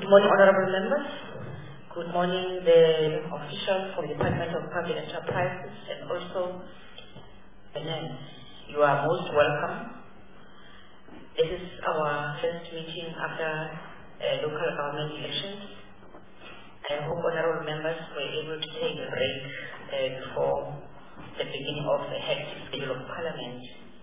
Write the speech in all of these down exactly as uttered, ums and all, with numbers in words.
Good morning, honorable members. Good morning, the officials from the Department of Public Enterprises and also the N E M. You are most welcome. This is our first meeting after uh, local government elections. I hope honorable members were able to take a break uh, before the beginning of the hectic schedule of Parliament.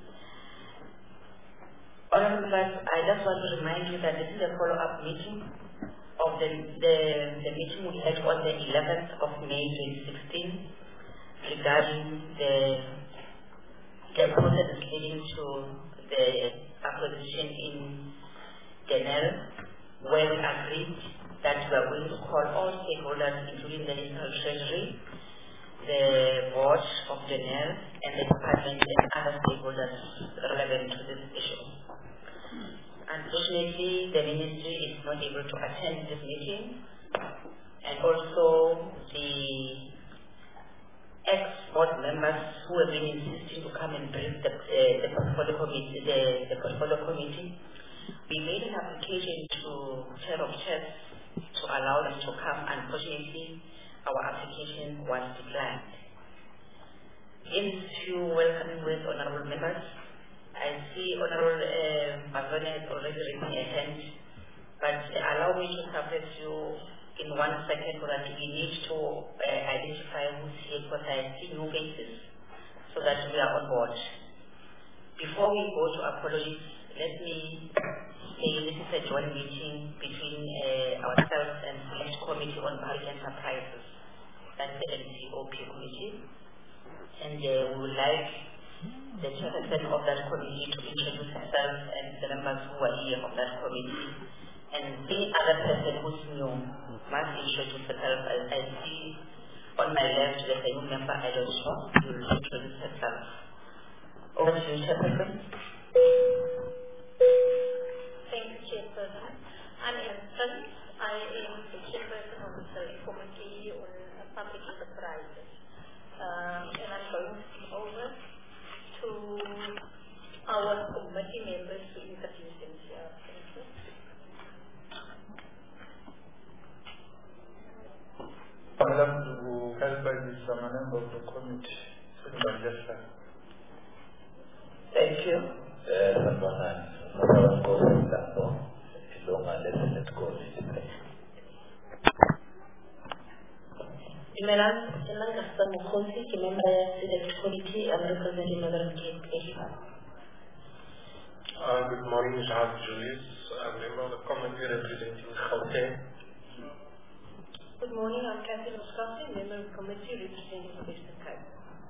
Honorable members, I just want to remind you that this is a follow-up meeting of the, the, the meeting we had on the eleventh of May twenty sixteen regarding the, the process leading to the acquisition in Denel, where we agreed that we are going to call all stakeholders, including the National Treasury, the board of Denel, and the department and other stakeholders relevant to this issue. Unfortunately, the ministry is not able to attend this meeting, and also the ex-board members who have been insisting to come and brief the, uh, the portfolio committee. The, the portfolio committee. We made an application to chair of chairs to allow them to come. Unfortunately, our application was declined. In this few welcoming words, honorable members, I see Honorable uh, Bazone has already raised a hand, but uh, allow me to suppress you in one second so that we need to uh, identify who's here because I see new faces so that we are on board. Before we go to apologies, let me say this is a joint meeting between uh, ourselves and the Committee on Public Enterprises, that's the N C O P committee, and uh, we would like the chairperson of that committee to introduce herself and the members who are here of that committee. And any other person who's new must introduce herself. I, I see on my left there's a new member, I don't know, who will introduce herself. Over to you, chairperson. Thank you, chairperson. I'm Anson. I am the chairperson of the Select Committee on Public Enterprises. Um, and I'm going to give over to our committee members to introduce themselves. Thank you. I'd like to help by this I'm a member of the committee. Thank you. Imelan, Imelan Gaston Mukhonsi, ki member ya Select Committee, I'm representing Northern Cape. Thank you. Uh, good morning, Jacques Julius. I'm a member of the committee representing Gauteng. Good morning, I'm Catherine Oskasi, member of the committee representing Western Cape.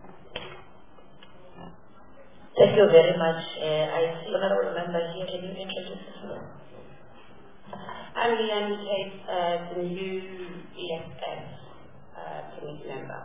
Thank you very much. Uh, I see honorable member here. Can you introduce yourself? I'm Leanne Cape, uh, the new E F S. Uh, committee member.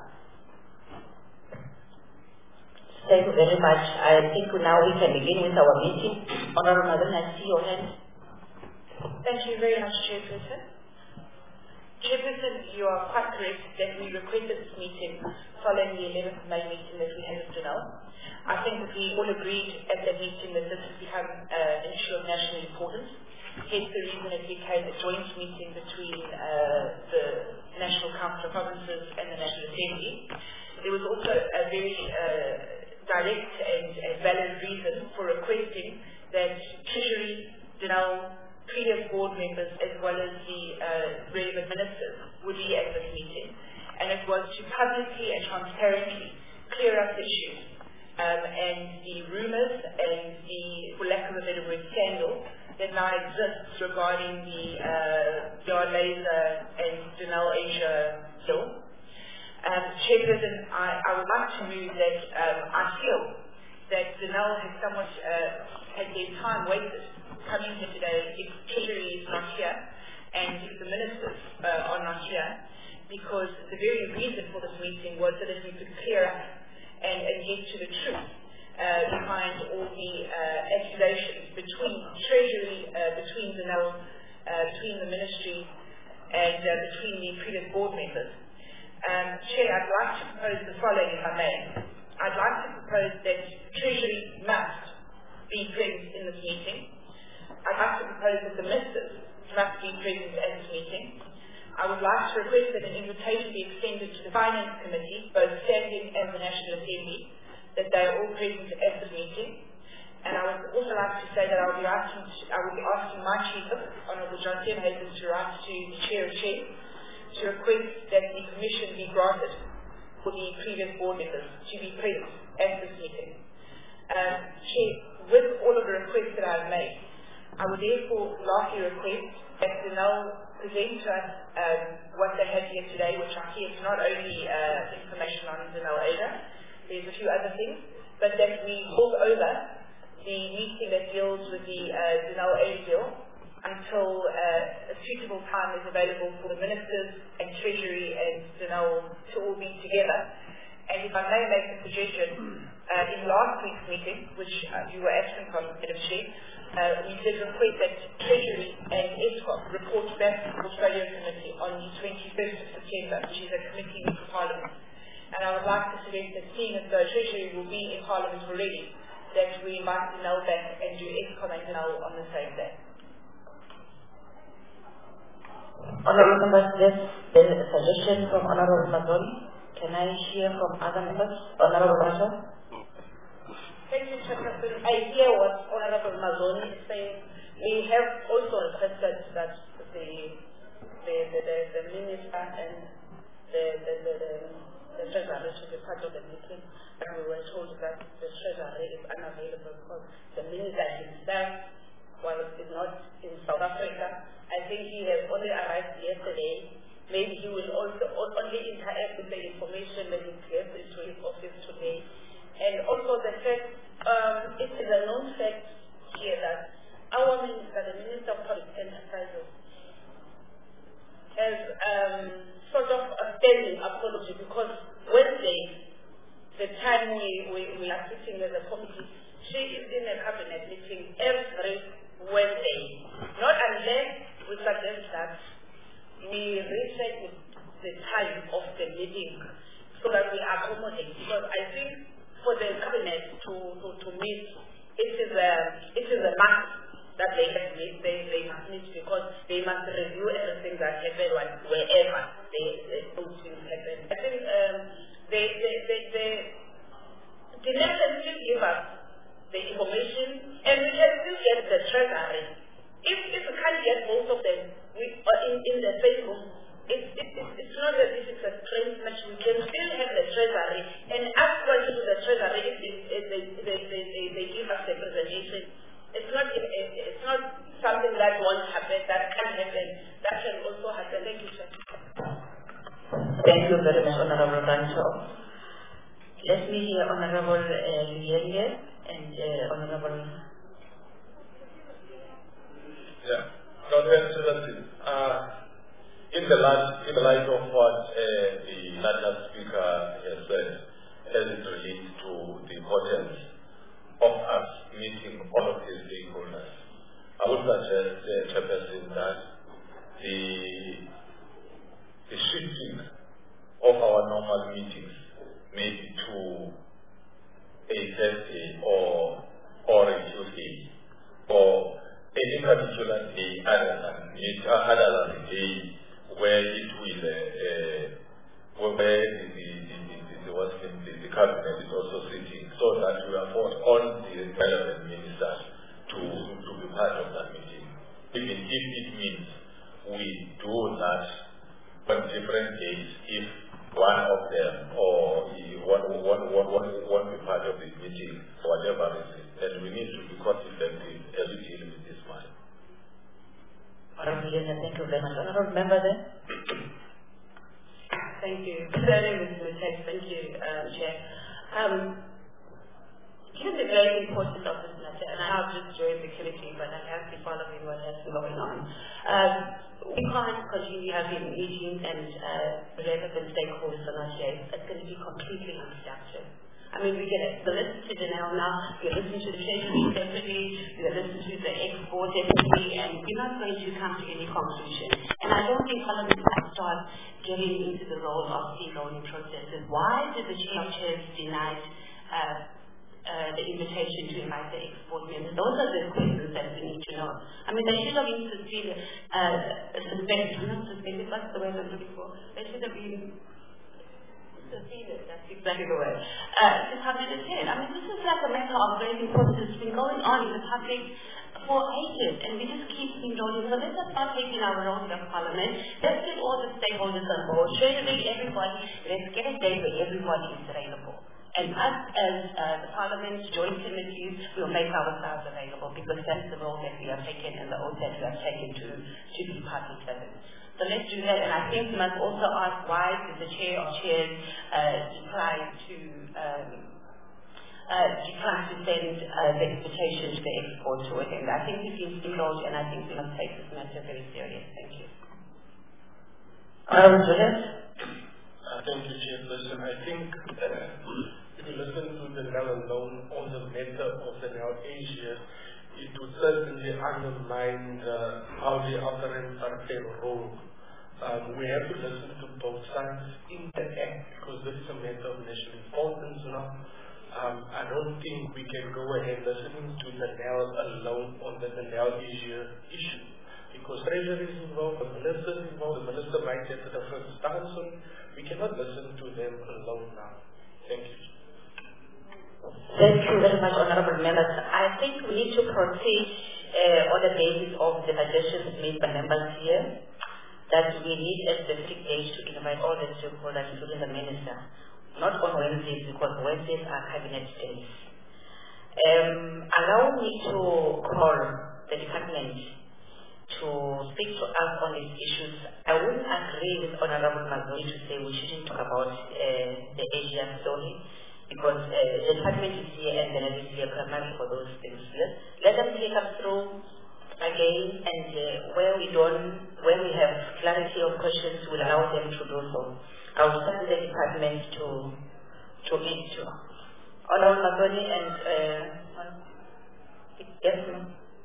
Thank you very much. I think now we can begin with our meeting. Honorable Madam, I see your hand. Thank you very much, Chairperson. Chairperson, you are quite correct that we requested this meeting following the eleventh of May meeting that we had with Denel. I think that we all agreed at that meeting that this has become uh, an issue of national importance. Hence the reason it became a joint meeting between uh, the National Council of Provinces and the National Assembly. There was also a very uh, direct and, and valid reason for requesting that Treasury, Denel, previous board members as well as the uh, relevant ministers would be at this meeting. And it was to publicly and transparently clear up issues um, and the rumours and the, for lack of a better word, scandal that now exists regarding the uh, Yard Laser and Denel Asia deal. Um, Chairperson, I, I would like to move that um, I feel that Denel has somewhat uh, had their time wasted coming here today if Treasury is not here and if the ministers uh, are not here, because the very reason for this meeting was so that we could clear up and, and get to the truth Uh, behind all the uh, accusations between Treasury, uh, between the uh, between the ministry, and uh, between the previous board members. Um, Chair, I'd like to propose the following, if I may. I'd like to propose that Treasury must be present in this meeting. I'd like to propose that the ministers fact be present at this meeting. I would like to request that an invitation be extended to the Finance Committee, both standing and the National Assembly, that they are all present at this meeting. And I would also like to say that I will be asking, to, I will be asking my Chief, Honourable John Steenhuisen, to write to the Chair of Chair to request that the permission be granted for the previous board members to be present at this meeting. Um, Chair, with all of the requests that I have made, I would therefore lastly request that the Denel present to us um, what they had here today, which I see is not only uh, information on Denel Asia, there's a few other things, but that we hold over the meeting that deals with the uh, Denel Asia deal until uh, a suitable time is available for the Ministers and Treasury and Denel to all be together. And if I may make a suggestion, uh, in last week's meeting, which uh, you were absent from, Madam Chair, Uh, we did request that Treasury and ESCOM report back to the Australia Committee on the twenty-first of September, which is a committee meeting for Parliament. And I would like to suggest that seeing as though Treasury will be in Parliament already, that we invite Denel back and do ESCOM and Denel on the same day. Honourable members, there's a suggestion from Honourable Mazoni. Can I hear from other members? Honourable Raja? Thank you, Chairperson. I hear what Honourable Mazoni is saying. We have also requested that the the, the, the, the Minister and the, the, the, the, the Treasurer should be part of the meeting, and we were told that the Treasurer is unavailable because the Minister himself, while is not in South Africa, I think he has only arrived yesterday. Maybe he will also only interact with the information that he gets into his office today. And also the fact, um, it is a known fact here that our Minister, the Minister of Public Enterprises, has um, sort of a standing apology because Wednesday, the time we, we, we are sitting as a committee, she is in a cabinet meeting every Wednesday. Not unless we suggest that we reset the time of the meeting so that we accommodate, because I think for the cabinet to, to, to meet, it is a it is a must that they have meet, they, they must meet because they must review everything that happened wherever they, they those things happen. I think um, they they they, they the can still give us the information and we can still get the treasury. If if we can't get both of them we uh, in, in the same room, It, it, it, it's not as if it's a strange match. We can still have the treasury and ask questions to the treasury if they, if they, they, they, they, they give us the presentation. It's not it, it's not something that won't happen, that can happen, that can also happen. Thank you, sir. Thank you very much, Honourable Rancho. Let me hear Honourable uh, Lienge and uh, Honourable. Yeah, God bless you. Uh, In the light, in the light of what uh, the national speaker has said, as it relates to the importance of us meeting all of these stakeholders, I would suggest, uh, Chairperson, that the the shifting of our normal meetings maybe to a Thursday or or a Tuesday or any particular day other than other than the day where it will, uh, uh, where the, the, the, the, the, the, the cabinet is also sitting, so that we afford all the relevant ministers to, to be part of that meeting. Even if it means we do that on different days, if one of them or one, one, one, one, one be part of the meeting, for whatever reason, and we need to be cost effective as we deal with this matter. Honourable Lienge, thank you very much. Honourable Member then. Thank you. Concerning Mister Mutex, thank you, um, Chair. Um, given the very importance of this matter, and I have just joined the committee, but I have been following what has been going on, um, we can't continue having meetings and uh, relevant stakeholders are not here. It's going to be completely unproductive. I mean, we get it. We listen to Denel now, we listen to the Treasury separately, we listen to the export separately, and we're not going to come to any conclusion. And I don't think Parliament can start getting into the role of the voting processes. Why did the Chair of Chairs deny uh, uh, the invitation to invite the export members? Those are the questions that we need to know. I mean, they should have been suspended, uh, suspended, not suspended, what's the word I'm looking for? They should have been succeeded, that's exactly the word. Uh, just how did it say? I mean, this is like a matter of great importance. It's been going on in the public for ages, and we just keep indulging. So let's just start taking our role in Parliament. Let's get all the stakeholders on board, treasury, everybody. Let's get a day where everybody is available. And us as uh, the Parliament, joint committees, will make ourselves available because that's the role that we have taken and the oath that we have taken to, to be party servants. So let's do that, and I think we must also ask why did the chair of chairs uh, decline to um, uh, decline to send uh, the invitation to the export tour. And I think we can indulge, and I think we must take this matter very serious. Thank you. Um, uh, thank you, Chairperson. I think uh, if you listen to the Nel alone on the matter of the Nel Asia, it would certainly undermine uh, how the operate a role. Um, we have to listen to both sides in the act because this is a matter of national importance now. Um, I don't think we can go ahead listening to the Nel alone on the Nel Asia issue because Treasury is involved, the Minister is involved, the Minister might get a different stance on it. We cannot listen to them alone now. Thank you. Thank you very much, Honourable Members. I think we need to proceed uh, on the basis of the suggestions made by members here, that we need a specific date to invite all the stakeholders, including the Minister, not on Wednesdays, because Wednesdays are cabinet days. Um, allow me to call the department to speak to us on these issues. I wouldn't agree with Honourable Mazoli to say we shouldn't talk about uh, the Asian story, because uh, the department is here and the is here primarily for those things. Let, let them take us through again, and uh, where we don't, when we have clarity of questions, we'll allow them to do so. I will send the department to to meet to Honourable Mazoli and uh, yes, ma'am.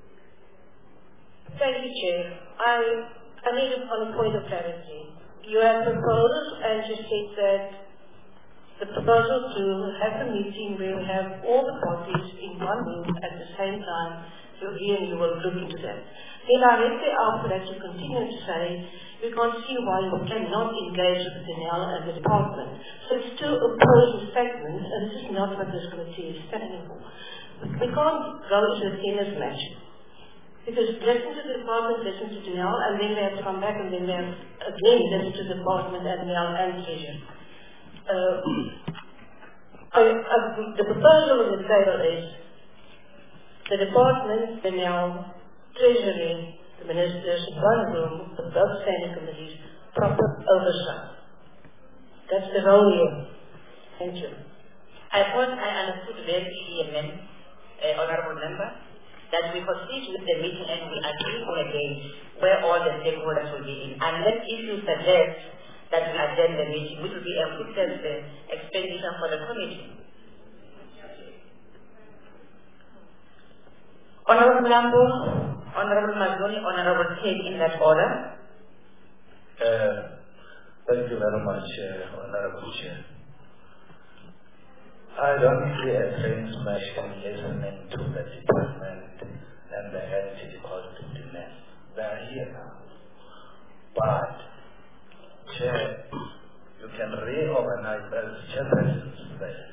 Thank you, Chair. I I need a, on a point of clarity. You have proposed, and you said that the proposal to have a meeting where we have all the parties in one room at the same time, so here you will look into that. Then directly after that you continue to say, we can't see why you cannot engage with the Nel and the department. So it's two opposing statements, and this is not what this committee is standing for. We can't go into a tennis match. Because listen to the department, listen to the Nel, and then they have to come back and then they have again listen to the department and Nel and Treasury. Uh, I, I, the proposal on the table is the department, the Nel, Treasury, the ministers, one room, the both standing committees, proper oversight. That's the role here. Thank you. I thought I understood very clearly, uh, Honourable Member, that we proceed with the meeting and we agree on a date where all the stakeholders will be in. Unless if you suggest that we attend the meeting, which will be a witness uh, expenditure for the committee. Honourable Lambo, Honourable Mazoli, Honourable Tate, in that order. Uh, thank you very much, uh, Honourable Chair. I don't see a train smash in listening to the department and the entity called the Nel. They are here now. But, Chair, you can reorganize as chairpersons there.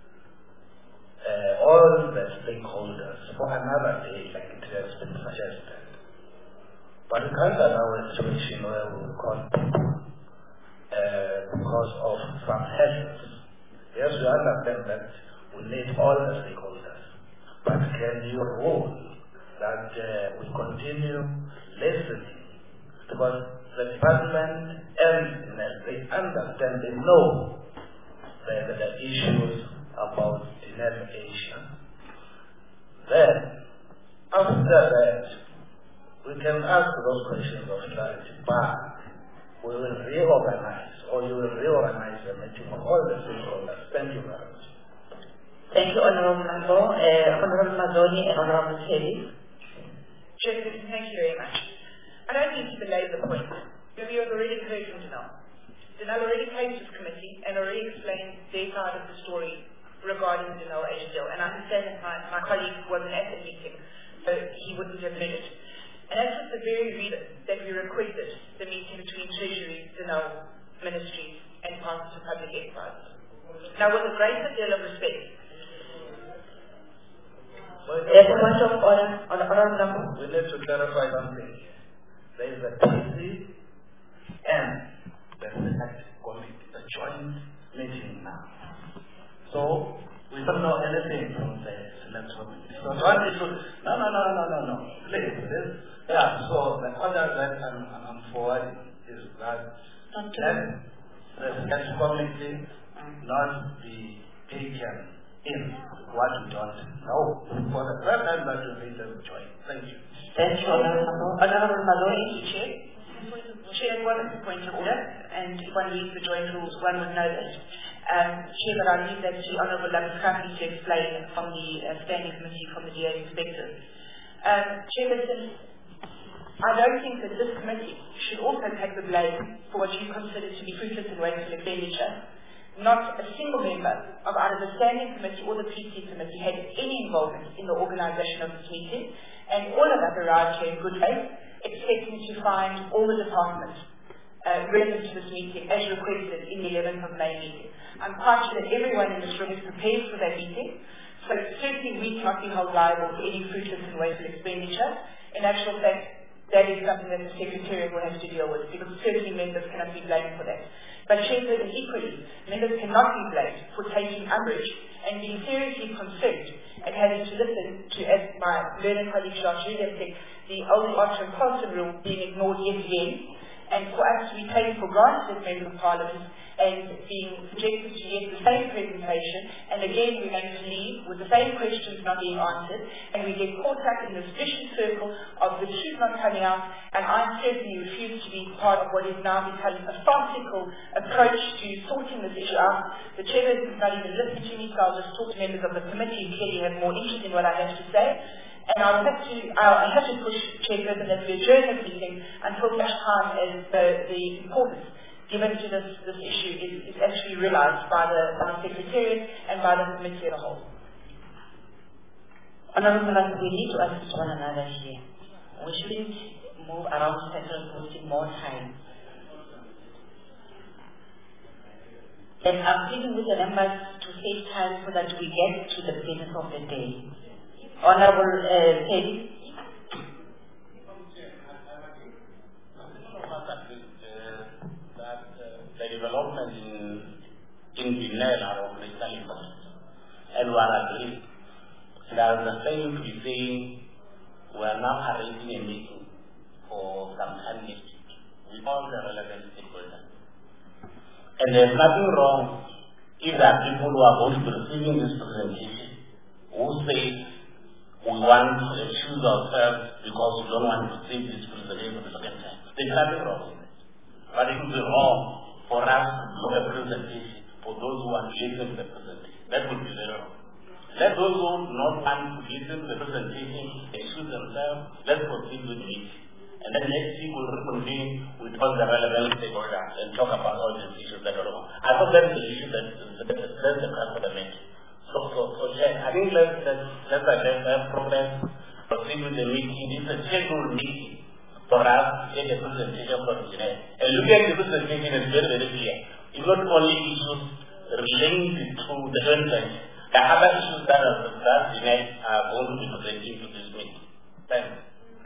Uh, all the stakeholders for another day, like it has been suggested. But we can't allow a situation where we call people uh, because of some health. Yes, we understand that we need all the stakeholders, but can you rule that uh, we continue listening? Because the department and they understand, they know the, the, the issues about the Nel Asia. Then, after that, we can ask those questions of clarity, but we will reorganize, or you will reorganize the meeting of all the stakeholders. Thank you very much. Thank you, Honourable Mambo, uh, Honourable Mazoli, and Honourable Kelly. Chairperson, thank you very much. I don't need to belay the point. We have already heard from Denal. Denal already came to this committee and already explained their side of the story regarding the Denel Asia deal. And I understand that my, my colleague wasn't at the meeting, so he wouldn't have heard it. And that was the very reason that we requested the meeting between Treasury, Denel, Ministries, and Department of Public Enterprise. Now, with a greater deal of respect, there's a bunch of order on the order number. We need to clarify something. There is a P C and there is a committee, a joint meeting now. So we don't know anything from the select committee. So what it should, no, no, no, no, no, no. Please, this, yeah. So the order that I'm, I'm forwarding is that let the select committee not be taken in what we don't know. For the first time that you need to join. Thank you. Thank you, Honorable Honorable Maloney, Chair. Chair, one is the point of order, and if one reads the joint rules, one would know that. Um, Chair, but I leave that to Honorable Lamaskraphi to explain from the uh, Standing Committee from the D A perspective. Um, Chairperson, I don't think that this committee should also take the blame for what you consider to be fruitless and wasteful expenditure. Not a single member of either the Standing Committee or the P C Committee had any involvement in the organisation of this meeting, and all of us arrived here in good faith, expecting to find all the departments uh, relevant to this meeting as requested in the eleventh of May meeting. I'm quite sure that everyone in this room is prepared for that meeting, so certainly we cannot be held liable for any fruitless and wasteful expenditure. In actual fact, that is something that the Secretariat will have to deal with, because certainly members cannot be blamed for that. But Chairperson, equally, members cannot be blamed for taking umbrage and being seriously concerned and having to listen to, as my learned colleague Jean-Julian said, the old Archer and Carlton rule being ignored yet again, and for us to be taken for granted as members of Parliament and being subjected to yet the same presentation, and again we're going to leave with the same questions not being answered, and we get caught up in this vicious circle of the truth not coming out, and I certainly refuse to be part of what is now becoming a farcical approach to sorting this issue out. The Chairperson is not even listening to me, so I'll just talk to members of the committee who clearly have more interest in what I have to say. And I'll have to, I'll have to push Chairperson that we adjourn this meeting until such time as the, the importance given to this, this issue is, is actually realised by the, by the Secretariat and by the committee as a whole. Honourable Members, we need to assist one another here. We shouldn't move around central posting more time. And I'm pleading with the members to save time so that we get to the business of the day. Honourable uh, Teddy. The development in in Denel are of critical importance, and we are agreed. And I understand to be saying we are now arranging a meeting for some time next week with all the relevant stakeholders. And there is nothing wrong if there are people who are going to be receiving this presentation who say we want to excuse ourselves because we don't want to receive this presentation for the second time. There is nothing wrong with it. But it would be wrong for us to do a presentation for those who want to listen to the presentation. That would be very wrong. Let those who do not want to listen to the presentation excuse themselves. Let's proceed with it. And then next week we'll reconvene with all the relevant stakeholders and talk about all these issues that are wrong. I thought that's the issue that that's the crux of the matter. So, so, so yeah, I think let's let's let's address that progress, proceed with the meeting. This is a scheduled meeting for us to take a presentation from the Senate. And looking at the presentation is very, very clear. It's not only issues related to the entrance, the other issues that are discussed in it are going to be presented to this meeting. Thank you.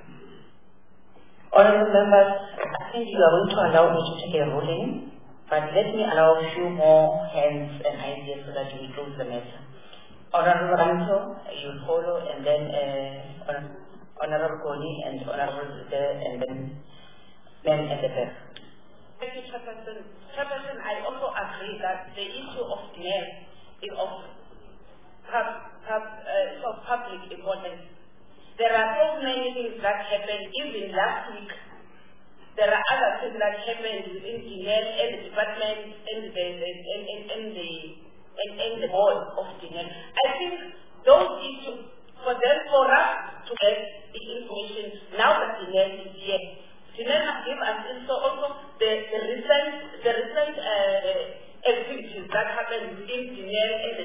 Honourable Members, I think you are going to allow me to take a ruling, but let me allow a few more hands and ideas so that we close the matter. Honourable Ranto, you follow, and then uh, Honourable Koni and Honourable Zide, and then men at the back. Thank you, Chairperson. Chairperson, I also agree that the issue of Denel is of, pub, pub, uh, of public importance. There are so many things that happened, even last week. There are other things that happened within Denel and the department and the, and, and, and the, and, and the board of Denel. I think those issues, for them, for us to get the information now that Denel is here. Denel has given us also, also the, the recent, the recent uh, activities that happened within Denel and the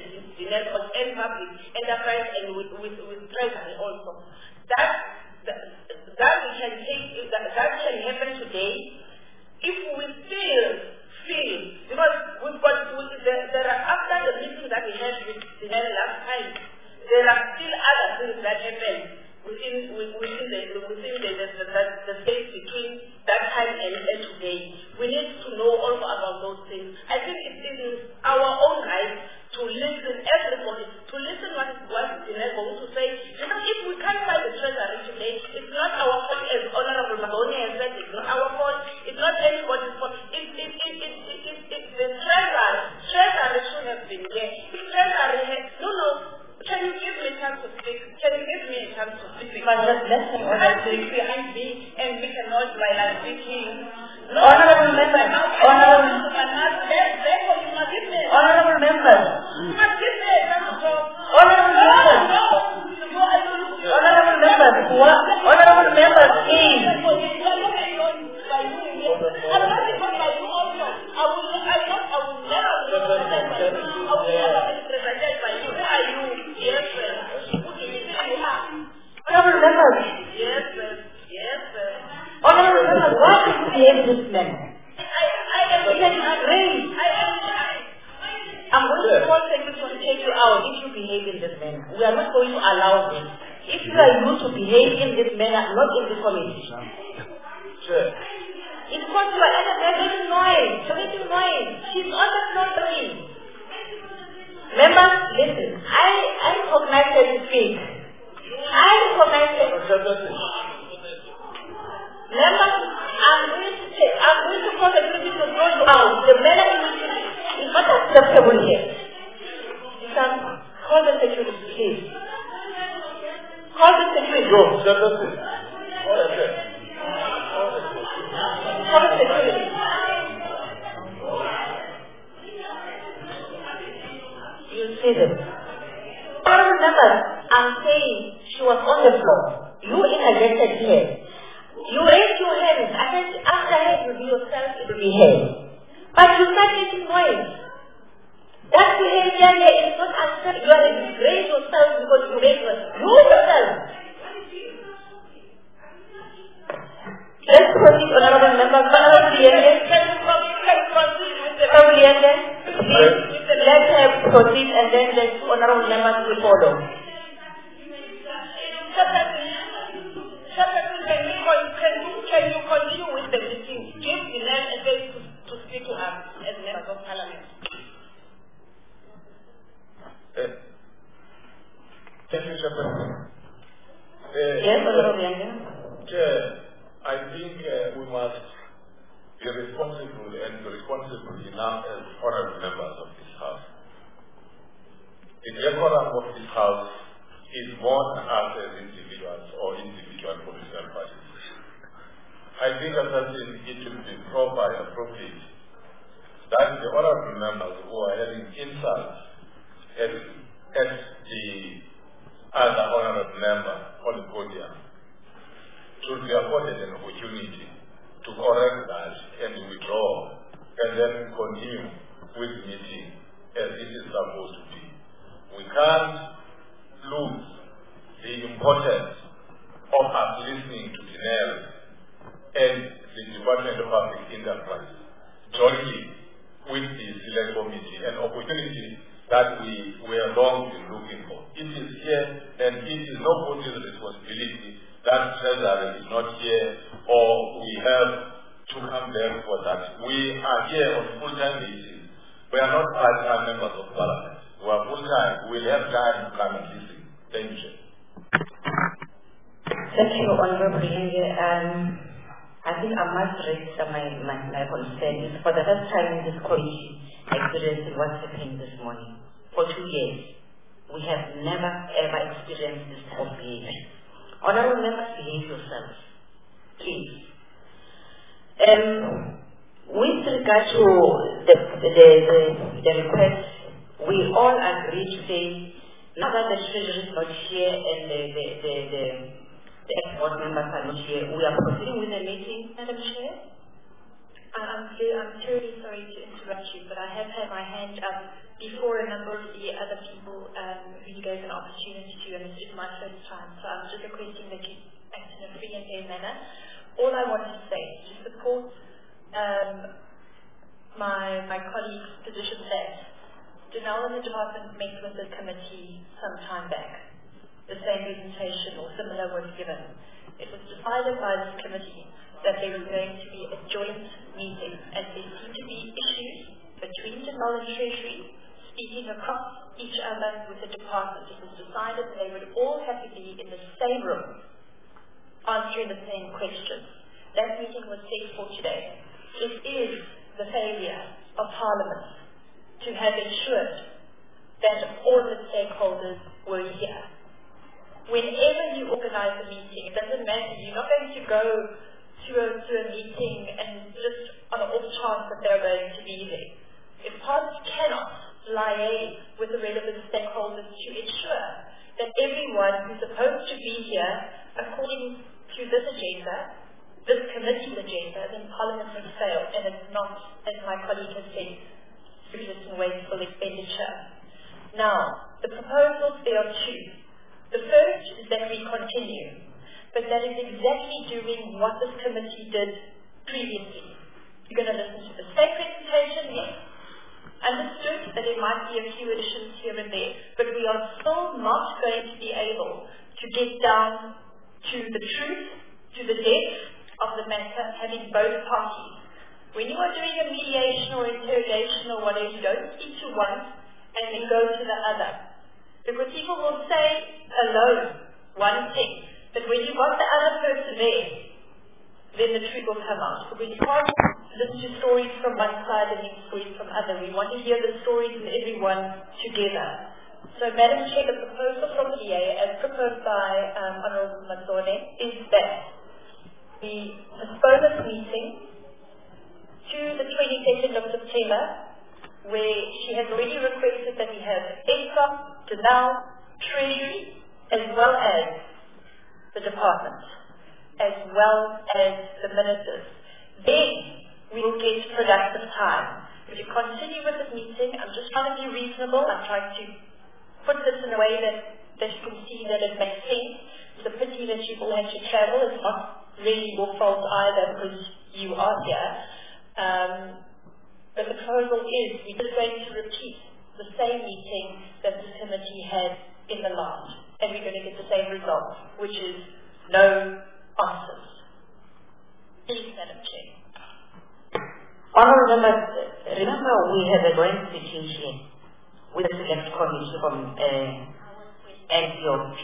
Dinel on any public enterprise and with, with, with treasury also. That, that, that we can take, that, that can happen today if we still feel, because we've got, there, there are, after the meeting that we had with Dinel last time, there are still other things that happen within, within, the, within the, the, the, the space between that time and, and today. We need to know also about those things. I think it is our own right to listen, everybody, to listen what is what is going to say. You know, if we can't find the treasury today, it's not our fault, as Honorable Mahoney has said, it's not our fault, it's not anybody's fault. It, it, it, it, it, it, it, the treasury, treasury should have been there. The treasury had, no, no, can you give me a chance to speak? Can you give me a chance to speak? But let's let's you can't speak behind me and we cannot while I'm speaking. No, honorable members, honorable, therefore you must give me a honorable members, you must give me a chance to talk. honorable members, honorable members, what, honorable members, please. I'm not even by you also. I will not, I will not, I will never be represented by you. I will never be represented by you. Who are you? Yes, sir. Who do you think you are? Honorable members. Yes, sir. Yes, sir. Honorable members, why do you behave this manner? I, I am We can agree. I am I'm going to call secretary to take you out if you behave in this manner. We are not going to allow this. If you are used to behave in this manner, not in the committee. Sure. It's because you are at a making noise. You're making noise. She's on the floor talking. Members, listen. I, I recognize her to speak. I recognize her. Members, I'm going to say, I'm going to call the secretary to throw you out. The manner in which it is not acceptable here. You can call the secretary, please. Call the secretary. Go, secretary. All right, Call the secretary. You see them. Honorable members, I'm saying she was on the floor. You interjected here. You raised your hands. I said, after her, you be yourself, it will be her. But you start making noise. That behavior here is not acceptable. You are disgrace yourself because you made yourself. You yourself. Let's proceed, honorable members. Honorable Liende. Honorable Liende, please let her proceed and then the two honorable members will follow. Can you, can you, can you continue with the meeting? Give the land a space to, to speak to us as members of parliament. Uh, Thank you, Chairperson. Uh, Yes, honorable Liende. Chair, I think uh, we must be responsible and be responsible enough as honorable members of this House. The decorum of this House is more than us as individuals or individual political parties. I think that it should be proper and appropriate that the honorable members who are having insults at, at the other honorable member on the podium should be afforded an opportunity to correct that and withdraw and then continue with the meeting as it is supposed to be. We can't lose the importance of us listening to Dinel and the Department of Public Enterprise jointly with the Select Committee, an opportunity that we were long been looking for. It is here and it is nobody's responsibility that Treasury is not here or we have to come there for that. We are here on full-time basis. We are not part-time members of Parliament. We are full-time. We will have time to come and listen. Thank you. Thank you, Honorable Liende. Um, I think I must raise my, my, my concern. It's for the first time in this committee experiencing what's happening this morning. For two years, we have never ever experienced this type of behavior. Honorable members, behave yourselves, please. Um, with regard to the, the, the, the request, we all agree to say, now that the Treasury is not here and the, the, the, the, the export members are not here, we are proceeding with the meeting, Madam Chair. I'm, I'm terribly sorry to interrupt you, but I have had my hand up before a number of the other people um, who you gave an opportunity to, and this is my first time, so I'm just requesting that you act in a free and fair manner. All I want to say is to support um, my my colleague's position that Janelle and the department met with the committee some time back. The same presentation or similar was given. It was decided by this committee that there was going to be a joint meeting, and there seemed to be issues between Janelle and Treasury speaking across each other with the department. It was decided that they would all have to be in the same room answering the same questions. That meeting was set for today. It is the failure of Parliament to have ensured that all the stakeholders were here. Whenever you organize a meeting, it doesn't matter, you're not going to go to a, to a meeting and just on an off chance that they're going to be there. If Parliament cannot liaise with the relevant stakeholders to ensure that everyone who's supposed to be here, according to this agenda, this committee's agenda, then Parliament has failed, and it's not, as my colleague has said, frivolous and wasteful expenditure. Now, the proposals, there are two. The first is that we continue, but that is exactly doing what this committee did previously. You're going to listen to the same presentation, yes. Understood that there might be a few additions here and there, but we are still not going to be able to get down to the truth, to the depth of the matter, having both parties. When you are doing a mediation or interrogation or whatever, you don't speak to one and then go to the other. Because people will say alone one thing, but when you've got the other person there, then the truth will come out. Because you can't listen to stories from one side and then stories from other. We want to hear the stories of everyone together. So, Madam Chair, the proposal from the D A, as proposed by um, Honourable Matsone, is that we postpone this meeting to the twenty-second of September, where she has already requested that we have ESCOM, Janelle, Treasury, as well as the department, as well as the ministers. Then we will get productive time. If you continue with this meeting, I'm just trying to be reasonable. I'm trying to put this in a way that, that you can see that it makes sense. It's a pity that you all had to travel. It's not really your fault either because you are here. Um, but the proposal is we're just going to repeat the same meeting that this committee had in the last. And we're going to get the same result, which is no answers. Please, Madam Chair. Honourable members, remember we have a joint situation with the select committee from uh, N C O P.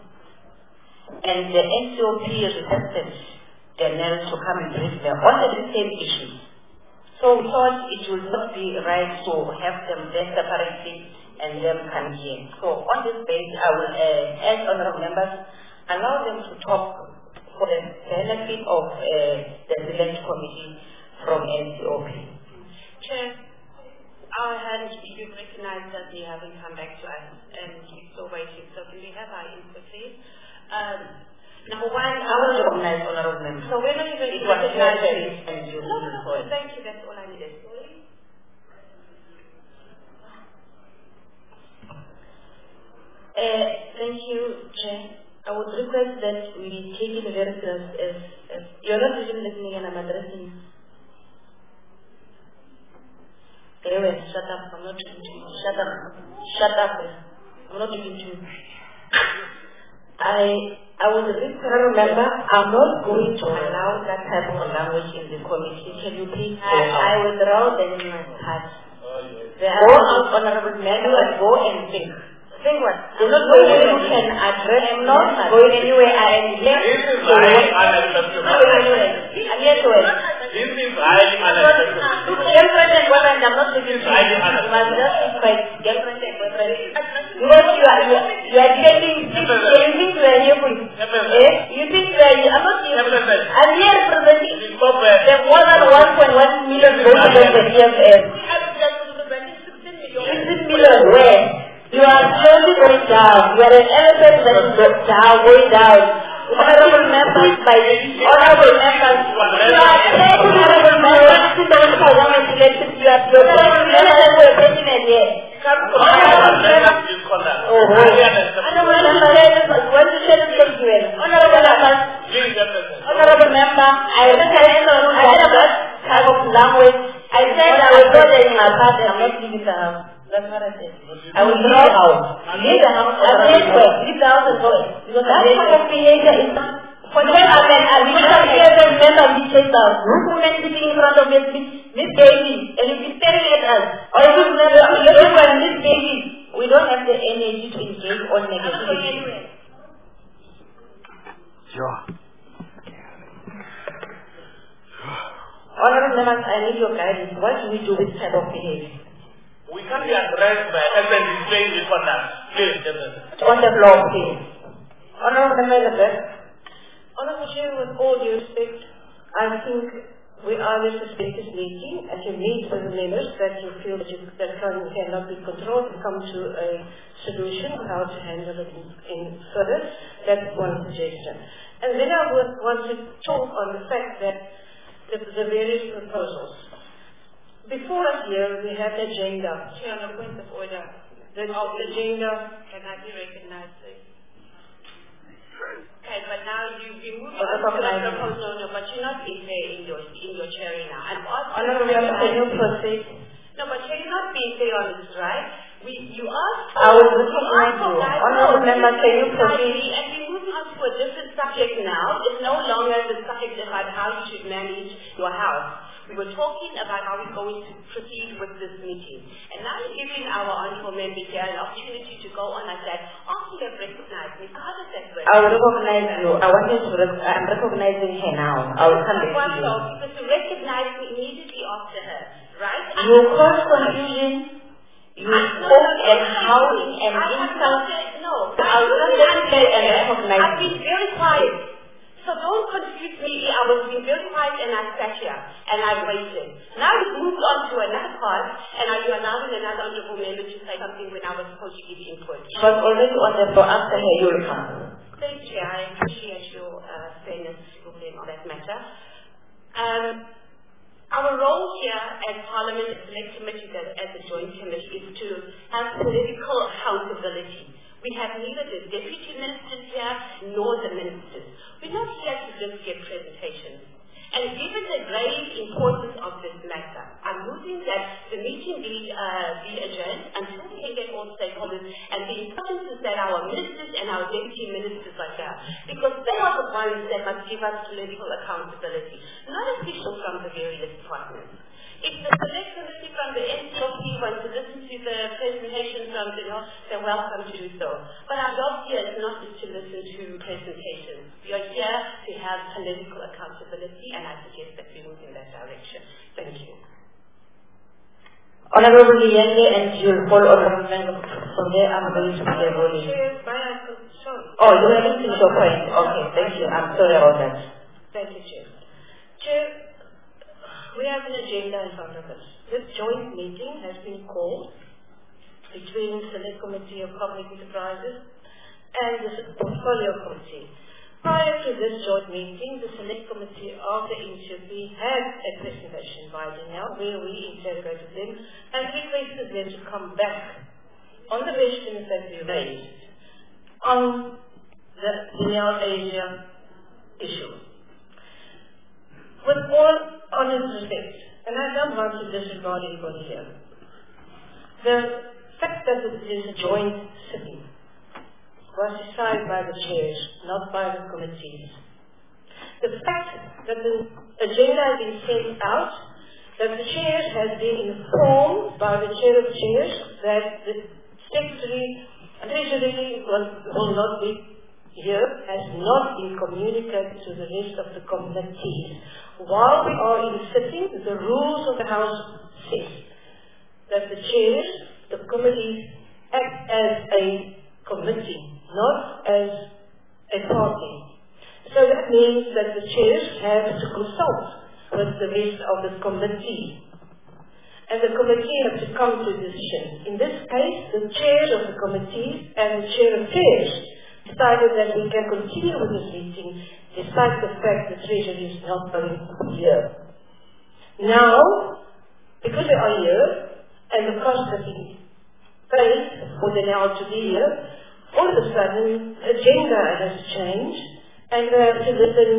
And the N C O P requested Janelle to come and brief them on the same issues. So we thought it would not be right to have them there separately and them come here. So on this basis, I will uh, ask honourable members, allow them to talk for the benefit of uh, the select committee from N C O P. Chair, our hand, you recognize that we haven't come back to us and we're still waiting. So can we have our input, please? Um, number one, I will recognize honourable members. So we're not even it was recognizing. and you No, no, no, thank you. That's all I needed. Uh, thank you, Chair. I would request that we take it very serious as, as you're not even listening and I'm addressing you. Anyway, shut up. I'm not talking to you. Shut up. Shut up. I'm not talking to you. I I was a bit remember, I'm not going to allow that type of language in the committee. Can you please I, I withdraw the part. Go out, honourable member, and go and think. Think what? There's no way you can address. I'm not going anywhere. I am here. This is highly unacceptable. I'm here to it. This is highly unacceptable. Girlfriend and boyfriend, I'm not looking to you. You must just be quiet. Girlfriend and boyfriend. Because you are, you, you are getting sick. You think you are here for you. Eh? You think you are here. I'm not here. I'm here representing the more than one point one million voters of the C F M. sixteen million where? You are slowly going down. You are an elephant that is down, way down. Honorable members, by the honorable members, you are honorable members, two thousand one elected, you are your president here. I said that type of language. I said I will go there in my past and I'm not leaving the house. That's what I said. I will leave the house. Leave the house. Leave the house and go. Because that kind of behavior is not. For the I mean, I wish I hear the member of this chase out. Women sitting in front of this, this baby, and if he's staring at us, or if he's looking at this baby, we don't have the energy to engage on negativity. Sure. Honorable members, I need your guidance. What do we do with this type of behavior? We can't be addressed by S N displaying this one now. Please, on the floor, please. Honorable members, Honorable Chair, with all due respect, I think we are this this meeting and you meet with the members that you feel that you that can, cannot be controlled and come to a solution on how to handle it in, in further. That's one suggestion. And then I would want to talk on the fact that the, the various proposals. Before us here, we have the agenda. Chair, on a point of order. The oh, agenda cannot be recognized, please. Okay, but now you, you move on to the proposal, no, but you're not being fair in your, in your chairing now. And Honorable Member, can you proceed? No, but you're not being fair on this, right? We, you asked I will recognize you. Honorable Member, can you proceed? And we're moving on to a different subject now. It's no longer the subject about how you should manage your house. We were talking about how we're going to proceed with this meeting. And now you're giving our honorable member here an opportunity to go on like that after you have recognized me. So how does that work? I will recognize you. I want you to rec- I'm recognizing her now. I will come back to you. Because to recognize me immediately after her, right? You caused confusion. You spoke and howling and insulted. No. I will not let you say and recognize I've been very quiet. So don't confuse me. I was being very quiet and I sat here and I waited. Now we've moved on to another part and you are now in another honorable member to say something when I was supposed to give input. She was already on the floor after her, you will come. Thank you. I appreciate your uh, fairness on that matter. Um, our role here as Parliament, as select committee, as a joint committee, is to have political accountability. We have neither the deputy ministers here nor the ministers. We're not here to just give presentations. And given the grave importance of this matter, I'm moving that the meeting be, uh, be adjourned until we can get all stakeholders. And the importance is that our ministers and our deputy ministers are here, because they are the ones that must give us political accountability, not officials from the various departments. If the select committee from the N C L T wants to listen to the presentation from the North, they're welcome to do so. But our job here is not just to listen to presentations. We are here to have political accountability, and I suggest that we move in that direction. Thank you. Honorable Yenge, and you will follow Honorable Member. From there, I'm going to be voting. Oh, you are listening to your point. Okay, thank you. I'm sorry about that. Thank you, Chair. Chair, we have an agenda in front of us. This joint meeting has been called between the Select Committee of Public Enterprises and the Portfolio Committee. Prior to this joint meeting, the Select Committee of the N C P had a presentation by Danielle where we interrogated them and requested them to come back on the questions that we raised on the Danielle Asia issue. With all honest respect, and I don't want to disregard anybody here, the fact that it is a joint sitting was decided by the chairs, not by the committees. The fact that the agenda has been sent out, that the chairs has been informed by the chair of chairs that the secretary, treasury will, will not be here, has not been communicated to the rest of the committees. While we are in sitting, the rules of the House say that the chairs, the committees, act as a committee, not as a party. So that means that the chairs have to consult with the rest of the committee. And the committee has to come to a decision. In this case, the chairs of the committees and the chair of chairs decided that we can continue with this meeting despite the fact the Treasury is not going here. Now, because we are here, and the cost has been paid for the now to be here, all of a sudden, the agenda has changed, and we have to listen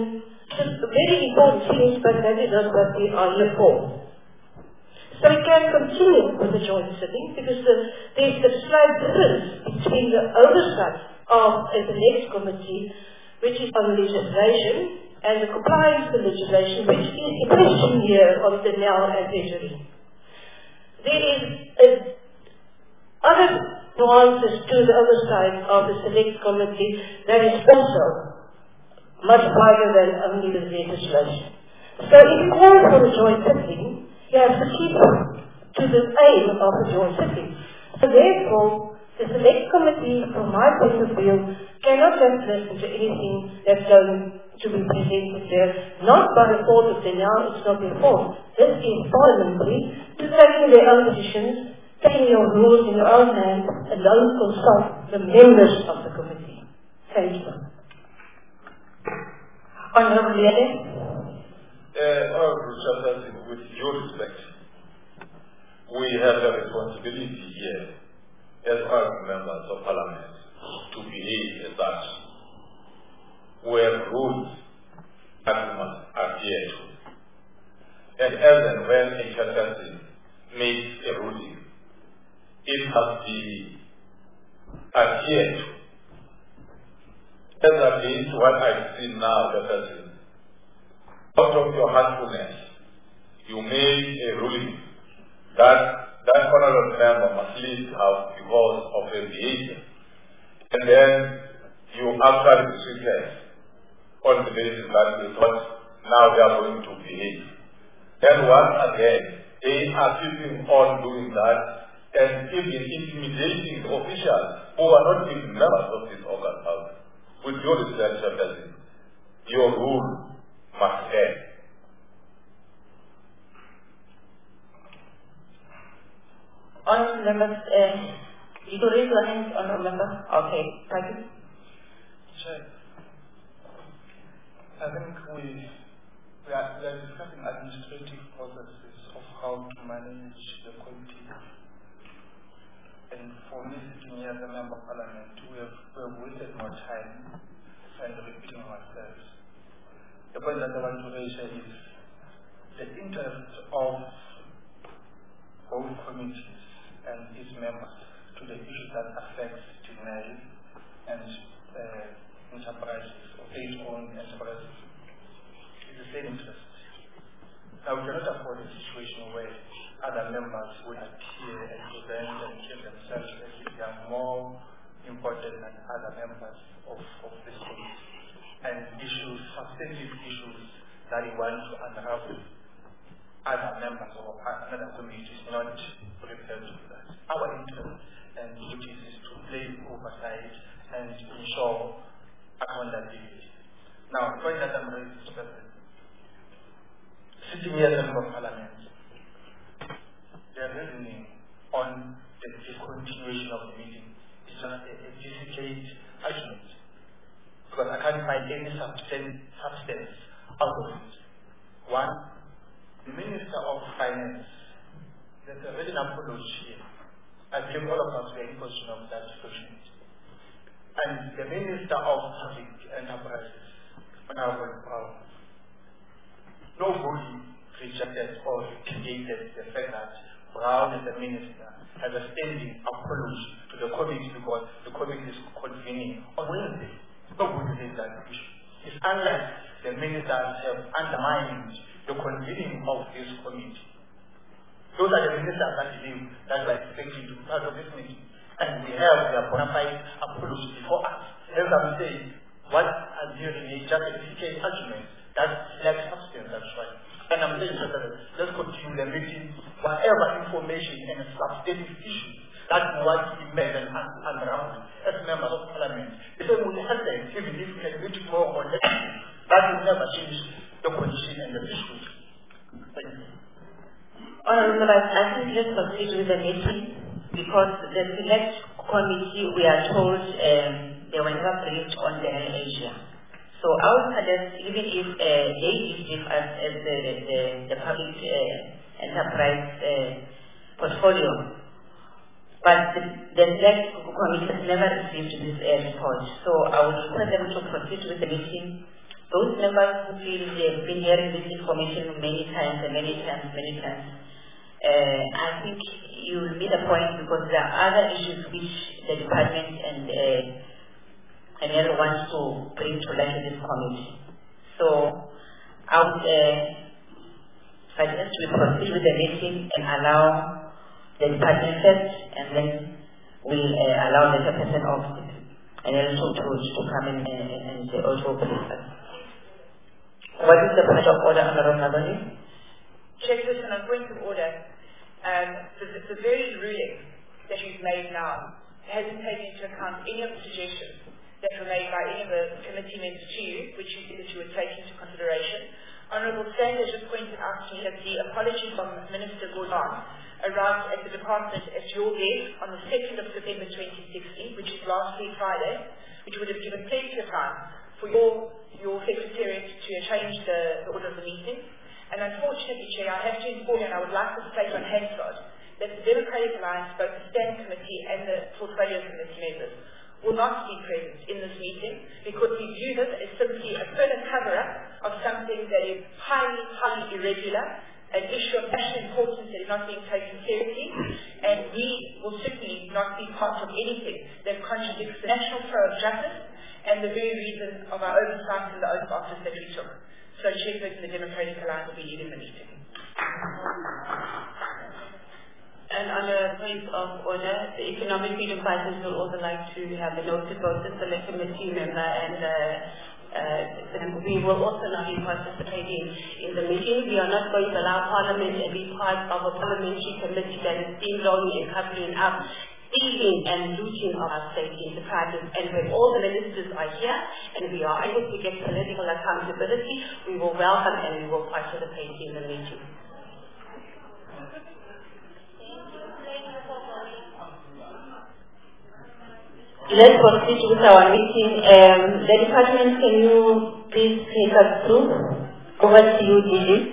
It's very important things, but that is not what we are here for. So we can continue with the joint sitting because the, there's a slight difference between the oversight of a select committee, which is on legislation, and the compliance with legislation, which is the question here of the now and Treasury. There is a, other nuances to the oversight of the select committee that is also much wider than only the legislation. So if you call for a joint sitting, you have to keep to the aim of the joint sitting. So therefore, the select committee, from my point of view, cannot just listen to anything that's going to be presented there, not by the fault of the now, it's not their fault. This is parliamentary, to taking their own decisions, taking your rules in your own hands, and don't consult the members of the committee. Thank you. Honourable Leader. Uh, Honourable Chairperson, with due respect, we have a responsibility here as honourable members of Parliament to behave as such. We have rules that we must adhere to. And as and when a chairperson makes a ruling, it must be adhered to. As against what I see now, the person, out of your heartfulness, you made a ruling that that honourable member must leave the house because of a behavior. And then you actually restricted on the basis that they thought now they are going to behave. Then once again, they are keeping on doing that and even intimidating the officials who are not even members of this August House. With your respect, Chairperson, your rule must end. Honourable members, uh, you can raise your hands, honourable member. Okay, thank you. Chair, I think we, we, are, we are discussing administrative processes of how to manage the committee. And for me, sitting here as a member of Parliament, we have, we have wasted more time and repeating ourselves. The point that I want to raise is the interest of both committees and its members to the issues that affect Tinel and uh, enterprises or state-owned enterprises is the same interest. Now, we cannot afford a situation where other members will appear and present and give themselves as if they are more important than other members of, of this committee. And issues, substantive issues that we want to unravel, other members of another committee is not prepared to do that. Our interest and duties is to play oversight and ensure accountability. Now, the point that I'm raising is that sitting here as a member of Parliament, the reasoning on the discontinuation of the meeting is just a, a discrete argument. Because I can't find any substance, substance out of it. One, the Minister of Finance, there's a written apology here. I believe all of us were in position of that document. And the Minister of Public Enterprises, Honorable Brown, nobody rejected or created the fact that Brown as the Minister has a standing apology to the committee because the committee is convening on Wednesday. Nobody says that issue. It's unless the ministers have undermined the convening of this committee. Those are the ministers that believe that we are expecting to be part of this meeting. And we have their bona fide apology before us. As I'm saying, what I'm hearing is just a discrete argument that lacks substance, that's right. And I'm saying, let's continue the meeting, whatever information and substantive issues that we want to be made and unraveled as members of Parliament. If we would have them, even if we had a bit more on that, that will never change the condition and the issues. Thank you. Honourable members, I think let's proceed with the meeting because the select committee, we are told um, they were never briefed on the Asia. So I would suggest, even if uh, they give us as the, the, the public uh, enterprise uh, portfolio, but the, the select committee has never received this uh, report. So I would request them to proceed with the meeting those members who feel they've been hearing this information many times and many times, many times, uh, I think you will meet a point because there are other issues which the department and uh, and everyone wants to bring to light in this committee. So I would uh, suggest we proceed with the meeting and allow the department first, and then we uh, allow the person of and also to, to come in and, and, and also please us. What is the point of order, Honorable Nabani? Chairperson, on point of order, um, the, the very ruling that you've made now hasn't taken into account any of the suggestions that were made by any of the committee members to you, which you said that you would take into consideration. Honourable Sanders just pointed out to me that the apology from Minister Gordon arrived at the department at your desk on the second of September twenty sixteen, which is last week Friday, which would have given plenty of time for your, your secretariat to change the, the order of the meeting. And unfortunately, Chair, I have to inform you, and I would like to state on Hansard, that the Democratic Alliance, both the Standing Committee and the Portfolio Committee members, will not be present in this meeting because we view this as simply a further cover-up of something that is highly, highly irregular, an issue of national importance that is not being taken seriously, and we will certainly not be part of anything that contradicts the national flow of justice and the very reason of our oversight and the oath of office that we took. So Chairperson, the Democratic Alliance will be leading the meeting. And on a point of order, the Economic Freedom Fighters will also like to have a note to vote the select committee member, and uh, uh, we will also not be participating in the meeting. We are not going to allow Parliament to be part of a parliamentary committee that is steamrolling and covering up stealing and looting of our state enterprises. And when all the ministers are here and we are able to get political accountability, we will welcome and we will participate in the meeting. Let's proceed with our meeting. Um, the department, can you please take us through? Over to you, D G.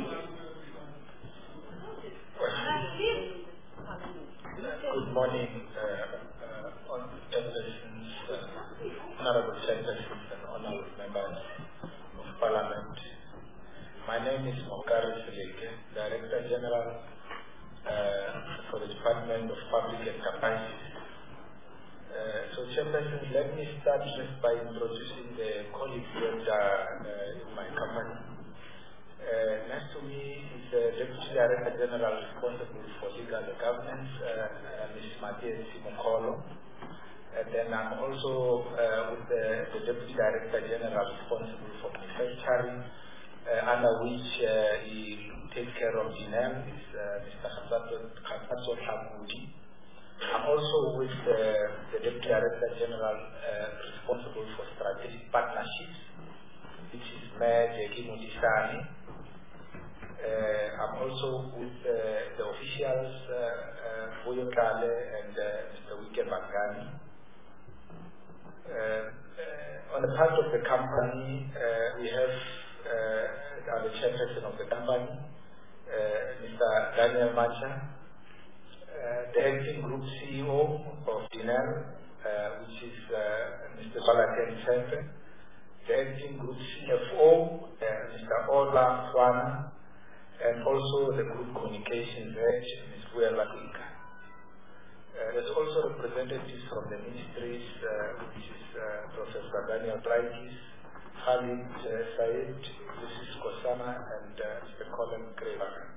Good morning, uh, uh, on chairpersons, uh, honorable chairpersons and honorable members of Parliament. My name is Mokari Seleke, Director General uh, for the Department of Public Enterprises. Uh, so, Chairperson, let me start just by introducing the colleagues that are uh, in my company. Uh, next to me is the Deputy Director General responsible for legal governance, uh, uh, Miz Matias Simokolo. And then I'm also uh, with the, the Deputy Director General responsible for manufacturing, uh, under which uh, he takes care of D N M, is uh, Mister Khatso Tlhapudi. I'm also with uh, the Deputy Director General uh, responsible for strategic partnerships, which is Mayor Jackie Mudisani. Uh, I'm also with uh, the officials, Boyo uh, uh, Kale and uh, Mister Wike Bangani. Uh, uh, on the part of the company, uh, we have uh, the chairperson of the company, uh, Mister Daniel Macha, uh, the acting group C E O of D N L, uh, which is uh, Mister Balaken Sempe, the acting group C F O, uh, Mister Ola Swana, and also the group communications head, Miz Buela Ika. Uh, there's also representatives from the ministries, uh, which is uh, Professor Daniel Draikis, Khalid uh, Said, Missus Kosama, and uh, Mister Colin Krevaga.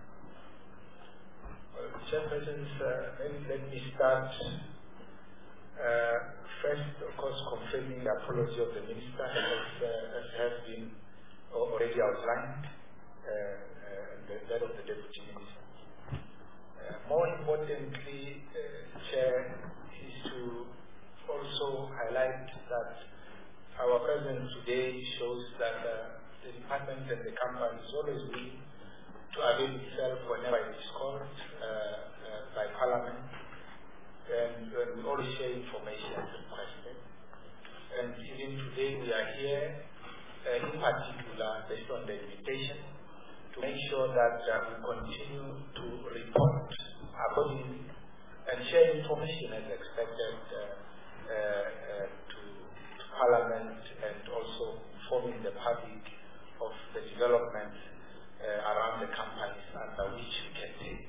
Uh, Chairpersons, uh, maybe let me start uh, first, of course, confirming the apology of the minister, as, uh, as has been already outlined. Uh, that of the Deputy Minister. Uh, more importantly, uh, Chair, is to also highlight that our presence today shows that uh, the department and the company is always willing to avail itself whenever it is called uh, uh, by Parliament, and uh, we always share information as requested. And even today we are here, uh, in particular, based on the invitation, to make sure that uh, we continue to report accordingly and share information as expected uh, uh, uh, to, to Parliament, and also informing the public of the development uh, around the companies under which we can take.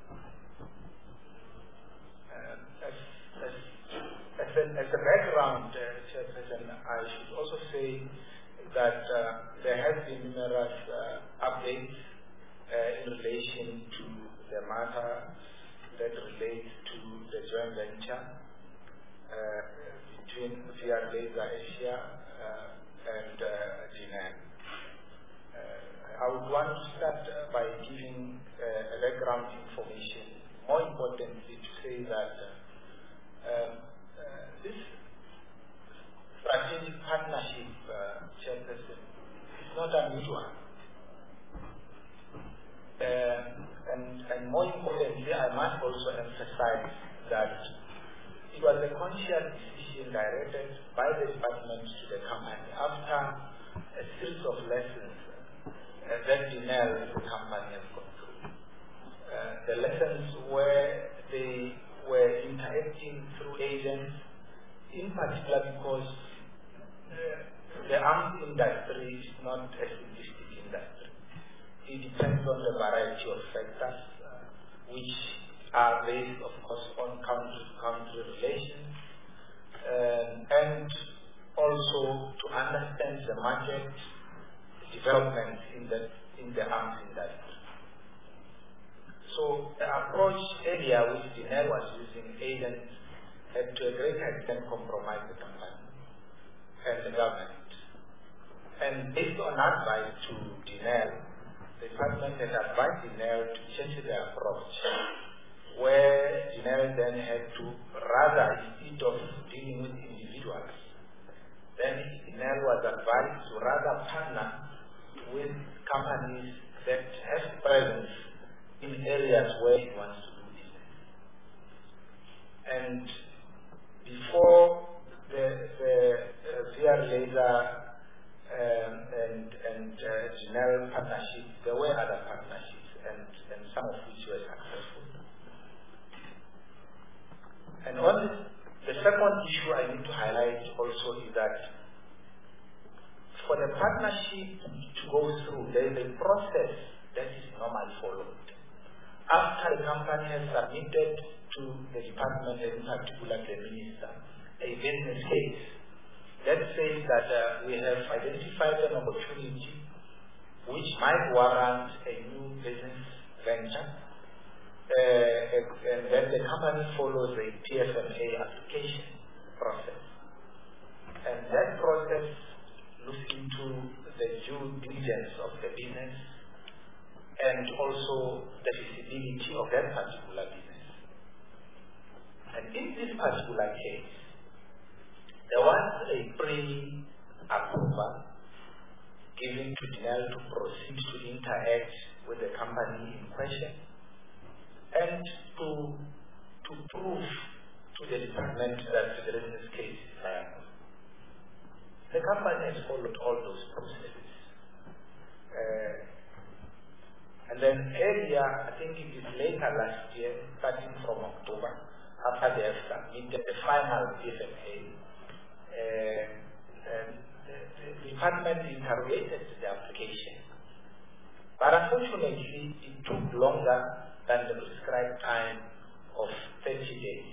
Uh, as, as, as, a, as a background, uh, Chairperson, I should also say that uh, there have been numerous uh, updates uh, in relation to the matter that relates to the joint venture uh, between V R Laser Asia uh, and uh, Genel. Uh, I would want to start uh, by giving uh, a background information. More importantly, to say that uh, uh, this strategic partnership, uh, Chairperson, is not unusual. Uh, and, and more importantly, I must also emphasize that it was a conscious decision directed by the department to the company after a series of lessons uh, that Genel, the company, has gone through. Uh, the lessons where they were interacting through agents, in particular because uh, the arms industry is not a simplistic industry. It depends on the variety of factors, uh, which are based, of course, on country-to-country relations, um, and also to understand the market development in the in the arms industry. So the approach earlier which Genel was using, agents, had to a great extent compromised the company and the government. And based on advice to Genel, the department had advised Genel to change their approach, where Genel then had to, rather instead of dealing with individuals, then Genel was advised to rather partner with companies that have presence in areas where it wants to do business. And before the, the uh, V R Laser um, and, and uh, Genel partnership, there were other partnerships, and, and some of which were successful. And on this, the second issue I need to highlight also is that for the partnership to go through, there is a process that is normally followed. After the company has submitted to the department, and in particular the minister, a business case that says that uh, we have identified an opportunity which might warrant a new business venture, uh, and then the company follows a P F M A application process. And that process looks into the due diligence of the business and also the feasibility of that particular business. And in this particular case, there was a pre-approval given to Genel to proceed to interact with the company in question and to, to prove to the department that the business case is viable. The company has followed all those processes. Uh, and then earlier, I think it is later last year, starting from October, after they have submitted the final P F M A, uh, um, the, the department interrogated the application. But unfortunately, it took longer than the prescribed time of thirty days.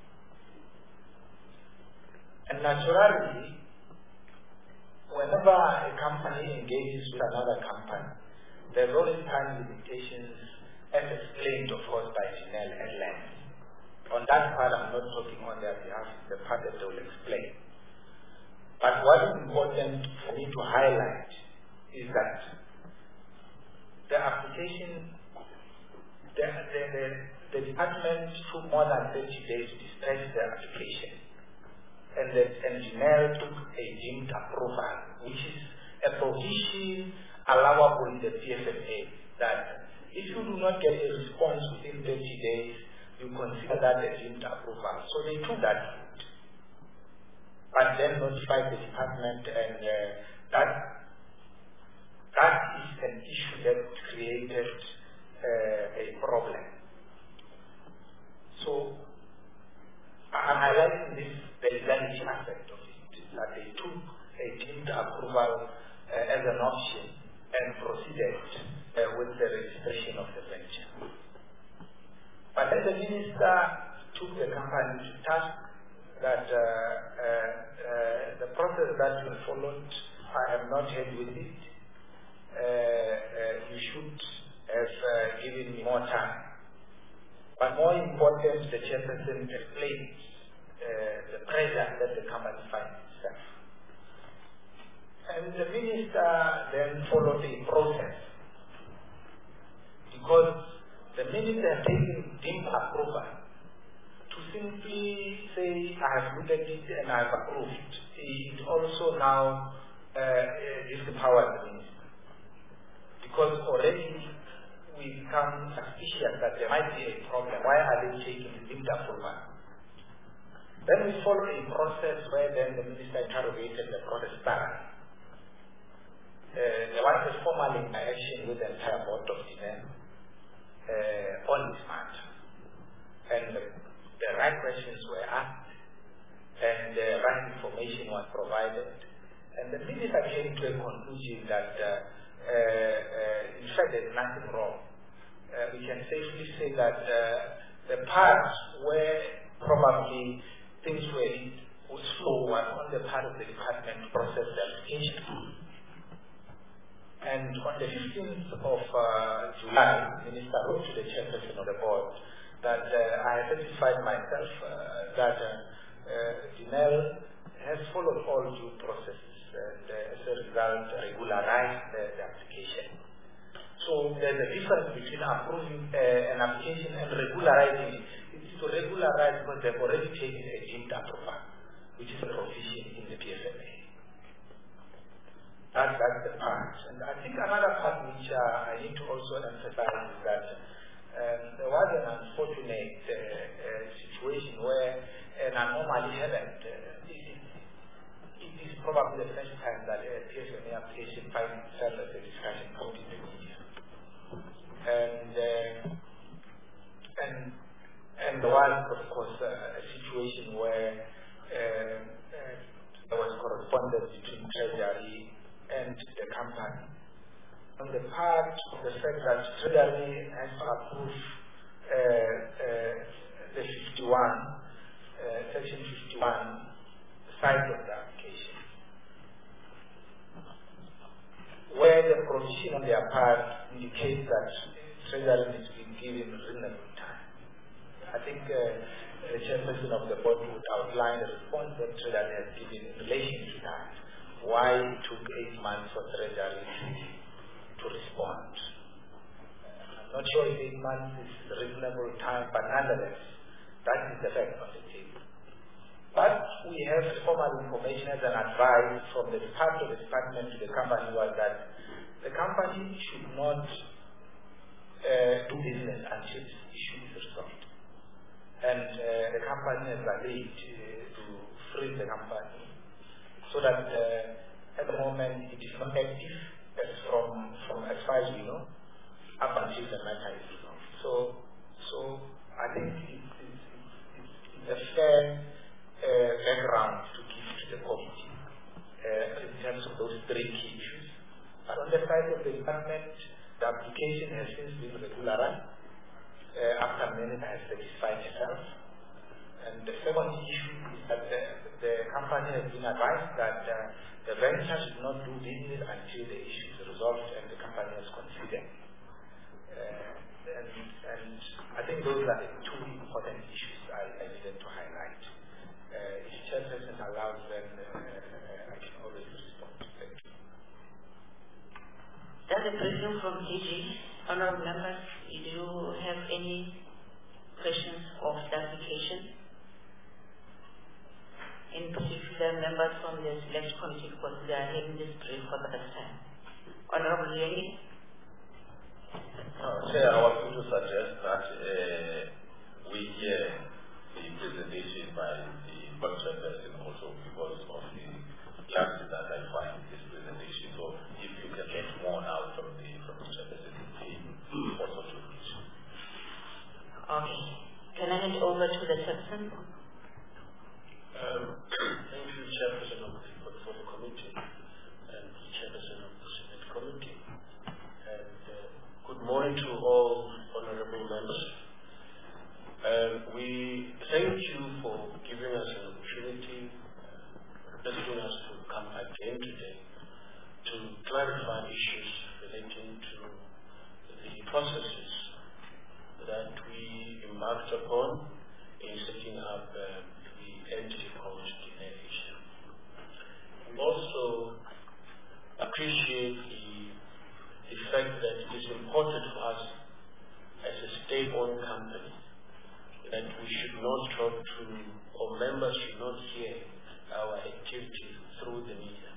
And naturally, whenever a company engages with another company, there's always time limitations, as explained, of course, by Genel at length. On that part, I'm not talking on their behalf, the part that they will explain. But what is important for me to highlight is that the application, the, the, the, the department took more than thirty days to dispatch the application. And the engineer took a deemed approval, which is a provision allowable in the P F M A, that if you do not get a response within thirty days, you consider that a deemed approval. So they took that route, but then notified the department, and uh, that that is an issue that created uh, a problem. So I'm highlighting this, the legality aspect of it, that they took a deemed approval uh, as an option and proceeded uh, with the registration of the venture. But then the minister took the company to task that uh, uh, uh, the process that you followed, I am not happy with it. Uh, uh, you should have uh, given me more time. But more important, the chairperson explained uh, the pressure that the company finds itself. And the minister then followed a process, because the minister has taken deemed approval to simply say, I have looked at it and I have approved. It also now uh, disempowers the minister, because already we become suspicious that there might be a problem. Why are they taking deemed approval? Then we followed a process where then the minister interrogated the process thoroughly. Uh, there was a formal interaction with the entire board of D N uh, on this matter. And the, the right questions were asked, and the right information was provided. And the minister came to a conclusion that, uh, uh, uh, in fact, there's nothing wrong. Uh, we can safely say that uh, the part where probably things were slow was on the part of the department to process the application. And on the fifteenth of uh, July, the minister wrote to the chairperson of the board that uh, I satisfied myself uh, that uh, uh, D N L has followed all due processes and uh, as a result regularized the, the application. So there's a difference between approving uh, an application and regularizing it. It is to regularize because they've already taken a deemed approval, which is a provision in the P S M A. That, that's the part. And I think another part which uh, I need to also emphasize is that um, there was an unfortunate uh, uh, situation where an anomaly happened. Uh, it, is, it is probably the first time that a P S M A application finds itself as a discussion point in the media. And, uh, and, and there was, of course, uh, a situation where uh, uh, there was correspondence between Treasury and the company. On the part of the fact that Treasury has to approve uh, uh, the fifty-one, uh, section fifty-one side of the application, where the provision on their part indicates that Treasury needs to be given reasonable time. I think uh, the chairperson of the board would outline the response that Treasury has given in relation to that. Why it took eight months for Treasury to, to respond. Uh, I'm not sure if eight months is a reasonable time, but nonetheless, that is the fact on the table. But we have formal information as an advice from the part of the department to the company was that the company should not uh, do business until this issue is resolved. And uh, the company has agreed uh, to freeze the company, so that uh, at the moment it is not active as from, from as far as we know, up until the matter is resolved. So, so I think it, it, it, it's a fair uh, background to give to the committee uh, in terms of those three key issues. But on the side of the department, the application has since been regularized uh, after Minister has satisfied itself. And the second issue is that the, the company has been advised that uh, the venture should not do business until the issue is resolved and the company has considered. Uh, and, and I think those are the two important issues I, I needed to highlight. Uh, if chairperson allows, then uh, I can always respond. Thank you. That's a question from D G. Honorable members, do you have any questions of the application? In particular, members from the select committee, because they are hearing this brief for the first time. Honorable Yengi? Uh, Chair, I want to suggest that uh, we hear the presentation by the board chairperson also because of the clarity that I find in this presentation. So if you can get more now from the from the chairperson, also to reach. Okay. Can I hand over to the chairperson? Um, thank you, Chairperson of the Portfolio Committee and the Chairperson of the Senate Committee. morning to all honorable members. Um, we thank you for giving us an opportunity, requesting us to come again today to clarify issues relating to the processes that we embarked upon in setting up uh, the entity called Guinea Asia. We also appreciate the, the fact that it is important for us as a state-owned company that we should not talk to, or members should not hear our activities through the media.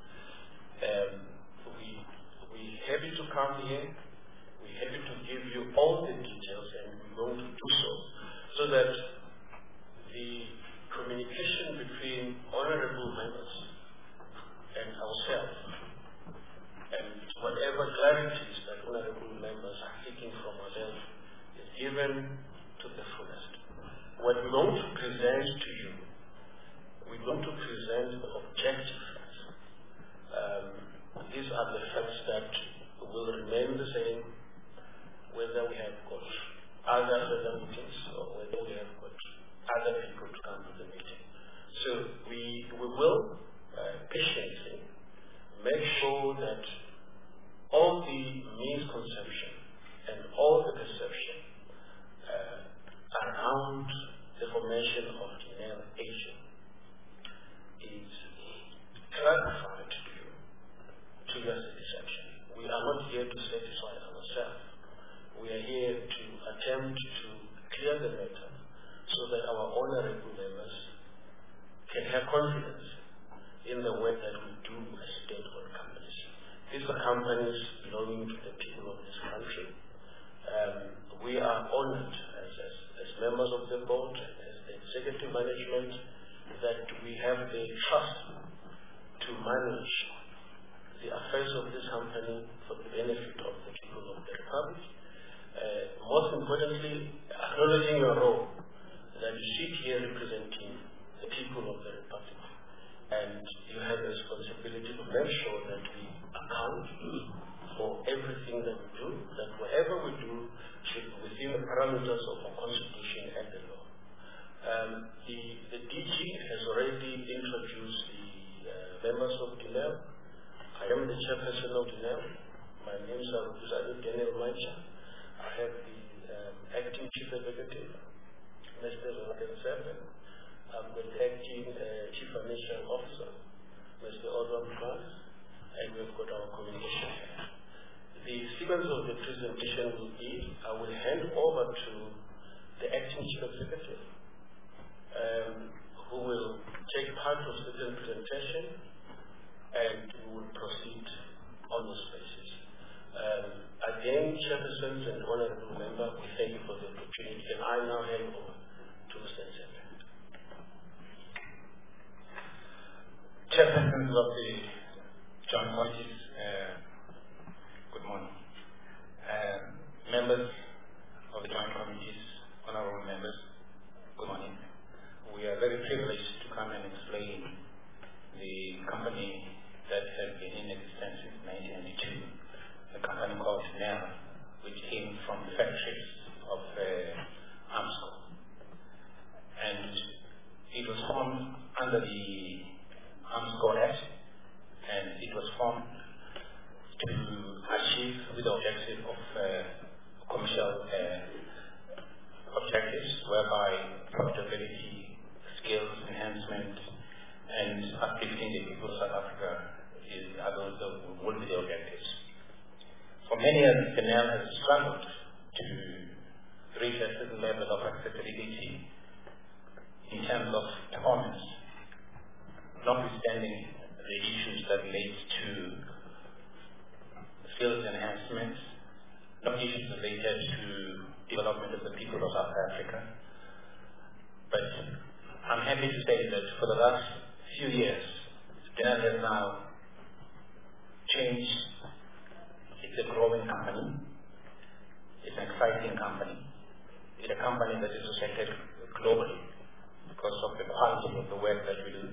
Um, we, we're happy to come here. We're happy to give you all the details, and we're going to do so, so that the communication between honorable members and ourselves, and whatever clarities that honorable members are seeking from ourselves, is given to the fullest. What we're going to present to you, we're going to present the objective facts. Um, these are the facts that will remain the same whether we have got other other meetings or whether we have got other people to come to the meeting. So we, we will uh, patiently make sure that all the misconception and all the perception uh, around the formation of Guinea Asia is clarified to you to your satisfaction. We are not here to satisfy ourselves. We are here to attempt to clear the matter so that our honorable members can have confidence in the work that we do as state-owned companies. These are companies belonging to the people of this country. Um, we are honored as, as, as members of the board and as the executive management that we have the trust to manage the affairs of this company for the benefit of the people of the Republic. Uh, most importantly, acknowledging your role that you sit here representing the people of the Republic, and you have a responsibility to make sure that we account for everything that we do, that whatever we do should be within the parameters of our Constitution and the law. Um, the, the D G has already introduced the uh, members of D N E L. I am the chairperson of D N E L. My name is Representative Daniel Mancha. I have the um, acting chief executive, Mister Zolatan Seven. I've got the acting uh, chief financial officer, Mister Odwan Franz, and we've got our communication head. The sequence of the presentation will be, I will hand over to the acting chief executive, um, who will take part of the presentation, and we will proceed on this basis. Um, again, chairpersons and honorable member, we thank you for the opportunity, and I now hand over to Mister Nzembe. Chairpersons of the joint committees, uh, good morning. Uh, members of the joint committees, honorable members, good morning. We are very privileged to come and explain the company that has been in existence since nineteen ninety-two, a company called N E L, which came from the factories of uh, Armsco. And it was formed under the Armsco Act, and it was formed to achieve with the objective of uh, commercial uh, objectives, whereby profitability, skills enhancement, and uplifting the people of South Africa is, are those that will be the objectives. For many years, N E L has struggled to reach a certain level of acceptability in terms of performance, notwithstanding the issues that relate to skills enhancement, not issues related to development of the people of South Africa. But I'm happy to say that for the last few years, N E L has now changed. It's a growing company. It's an exciting company. It's a company that is respected globally because of the quality of the work that we do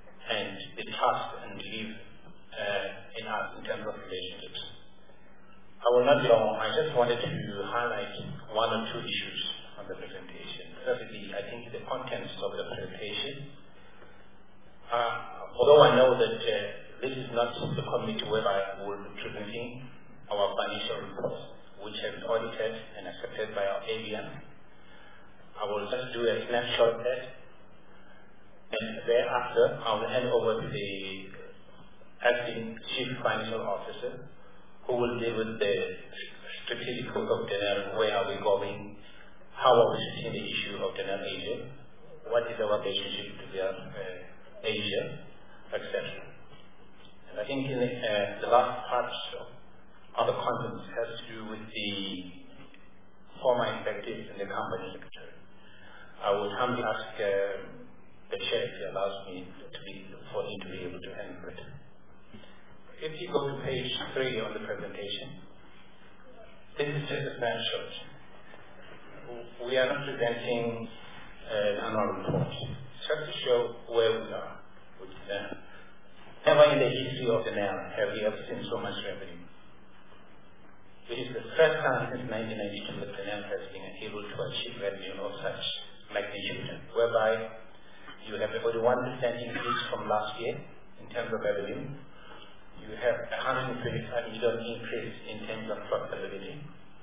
and the trust and belief uh, in us in terms of relationships. I will not be long. I just wanted to highlight one or two issues on the presentation. Firstly, I think the contents of the presentation. Uh, although I know that uh, this is not the committee where I will be presenting our financial reports, which have been audited and accepted by our A B M. I will just do a snapshot of that, and thereafter I will hand over to the acting Chief Financial Officer, who will deal with the strategic growth of Denel, where are we going, how are we seeing the issue of Denel Asia, what is our relationship to the, uh, Asia, et cetera. And I think in the, uh, the last part of the content has to do with the former executives in the company secretary. I would humbly ask uh, the chair if he allows me to be, for him to be able to handle it. If you go to page three on the presentation, this is just a snapshot. We are not presenting uh, an annual report, just to show where we are with Denel. Never in the history of Denel have we ever seen so much revenue. It is the first time since nineteen ninety-two that Denel has been able to achieve revenue of such magnitude, whereby you have a forty-one percent increase from last year in terms of revenue. You have a one hundred twenty-five million increase in terms of profitability.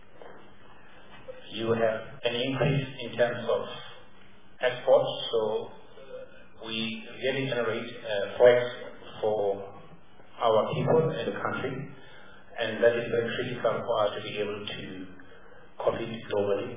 You have an increase in terms of exports, so we really generate uh, forex for our people in the country, and that is very critical for us to be able to compete globally.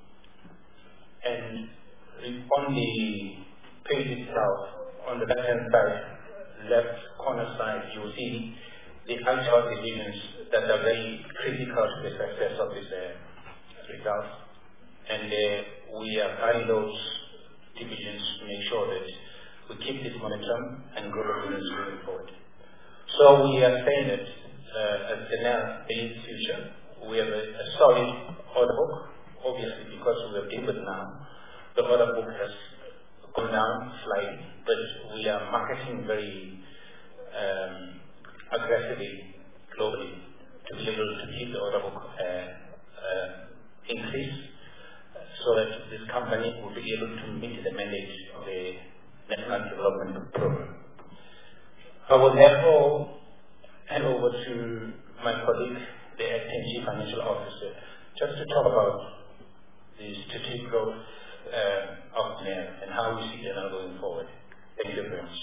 And on the page itself, on the left-hand side, left corner side, you will see the actual divisions that are very critical to the success of this uh, results. And uh, we are carrying those divisions to make sure that we keep this momentum and grow the business moving forward. So we are saying that uh, as Denel in the future, we have a, a solid order book, obviously because we have dealt with now. The order book has gone down slightly, but we are marketing very um, aggressively globally to be able to keep the order book uh, uh, increase, so that this company will be able to meet the mandate of the National Development Program. I will therefore hand over to my colleague, the acting Chief Financial Officer, just to talk about the strategic growth uh, of Denel and how we see Denel going forward. Thank you very much.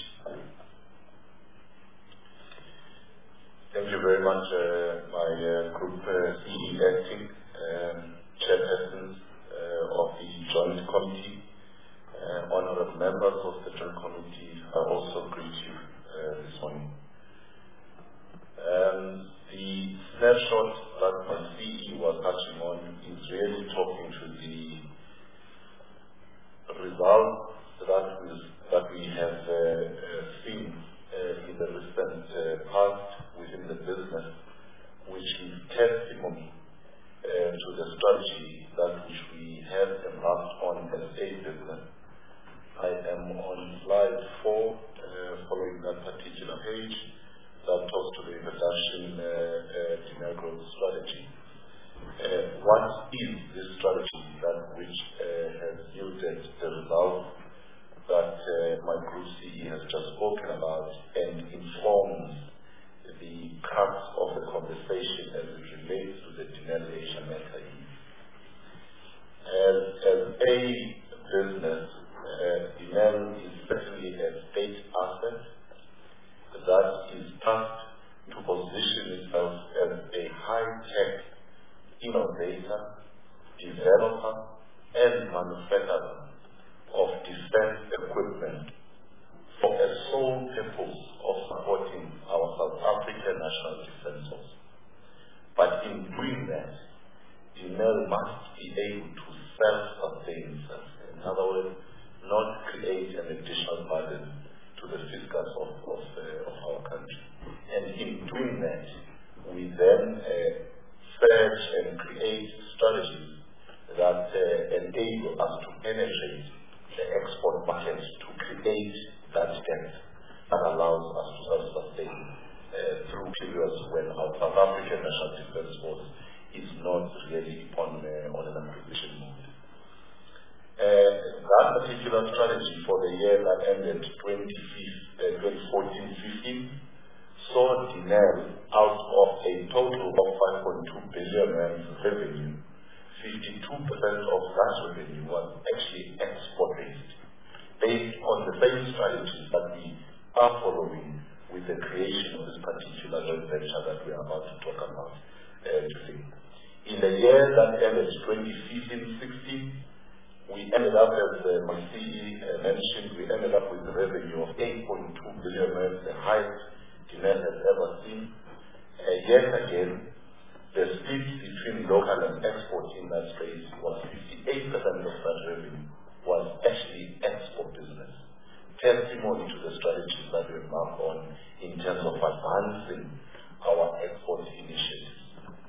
Thank you very much, uh, my uh, group uh, C E acting um, chairpersons uh, of the Joint Committee, uh, honorable members of the Joint Committee, I also greet you uh, this morning. Um, the snapshot that my C E was touching on is really talking to the results that we, that we have uh, uh, seen uh, in the recent uh, past within the business, which is testimony uh, to the strategy that which we have embarked on as a business. I am on slide four, uh, following that particular page that talks to the introduction uh, uh, Denel growth strategy. Uh, what is this strategy that which uh, has yielded the result that uh, my group C E has just spoken about and informs the crux of the conversation as it relates to the Denel Asia matter? As, as a business, uh, Denel is certainly a state asset that is tasked to position itself as a high-tech innovator, developer, and manufacturer of defense equipment for a sole purpose of supporting our South African national defense force. But in doing that, Denel must be able to self-sustain itself. In other words, not create an additional burden to the fiscus of, of, uh, of our country. And in doing that, we then uh, search and create strategies that uh, enable us to penetrate the export markets to create that depth that allows us to self-sustain uh, through periods when our South African National Defence Force is not really on, uh, on an acquisition mode. Uh, that particular strategy for the year that ended twenty fourteen fifteen saw Denel out of a total of five point two billion rand revenue. fifty-two percent of that revenue was actually export-based, based on the same strategies that we are following with the creation of this particular joint venture that we are about to talk about uh, today. In the year that ended twenty fifteen sixteen, we ended up, as uh, my C E uh, mentioned, we ended up with a revenue of eight point two billion rand, the highest Denel has ever seen. Uh, yet again, the split between local and export in that space was fifty-eight percent of that revenue was actually export business. Testimony to the strategies that we embarked on in terms of advancing our export initiatives.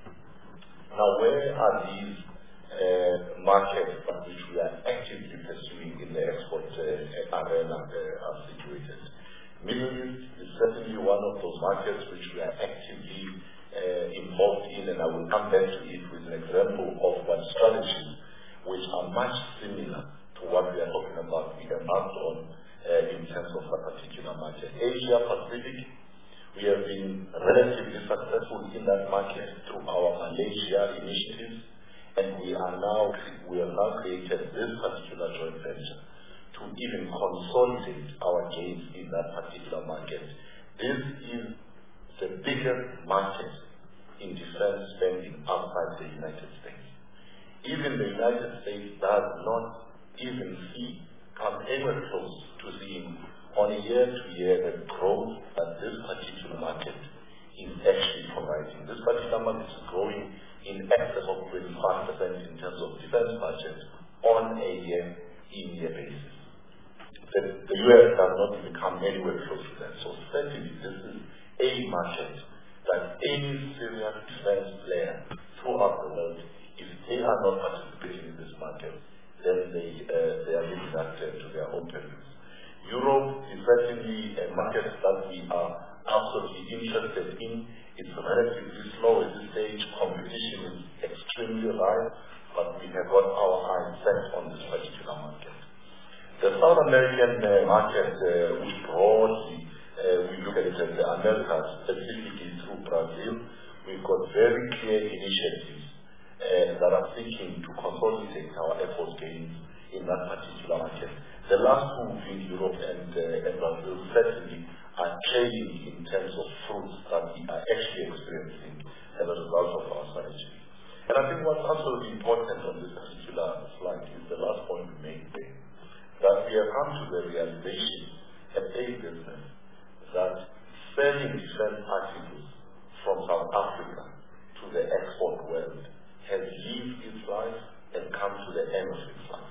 Now, where are these uh, markets which we are actively pursuing in the export uh, arena uh, are situated? Middle East is certainly one of those markets which we are actively uh, involved in, and I will come back to it with an example of what strategies which are much similar to what we are talking about we embarked on uh, in terms of a particular market. Asia Pacific, we have been relatively successful in that market through our Malaysia initiatives, and we are now we have now created this particular joint venture to even consolidate our gains in that particular market. This is the biggest market in defense spending outside the United States. Even the United States does not even see, come anywhere close to seeing on a year-to-year the growth that this particular market is actually providing. This particular market is growing in excess of twenty-five percent in terms of defense budget on a year-in-year basis. The, the U S does not even come anywhere close to that. So certainly this is a market that any serious defense player throughout the world, if they are not participating in this market, then they, uh, they are leaving that uh, to their own perils. Europe is certainly a market that we are absolutely interested in. It's relatively slow at this stage. Competition is extremely high, but we have got our eyes set on this particular market. The South American uh, market, uh, which broadly uh, we look at it as the Americas, specifically through Brazil, we've got very clear initiatives uh, that are seeking to consolidate our export gains in that particular market. The last move in Europe and, uh, and Brazil certainly are trailing in terms of fruits that we are actually experiencing as a result of our strategy. And I think what's absolutely important on this particular slide is the last point we made there, that we have come to the realization as a business that selling defense articles from South Africa to the export world has lived its life and come to the end of its life.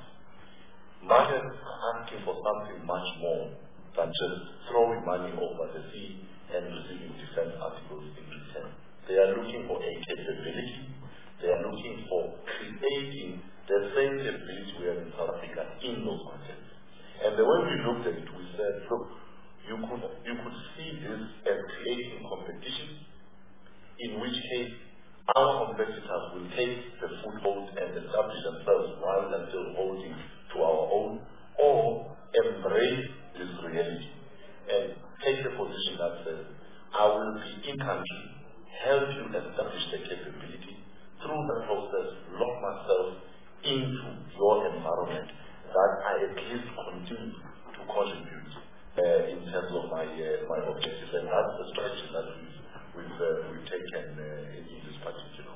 Markets are asking for something much more than just throwing money over the sea and receiving defense articles in return. They are looking for a capability. They are looking for creating the same capability we have in South Africa in those markets. And the way we looked at it, we said, look, you could, you could see this as creating competition, in which case our competitors will take the foothold and establish themselves while they're still holding to our own, or embrace this reality and take the position that says, I will be in country, help you establish the capability, through the process lock myself into your environment that I at least continue to contribute uh, in terms of my uh, my objectives. And that's the strategy that we've, we've, uh, we've taken uh, in this particular.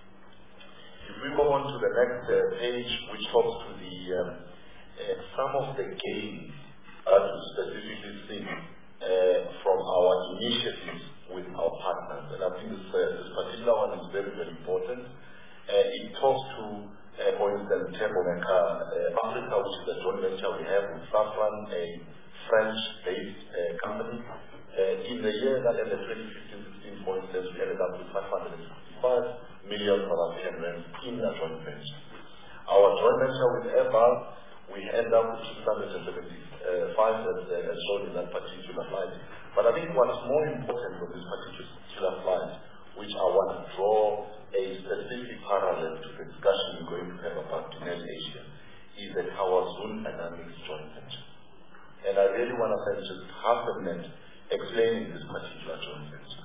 If we go on to the next uh, page, which talks to the um, uh, some of the gains that we specifically see uh, from our initiatives with our partners. And I think this, uh, this particular one is very, very important. Uh, it talks to, uh, for instance, Tembomeka uh, Africa, which is a joint venture we have with Safran, a French-based uh, company. Uh, in the year that ended twenty fifteen sixteen, for instance, we ended up with five hundred fifty-five million South African rand in that joint venture. Our joint venture with Airbus, we end up with six hundred seventy-five, as, uh, as shown in that particular slide. But I think what's more important from this particular slide, which I want to draw a specific parallel to the discussion we're going to have about Denel Asia, is the Tawazun Dynamics joint venture. And I really want to spend just half a minute explaining this particular joint venture.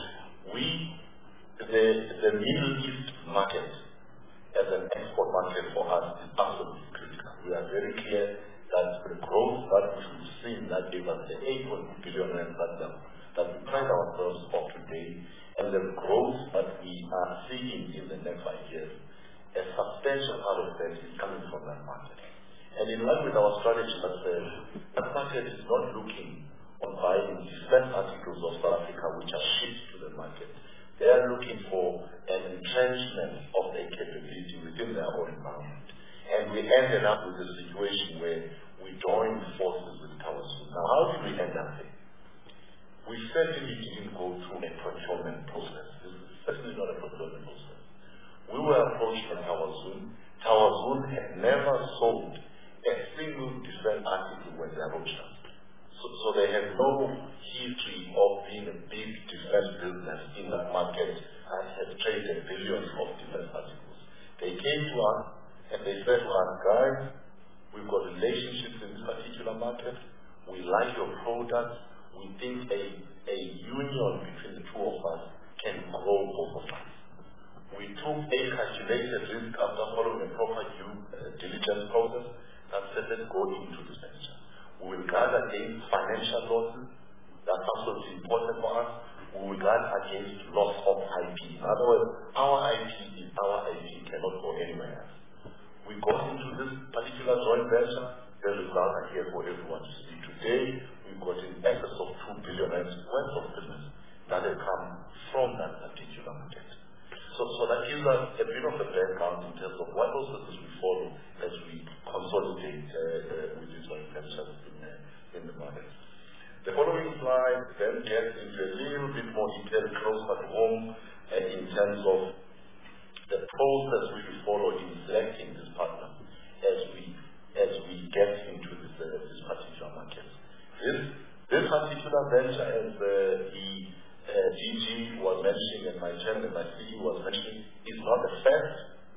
we, the, the Middle East market as an export market for us is absolutely critical. We are very clear that the growth that we've seen that gave us the eight point two billion rand that, that we pride ourselves of today, and the growth that we are seeing in the next five years, a substantial part of that is coming from that market. And in line with our strategy that says that market is not looking on buying defense articles of South Africa which are shipped to the market. They are looking for an entrenchment of their capability within their own environment. And we ended up with a situation where we joined forces with Tawazun. Now, how did we end up there? We certainly didn't go through a procurement process. This is certainly not a procurement process. We were approached by Tawazun. Tawazun had never sold a single defense article when they approached us. So, so they had no history of being a big defense business in that market and had traded billions of defense articles. They came to us and they said to us, guys, we've got relationships in this particular market. We like your products. We think a, a union between the two of us can grow both of us. We took a calculated risk after following a proper due uh, diligence process and said, let's go into this venture. We will guard against financial losses. That's absolutely important for us. We will guard against loss of I P. In other words, our I P is our I P, cannot go anywhere else. We got into this particular joint venture. The results are here for everyone to see. Today, we've got in excess of two billion rand worth of business that has come from that particular market. So, so that gives us a bit of a background in terms of what processes we follow as we consolidate uh, uh, with these joint ventures in, uh, in the market. The following slide then gets into a little bit more detail closer to home uh, in terms of the process we follow in selecting this partner as we as we get into this, uh, this particular market. This this particular venture, as uh, the uh, D G was mentioning and my chairman and my C E O was mentioning, is not the first,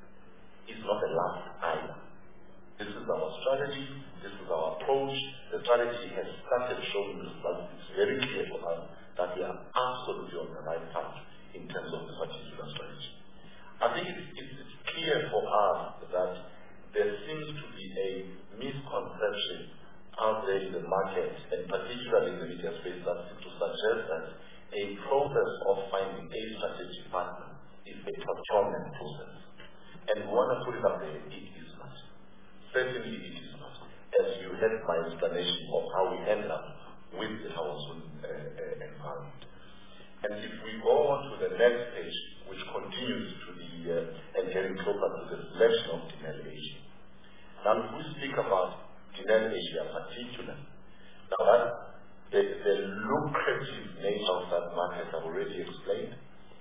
is not the last either. This is our strategy, this is our approach. The strategy has started showing results. It's very clear for us that we are absolutely on the right path in terms of this particular strategy. I think it's, it's, it's clear for us that there seems to be a misconception out there in the market, and particularly in the media space, that seems to suggest that a process of finding a strategic partner is a procurement process. And we want to put it up there, it is not. Certainly it is not. As you heard my explanation of how we end up with the Tawazun uh, uh, environment. And if we go on to the next page, which continues to the, uh, and getting closer to the selection of Denel Asia. Now, if we speak about Denel Asia particularly, now that the, the lucrative nature of that market I've already explained,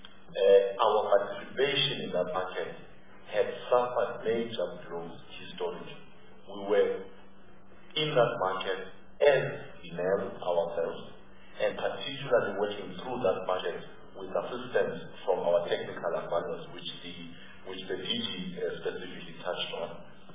uh, our participation in that market had suffered major blows historically. We were in that market as Denel ourselves, and particularly working through that market with assistance from our technical advisors, which the which the D G uh, specifically touched on.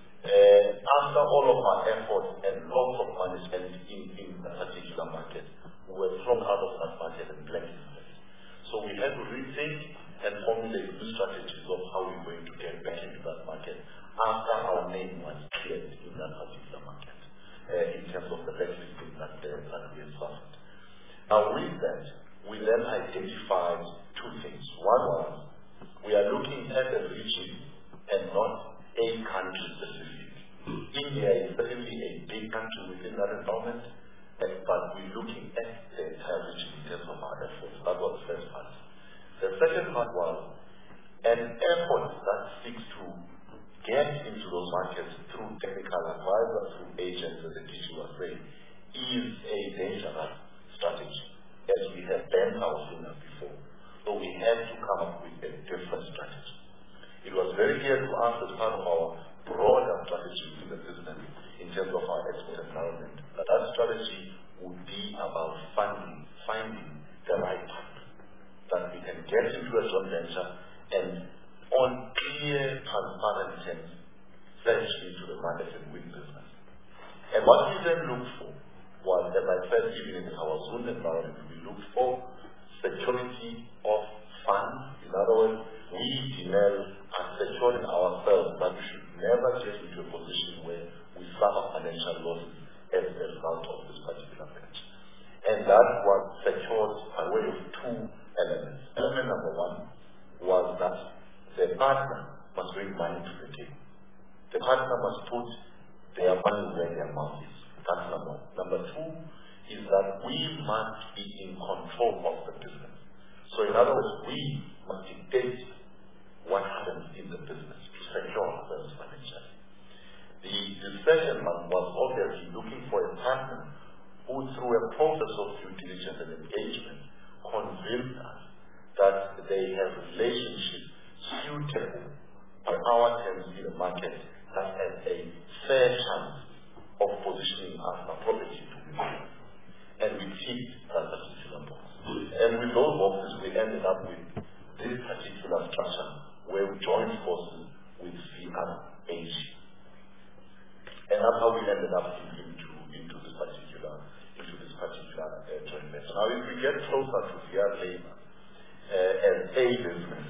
Uh, after all of our efforts and lots of money spent in, in that particular market, we were thrown out of that market and blacklisted. So we had to rethink and formulate new strategies of how we're going to get back into that market after our name was cleared in that particular market, uh, in terms of the blacklisting that, uh, that we had suffered. Now with that, we then identified two things. One was, we are looking at the region and not a country specific. India is certainly a big country within that environment, but we're looking at the entire region in terms of our efforts. That was the first part. The second part was an effort that seeks to get into those markets through technical advisors, through agents, as the D G was saying, is a dangerous strategy, as we have bent our fingers before. So we had to come up with a different strategy. It was very clear to us as part of our broader strategy in the business in terms of our export environment that that strategy would be about finding, finding the right partner that we can get into a joint venture and on clear, transparent terms, fetch into the market and win business. And what we then looked for was, as I said, even in our zone environment, we looked for security of funds. In other words, we, Denel, are securing ourselves that we should never get into a position where we suffer financial losses as a result of this particular venture. And that was secured by way of two elements. Element number one was that the partner must bring money to the table. The partner must put their money where their mouth is. That's number one. Number two is that we must be in control of the business. So in other words, we must dictate what happens in the business to secure ourselves financially. The, the second one was obviously looking for a partner who, through a process of due diligence and engagement, convinced us that they have relationships suitable by our terms in the market that has a fair chance of positioning us appropriately to win. And we ticked that particular box. And with those boxes, we ended up with this particular structure where we joined forces with V R Asia. And that's how we ended up into, into this particular, into this particular uh, joint venture. Now, if we get closer to V R Labour uh, as a business,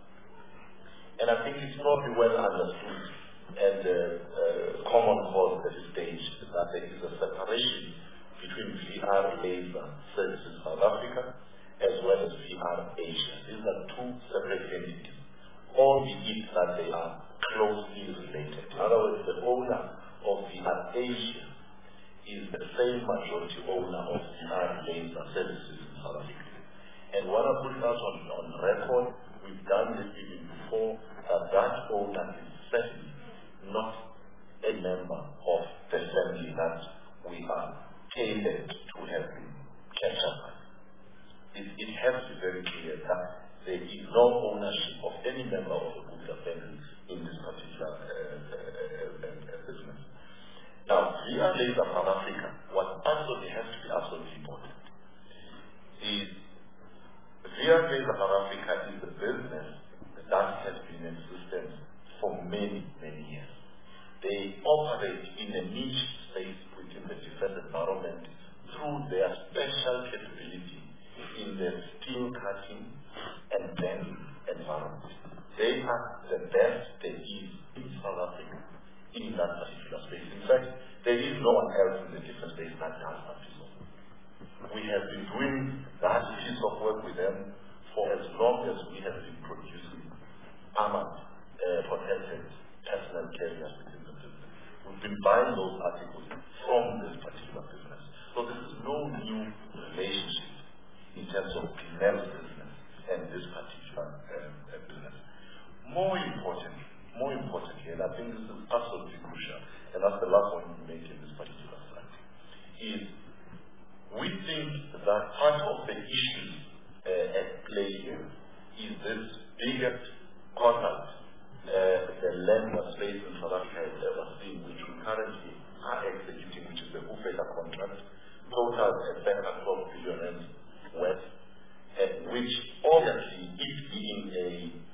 and I think it's probably well understood and uh, uh, common cause at this stage that there is a separation between V R Labour Services South Africa as well as V R Asia. These are two separate entities, albeit that they are closely related. In other words, the owner of V R Asia is the same majority owner of V R Labour Services in South Africa. And what I put out on, on record, we've done this even before, that that owner is certainly not a member of the family that we are tailored to have been kept up. It, it has to be very clear that there is no ownership of any member of the Buddha family in this particular uh, uh, uh, uh, business. Now, V R Labour South Africa, what absolutely has to be absolutely important is V R Labour South Africa is a business that has been in existence for many, many years. They operate in a niche space within the defense environment through their special capability in the steel cutting and bending environment. They are the best there is in South Africa in that particular space. In fact, there is no one else in the defense space that does that piece of work. We have been doing that piece of work with them for as long as we have been producing armored, uh, protected personal carriers within the business. We've been buying those articles from this particular business. So this is no new relationship in terms of Denel's business and this particular um, uh, business. More importantly, more importantly, and I think this is absolutely crucial, and that's the last one we make in this particular slide, is we think that part of the issues uh, at play here is this biggest contract uh, the lender space in South Africa has ever seen, which we currently are executing, which is the Ufela contract, total at twelve billion rand worth, uh, which obviously, it being a,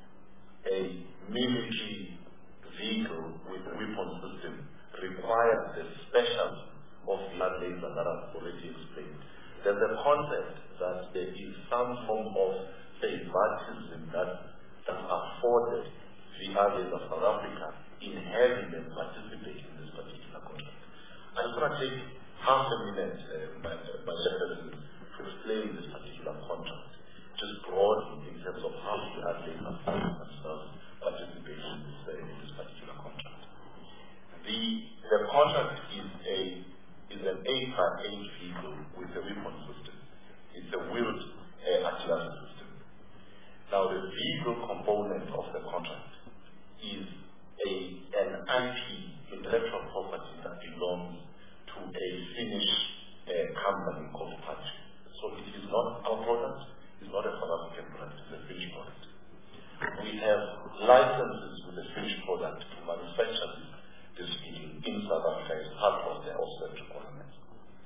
a military vehicle with a weapon system, requires the special of blood laser that I've already explained. There's a concept that there is some form of favoritism that that afforded V R Labour South Africa in having them participate in this particular contract. I just want to take half a minute, uh, my, uh, my secretary, to explain this particular contract, just broadly in terms of how V R Labour themselves participate in this, uh, in this particular contract. The the contract is a is an eight by eight vehicle with a weapon system. It's a wheeled uh, artillery system. Now, the vehicle component of the contract is a, an I P, intellectual property, that belongs to a Finnish uh, company called Patch. So it is not our product, it's not a South African product, it's a Finnish product. We have licenses with the Finnish product to manufacture this vehicle in South Africa as part of the offset requirements.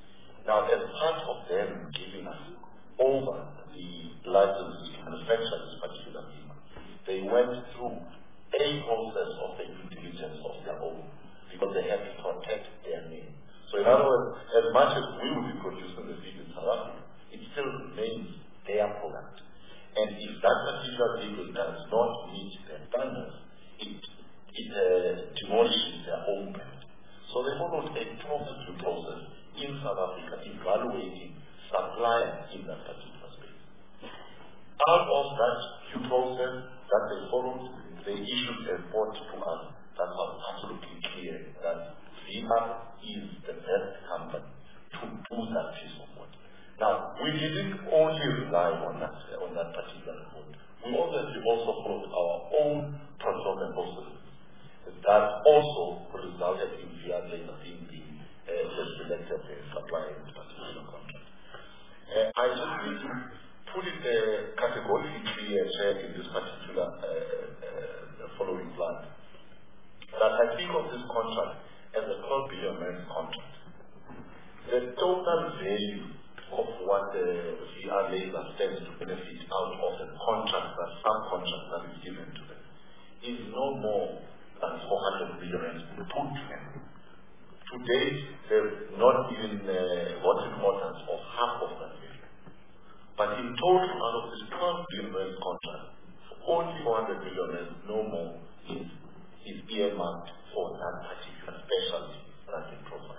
Now, as part of them giving us over the licenses to manufacture this particular thing, they went through a process of the due diligence of their own, because they had to protect their name. So in other words, as much as we will be producing the vehicle in South Africa, it still remains their product. And if that particular vehicle does not meet their standards, it, it uh, demolishes their own brand. So they followed a proper due process in South Africa, evaluating suppliers in that particular space. Out of that due process that they followed, they issued a report to us that was absolutely clear that V R is the best company to do that piece of work. Now, we didn't only rely on that, uh, on that particular report. We obviously also followed our own procurement processes that also resulted in V R later being the uh, selected uh, supplier in this particular contract. Uh, I just need to put it uh, categorically clear in this particular uh, uh, following slide that I think of this contract as a twelve billion rand contract. The total value of what the V R laser stands to benefit out of the contract, that subcontract that is given to them, is no more than four hundred million rand put to them. Today, they've not even uh, gotten more than of half of that value. But in total, out of this twelve billion rand contract, only four hundred million rand, no more, is, is earmarked for that particular specialty that they provide.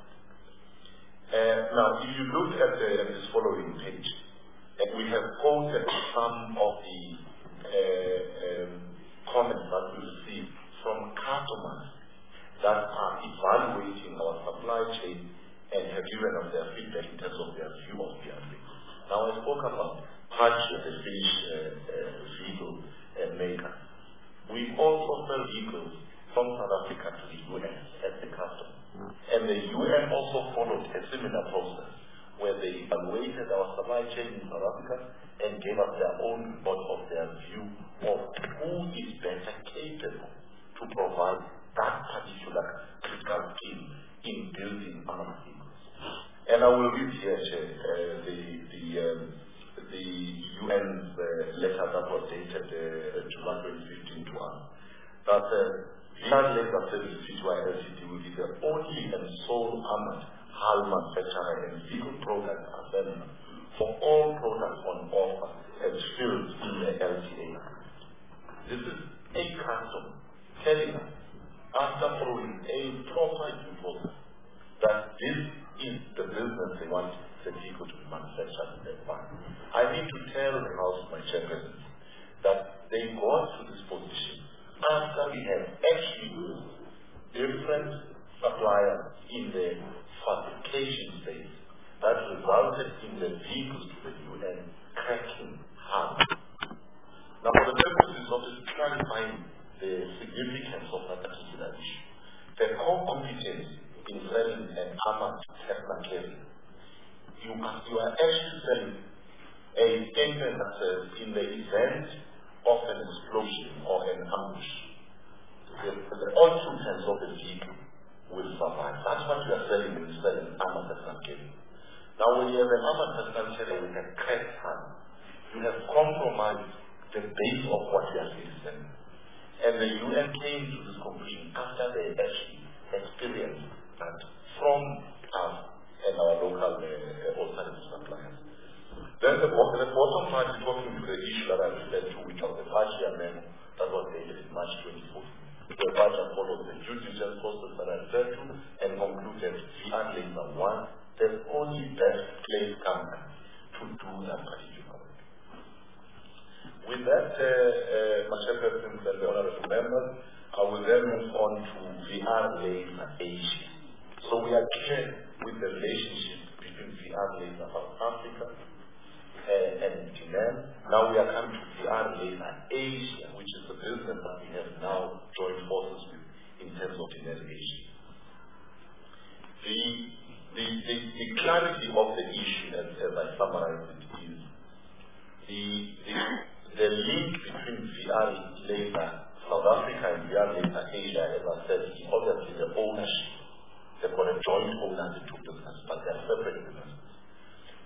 Uh, now, if you look at the, this following page, uh, we have quoted some of the uh, um, comments that we received from customers that are evaluating our supply chain and have given us their feedback in terms of their view of V R L. Now, I spoke about Patria, the Finnish uh, uh, vehicle uh, maker. We also sell vehicles from South Africa to the U S as the customer. And the U N also followed a similar process where they evaluated our supply chain in South Africa and gave us their own report of their view of who is better capable to provide that particular critical skill in building our vehicles. And I will read here uh, the the, um, the U N's uh, letter that was dated uh, July twenty fifteen to us, that uh, V R Laser Services Pty Ltd will be the only and sole armored hull manufacturer and vehicle product assembler for all products on offer as filled in the L T A. This is a custom telling us, after following a proper due process, that this is the business they want the vehicle to be manufactured in their plant. I need to tell the House, my chairperson, that they got to this position after we have actually used different suppliers in the fabrication space that resulted in the vehicles to the U N cracking hard. Now, for the purposes of just clarifying the significance of that particular issue, the core competence in selling an armored Tesla carrier, you are, you are actually selling a statement that says, in the event of an explosion or an ambush, the, the occupants of the vehicle will survive. That's what you are selling when you sell an armored Tesla carrier. Now, when you have an armored Tesla carrier with a cracked hand, you have compromised the base of what you are selling. And the U N came to this conclusion after they actually experienced that from us and our local uh, alternative suppliers. Then the, the bottom part is talking to the issue that I referred to, which was the Patria memo that was dated in March twenty fourteen. The Patria followed the due diligence process that I referred to and concluded V R Laser one, the only best placed company to do that particular work. With that, uh, uh, my chairperson and the honorable members, I will then move on to V R Laser Asia. So we are clear with the relationship between V R Laser South Africa uh, and Dinan. Now we are coming to V R Laser Asia, which is the business that we have now joined forces with in terms of Dinan Asia. The, the, the, the clarity of the issue, as, as I summarized it, is the, the, the link between V R Laser South Africa and V R Laser Asia, as I said, is obviously the ownership. They've got a joint ownership to business, but they're separate businesses.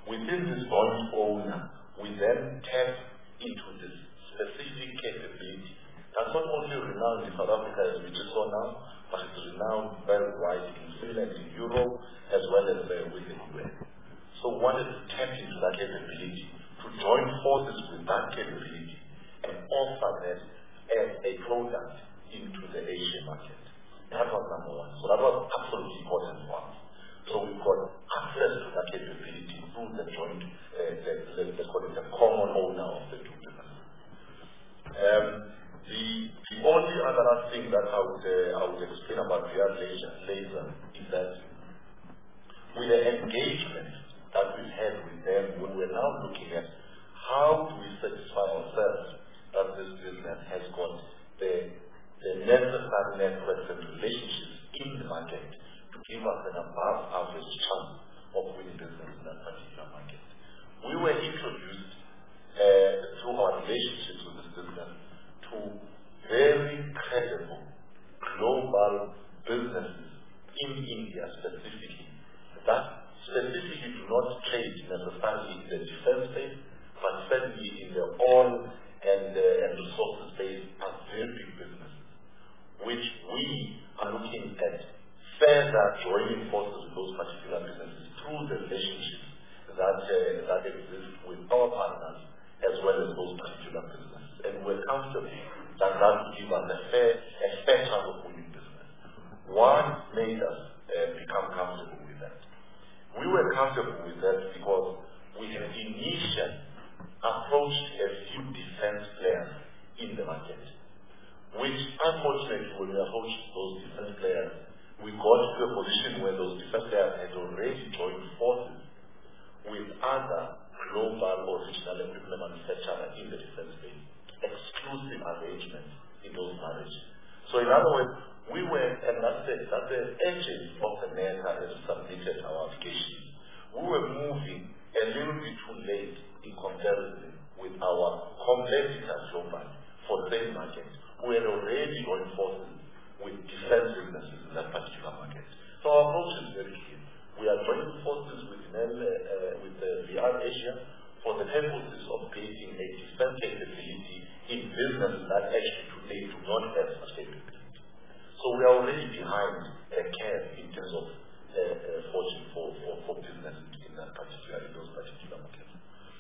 Within this joint owner, we then tap into this specific capability. That's not only renowned in South Africa as we just saw now, but it's renowned very wide in Finland, in Europe, as well as uh, within the U S. So we wanted to tap into that capability, to join forces with that capability, and offer that as a product into the Asian market. That was number one. So that was absolutely important for us. So we've got access to that capability through the joint, uh, the, the, let's call it the common owner of the two businesses. Um, the, the only other thing that I would, uh, I would explain about Riyadh Laser, laser is that with the engagement that we've had with them, when we're now looking at how do we satisfy ourselves that this business has got the, the necessary networks and relationships in the market to give us an above average chance of winning business in that particular market. We were introduced uh, through our relationships with this business to very credible global businesses in India specifically that specifically do not trade necessarily in the defense space, but certainly in the oil and, uh, and resources space are very big businesses, which we are looking at further joining forces with those particular businesses through the relationships that, uh, that exist with our partners as well as those particular businesses. And we're comfortable that that will give us a fair, a fair chance of winning business. What made us uh, become comfortable with that? We were comfortable with that because we had initially approached a few defense players in the market, which unfortunately when we approached those defense players, we got to a position where those defense players had already joined forces with other global or regional equipment manufacturers in the defense space, exclusive arrangements in those marriages. So in other words, we were, and that's the, that's the engine of the NERCA as we submitted our application. We were moving a little bit too late in comparison with our competitors globally for the same market. We had already joined forces with defense businesses in that particular market. So our approach is very clear. We are joining forces with, uh, uh, with uh, Riyadh Asia for the purposes of creating a defense capability in businesses that actually today do not have such capability. So we are already behind a curve in terms of uh, uh, fortune for, for, for business in that particular, in those particular markets.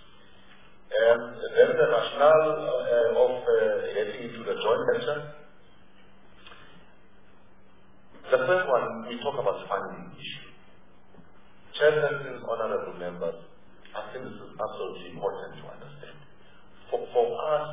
And then the rationale uh, of uh, getting into the joint venture. The first one, we talk about funding issue. Chairpersons, honorable members, I think this is absolutely important to understand. For, for us,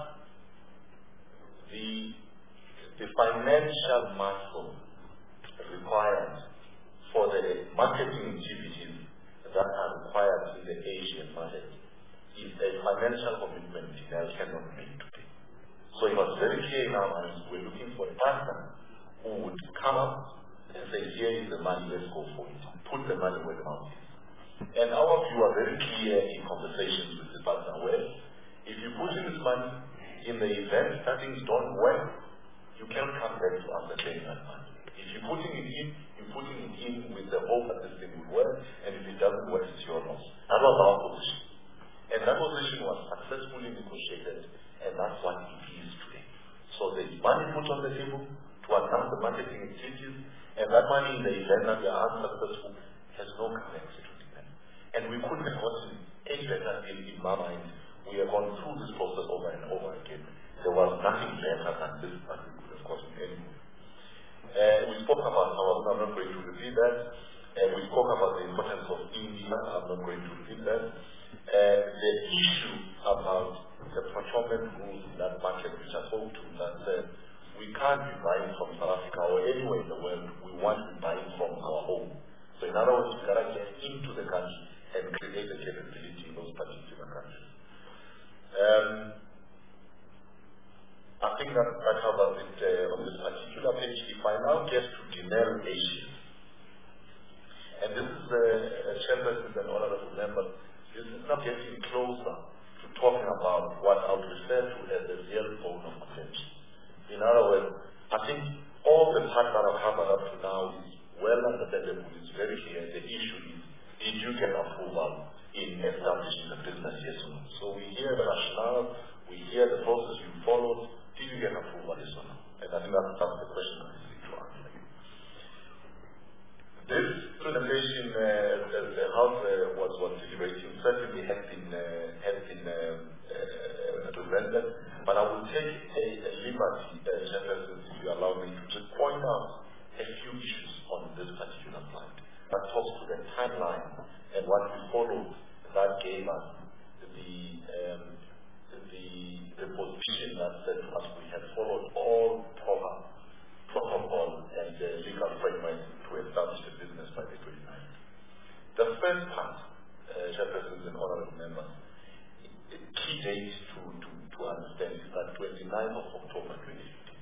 the, the financial muscle required for the marketing activities that are required in the Asian market is a financial commitment that cannot make today. So it was very clear in our minds, we're looking for a partner who would come up and say, here is the money, let's go for it. Put the money where the mouth is. And our view are very clear in conversations with the partner where if you put in this money, in the event that things don't work, you can't come back to us and pay that money. If you're putting it in, you're putting it in with the hope that this thing will work, and if it doesn't work, it's your loss. That was our position. And that position was successfully negotiated, and that's what it is today. So there's money put on the table to announce the marketing activities, and that money in the event that we are unsuccessful has no currency to depend. And we couldn't have gotten any better deal in my mind. We have gone through this process over and over again. There was nothing better than this that we could have gotten anyway. Uh, we spoke about how I'm not going to repeat that. Uh, we spoke about the importance of India. I'm not going to repeat that. Uh, the issue about the procurement rules in that market, which I spoke to, that uh, we can't be buying from South Africa or anywhere in the world. We want to be buying from our home. So in other words, we got to get into the country and create a capability in those particular countries. Um, I think that, that covers it uh, on this particular page. If I now get to Denel Asia, and this is uh, a chairperson and honorable member, this is now getting closer to talking about what I would refer to as the real bone of contention. In other words, I think all the part that I've covered up to now is well understandable. It's very clear. The issue is, did you get approval in establishing the business, yes or no. So we hear the rationale, we hear the process you followed. Did you get approval, yes or no? And I think that's, that's the question that is to answer. This presentation, uh, the, the House uh, was, was deliberating, certainly has been, uh, has been um, uh, presented, but I will take a, a liberty, uh, Chairperson, if you allow me, to just point out a few issues on this particular slide that talks to the timeline and what we followed that gave us the, um, the, the position that said to us we had followed all proper protocol and uh, legal framework to establish the business by the twenty-ninth. The first part, uh, Chairpersons and honorable members, the key date to, to, to understand is that twenty-ninth of October twenty fifteen.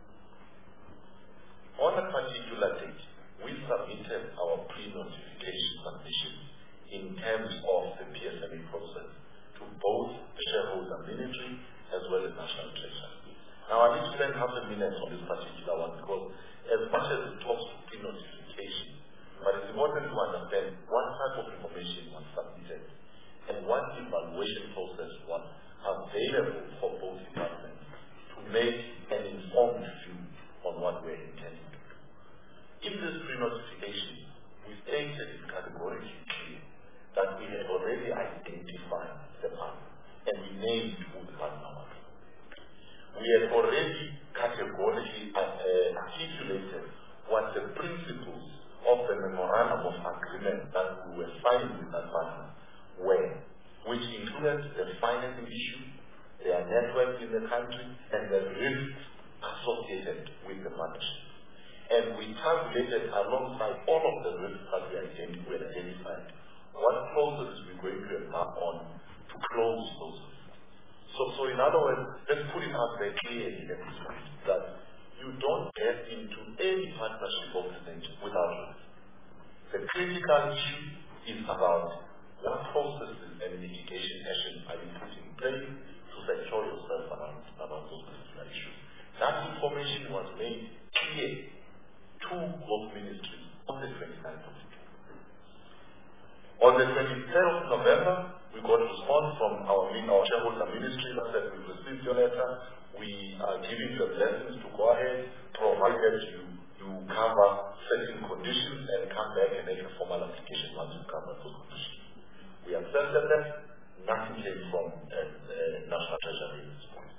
On a particular date, we submitted our pre-notification submission in terms of the P S M A process to both the shareholder military as well as National Treasury. Now I need to spend half a minute on this particular one because as much as it talks to pre-notification, but it's important to understand what type of information was submitted and what evaluation process was available for both departments to make an informed view on what we're intending to do. In this pre-notification, we stated it categorically clear that we had already identified the partner and we named who the partner was. We had already categorically uh, articulated what the principles of the memorandum of agreement that we were signing with that partner were, which included the financing issue, their network in the country, and the risks associated with the partnership. And we calculated alongside all of the risks that we identified what processes we're going to embark on to close those risks. So, so in other words, let's put it out very clearly at this point that you don't get into any partnership of this nature without risk. The critical issue is about what processes and mitigation actions are you putting in place to secure yourself around, around those particular issues. That information was made clear to both ministries on the twenty-ninth of October. On the twenty-third of November, we got a response from our, our shareholder ministry that said we've received your letter, we are giving you the blessings to go ahead, provided you, you cover certain conditions and come back and make a formal application once you cover those conditions. We accepted that, nothing came from uh, uh, National Treasury at this point.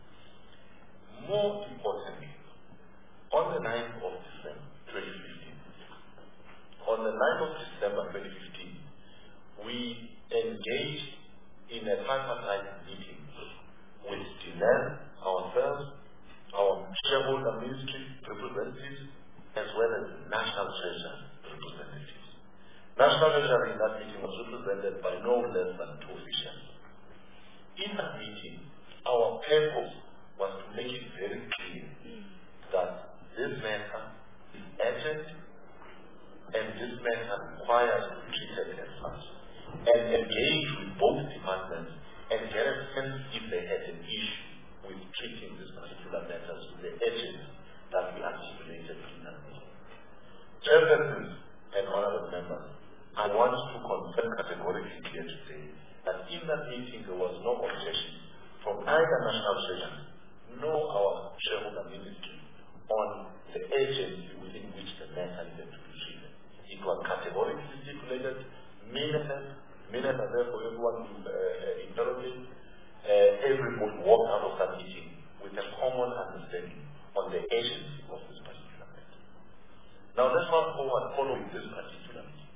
More importantly, on the ninth of December twenty fifteen, on the ninth of December twenty fifteen, we engaged in a tripartite meeting with D N E L, ourselves, our shareholder ministry representatives, as well as National Treasury representatives. National Treasury in that meeting was represented by no less than two officials. In that meeting, our purpose was to make it very clear that this matter is urgent and this matter requires to be treated as such, and engage with both departments and get a sense if they had an issue with treating this particular matters with the urgency that we articulated in that meeting. Chairpersons and honorable members, I want to confirm categorically here today that in that meeting there was no objection from either National Treasury nor our shareholder ministry on the urgency within which the matter needed to be treated. It was categorically stipulated, minutes, minutes are there for everyone to uh, interrogate. Uh, everybody walked out of that meeting with a common understanding on the urgency of this particular matter. Now let's fast forward following this particular meeting.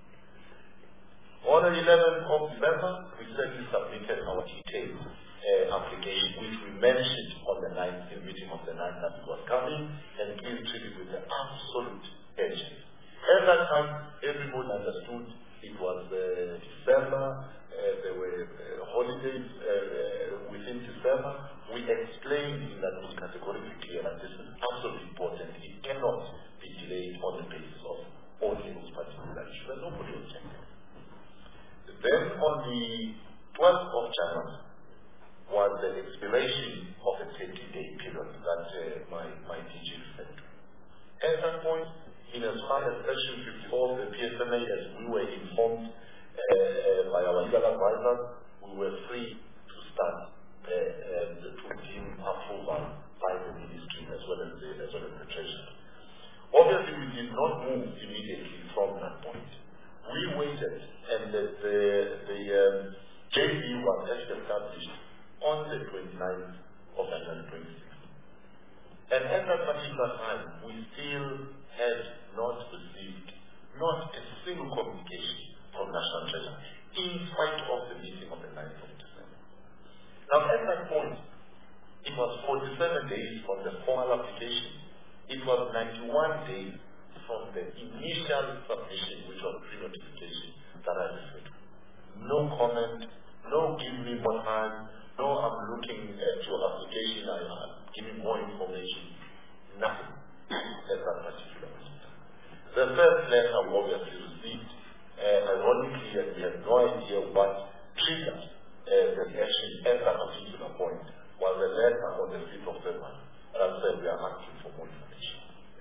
On the eleventh of December, we certainly submitted our detailed uh, application, which we mentioned on the ninth, in meeting of the ninth that it was coming, and please treat it with the absolute urgency. At that time, everybody understood it was uh, December, uh, there were uh, holidays uh, within December. We explained in that it was categorically clear that this is absolutely important. It cannot be delayed on the basis of only those particular issues, and nobody objected. Then on the twelfth of January was the expiration of a thirty-day period that uh, my, my D G referred to. At that point, in as far as Section fifty-four of the P S M A, as we were informed, uh, by our legal advisors, we were free to start uh, uh, to give approval by the ministry as well as the, as well as the treasury. Obviously, we did not move immediately from that point. We waited, and the, the, the um, J V was actually established on the twenty-ninth of January twenty sixteen. And at that particular time, we still had not received not a single communication from National Treasury, in spite of the meeting of the ninth of December. Now, at that point, it was forty-seven days from the formal application. It was ninety-one days from the initial submission, which was pre-notification, that I referred to. No comment, no give me more time, no I'm looking at your application, I am giving more information, nothing at that particular point. The first letter we obviously received, uh, ironically, and we had no idea what triggered uh, the action at that particular point, was a letter on the fifth of February that said we are asking for more information.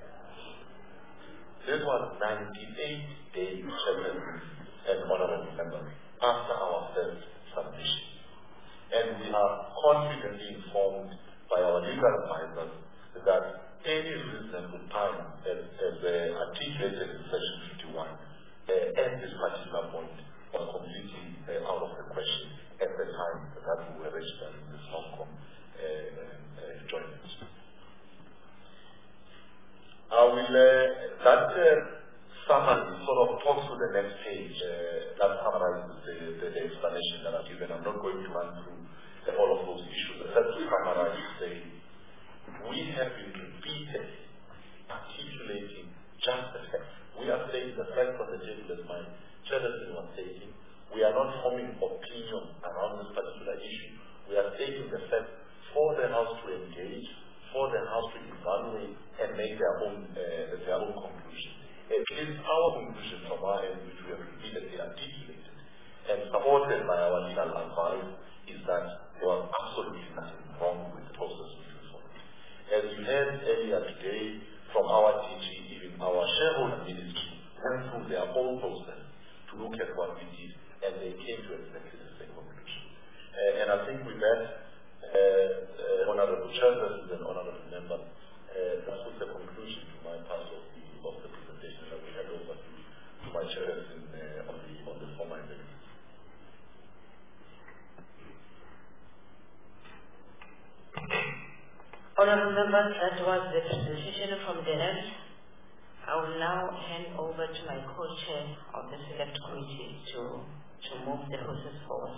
This was ninety-eight days, and honorable members, after our first submission. And we are confidently informed by our legal advisors that any reasonable time, as, as uh, articulated in section fifty-one, uh, at this particular point was completely uh, out of the question at the time that we were registered in this Hong Kong uh, uh, joint. I will, uh, that uh, summary sort of talks to the next page, uh, that summarizes the, the, the explanation that I've given. I'm not going to run through uh, all of those issues. Except to summarize to say, we have been repeatedly articulating just the facts. We are saying the facts on the table as my chairman was stating. We are not forming opinion around this particular issue. We are stating the facts for the House to engage, for the House to evaluate and make their own uh, their own conclusion. It is our conclusion from our end, which we have repeatedly articulated and supported by our legal advice, is that there was absolutely nothing wrong with the process which we followed. As you heard earlier today from our T G, even our shareholder ministry went through their own process to look at what we did, and they came to exactly the same conclusion. Uh, and I think with that, uh, uh, honorable chairpersons and honorable members, uh, that was the conclusion to my part of the, of the presentation that we had over to, to my chairperson uh, on the on the former event. Honorable members, that was the presentation from the end. I will now hand over to my co-chair of the select committee to, to move the process forward.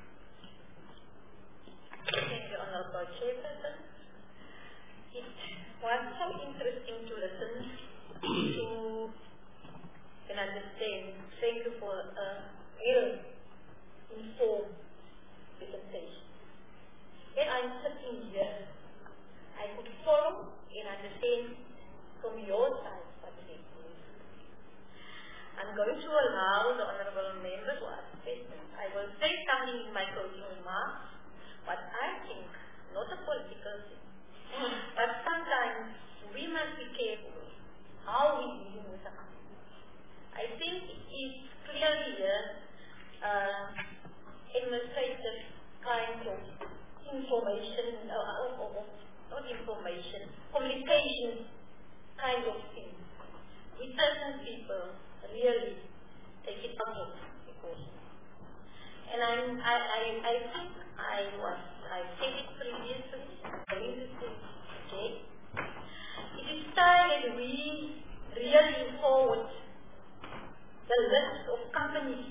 Thank you, Honorable Chairperson. It was so interesting to listen to and understand. Thank you for a real informed presentation. When I'm sitting here, I could follow and understand from your side what it is. I'm going to allow the honorable members to ask questions. I will say something in my closing remarks, but I think not a political thing. But sometimes we must be careful how we deal with the company. I think it's clearly here uh, administrative kind of information, uh, or, or, not information, communication kind of thing. With certain people really take it out of proportion. And I'm, I, I, I think I was, I said it previously, I need to say it today. It is time that we really forward the list of companies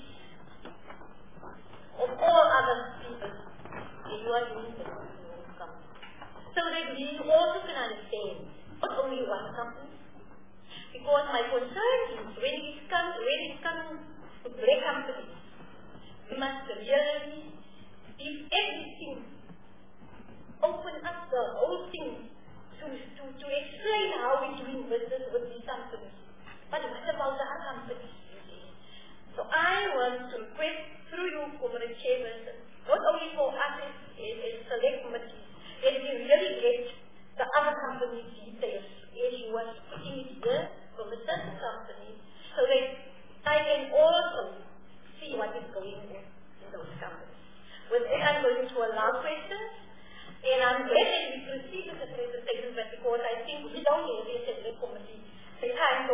of all other people that you are doing the company. So that we also can understand not only one company. Because my concern is when it comes when it comes to great companies, we must really, if everything, open up the whole thing to, to, to explain how we're doing business with these companies. But what about the other companies? So I want to request through you, Comrade Chairperson, not only for us as, as select committees, that we really get the other companies' details as you was putting it there from the certain companies, so that I can also see what is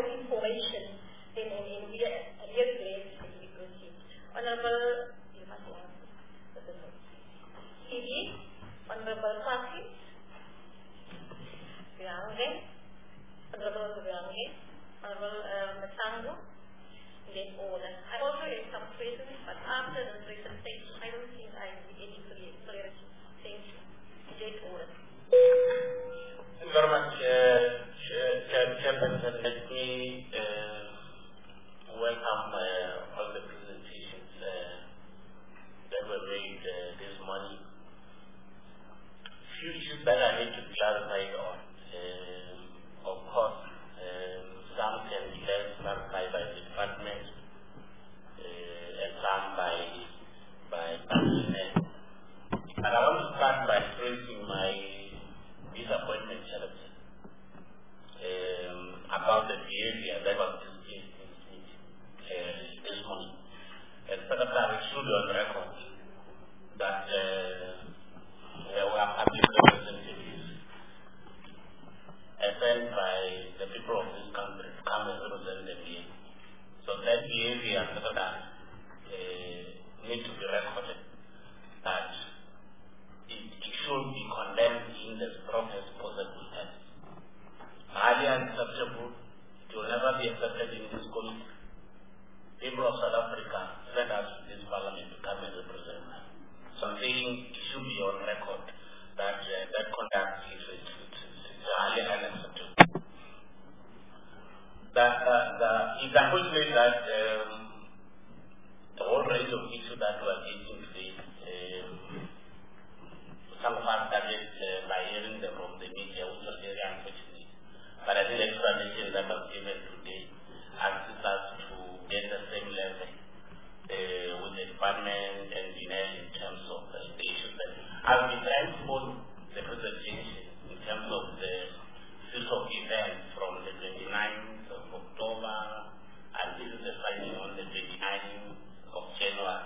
information in, in, in real, real place to be received. Honorable, you must answer. C D, Honorable Fasi, Biange, Honorable Biange, Honorable uh, Matango, in that order. I also have some questions, but after the presentation, I don't think I will be any clarity. Thank you. In that order. Thank you very much, uh, Chairperson. Let me uh, welcome uh, all the presentations uh, that were made uh, this morning. Few issues that I need to clarify on. Um, of course, um, some can be less clarified by the department uh, and some by by personnel. And I want to start by expressing my disappointment, Chairperson, um, about the behavior that was displayed in this meeting uh, this morning. And Secretary should on record that uh, there were public representatives sent by the people of this country to come and represent them here. So that behavior, Secretary, uh, needs to be recorded, that it, it should be condemned in the strongest possible terms. Highly unacceptable. It will never be accepted in this committee. People of South Africa sent us to this parliament to come and represent them. So I'm saying it should be on record that uh, that conduct is, is, is highly unacceptable. That uh, the, it's unfortunate that um, the whole range of issues that we are getting today, um, some of us started uh, by hearing them from the media, which was very unfortunate. But I think the explanation that was given today asks us to get the same level uh, with the department and the in terms of uh, the issues that I'll be trying to follow the presentation in terms of the series of events from the twenty-ninth of October, and this is the signing on the twenty-ninth of January.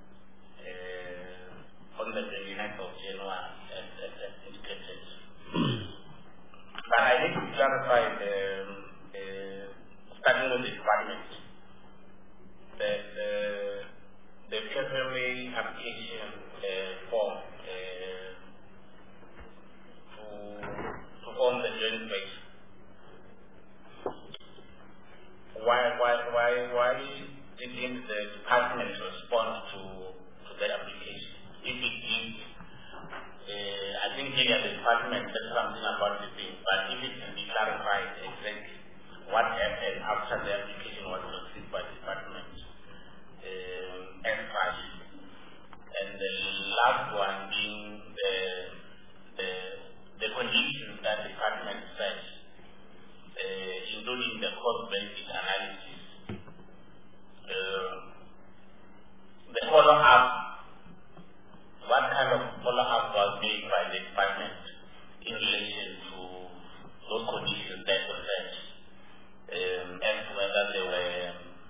Uh, on the twenty-ninth of January, as, as, as indicated. But I need to clarify the, uh, starting with the department, the, the, the P F M A application uh, form uh, to, to form the joint base. Why, why, why, why didn't the department respond to, to that application? If it did, uh, I think here the department said something about the thing, but if it can be clarified exactly what happened after the application was received by the department um, and such. And the last one being the the, the conditions that the department set, uh, including the cost-benefit analysis, uh, the follow-up. What kind of follow-up was made by the department in relation to those conditions that were set, um, and whether they were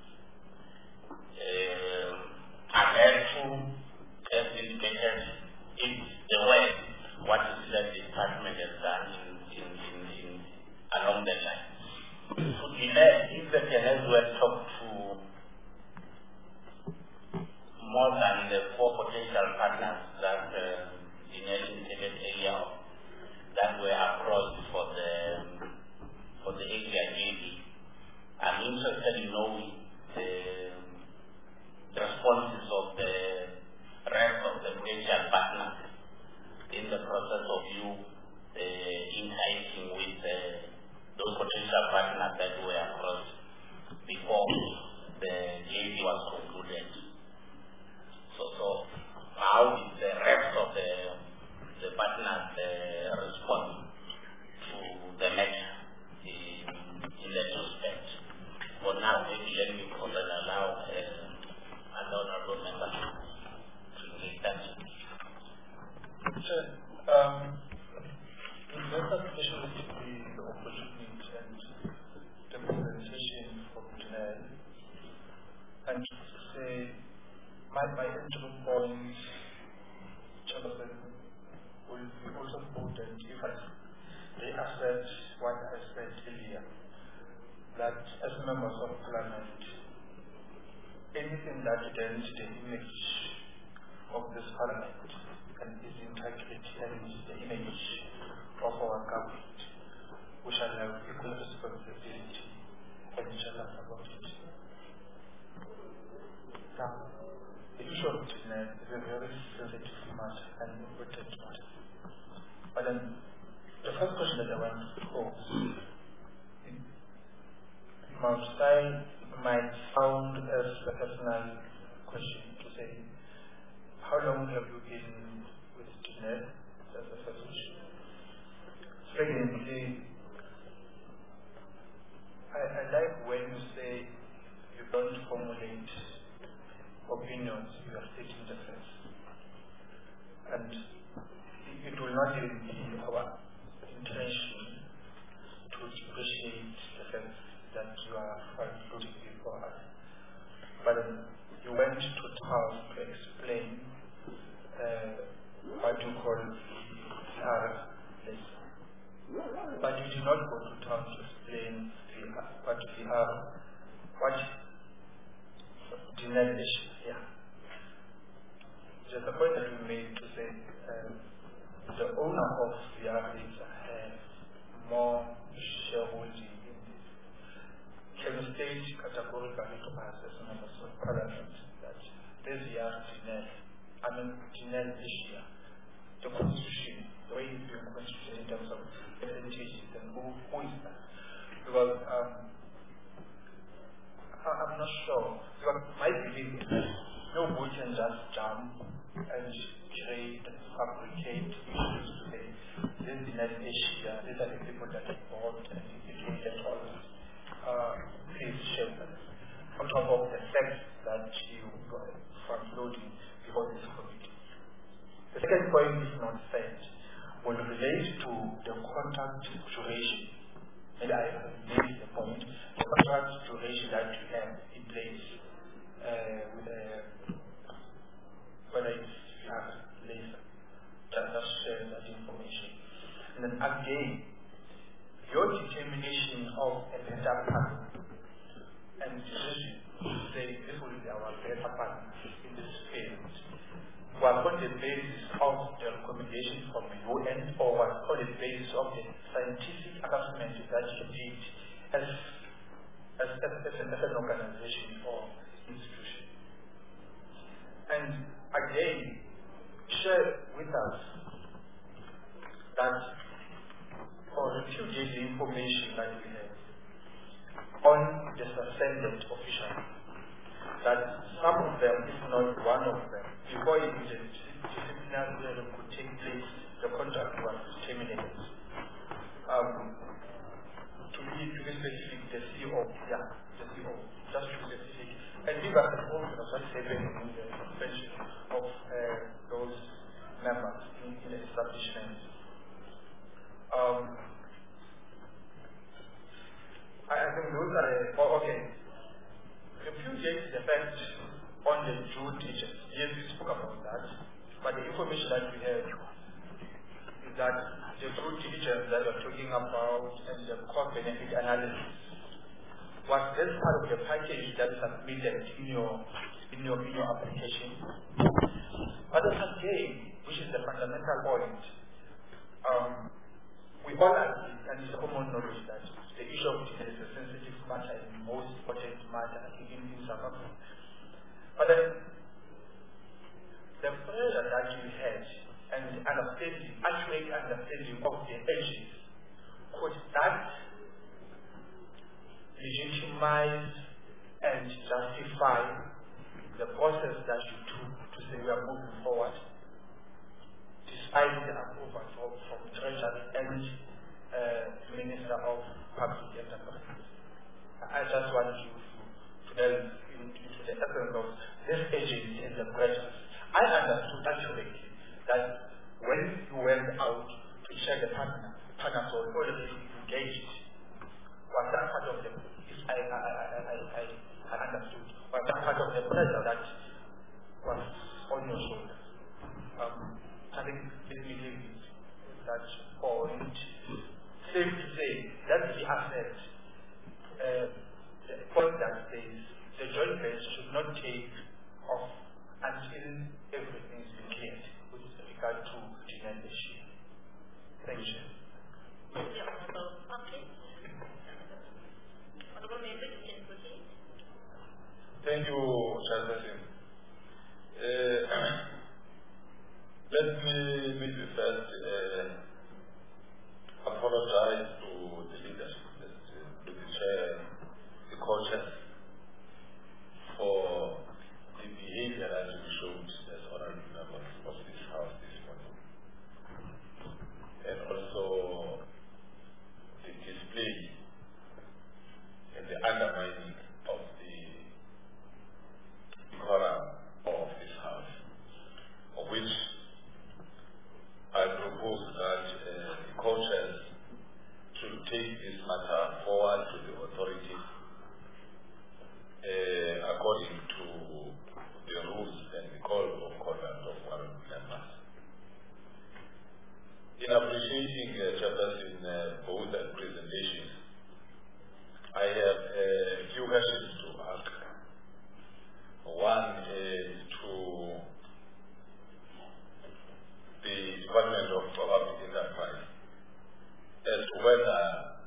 um, adhered to as indicated? If they were, what is it that the department has done in, in, in, in along that line? So if the P N S were talked to more than the four potential partners that uh, the indicated area of, that were approached for the for the area J D. I'm interested in knowing the, the responses of the rest of the potential partners in the process of you uh, interacting with uh, those potential partners that were approached before the J D was concluded. So, so how did the rest of the the partners uh, respond to the matter in, in that respect? For now, maybe let me call and allow uh, an honorable member to make that. Sure. Um, investors especially the, the opportunity and the presentation from today, and to say my, my entry point, Chairman, will be also important if I they accept what I said earlier, that as members of Parliament, anything that dents the image of this Parliament and its integrity and the image of our government, we shall have equal responsibility and shall have about it. Now, the issue of Tinel is a very sensitive matter and important matter. But then, the first question that I want to pose, it might, might sound as a personal question to say, how long have you been with Tinel? That's the first question. Secondly, I, I like when you say you don't formulate opinions, you are stating the facts. And it will not even be our intention to depreciate the facts that you are putting before us. But you went to town to explain uh, what you call the R lesson. But you did not go to town to explain the, what the R, what Tinel issue. Yeah. Just the point that we made to say um, the owner of the R has more shareholding in this. Can you state categorically to us as members of Parliament that this year Tinel, I mean Tinel issue, the constitution, the way it's being constituted in terms of percentages and who, who is that? Because um, I'm not sure. Because my belief is that nobody can just jump and create, fabricate issues to say, this is not Asia, these are the people that are bought and indicated all that. Uh, please share them. On top of the facts that you got from loading before this committee. The second point is not said will relate to the contract duration. And I have made the point, the contract duration that you have in place uh, with uh, whether it's you have laser, just share that information. And then again, your determination of a better partner and decision to say this will be our better partner in this field was on the basis of the recommendation from the U N or was on the basis of the scientific assessment that you did as, as, as, as, an, as an organization or institution. And again, share with us that or repudiate the information that we have on the suspended officials, that some of them, if not one of them, before it is a disciplinary hearing could take place, the contract was terminated. Um, to be to be specific, the C E O, yeah, the C E O, just to be specific, and give us an overview of what's happening in the suspension of uh, those members in, in the establishment. Um, I, I think those are uh, oh, okay. Repudiate the fact on the Jew teachers. Yes, we spoke about that, but the information that we have is that the Jew teachers that we're talking about and the cost benefit analysis was this part of the package that is submitted in your in your in your application. But again, which is the fundamental point, um, we all agree, and it's common knowledge that the issue of gender is a sensitive matter and the most important matter even in South Africa. But then, the pressure that you had and the understanding, accurate understanding of the ages, could that legitimize and justify the process that you took to say we are moving forward, despite the approval from, from Treasury and uh, Minister of Public Enterprise? I just want you to, to delve into the essence of this agency and the pressures. I understood actually that when you went out to check the partner, partners were already engaged. Was that part of the, I, I, I, I, I understood, was that part of the pressure that was on your shoulders? Um, I think let me leave it that point. Safe to say that the asset, uh, joint venture should not take off until everything is cleared with regard to the membership. Thank you. Thank you, Honorable Party. Honorable Member, you can proceed. Thank you, Chairperson. Uh, let me maybe first uh, apologize to the leadership, to the chair, the coaches, for the behavior that you showed as honorable members of this house this morning, and also the display and the undermining of the decorum of this house, of which I propose that uh, the coaches should take this matter forward to the authorities uh, according to the rules and the code of conduct of one of the members. In appreciating uh, Chairperson in uh, both uh, presentations, I have uh, a few questions to ask. One is to the Department of Public Enterprise as to whether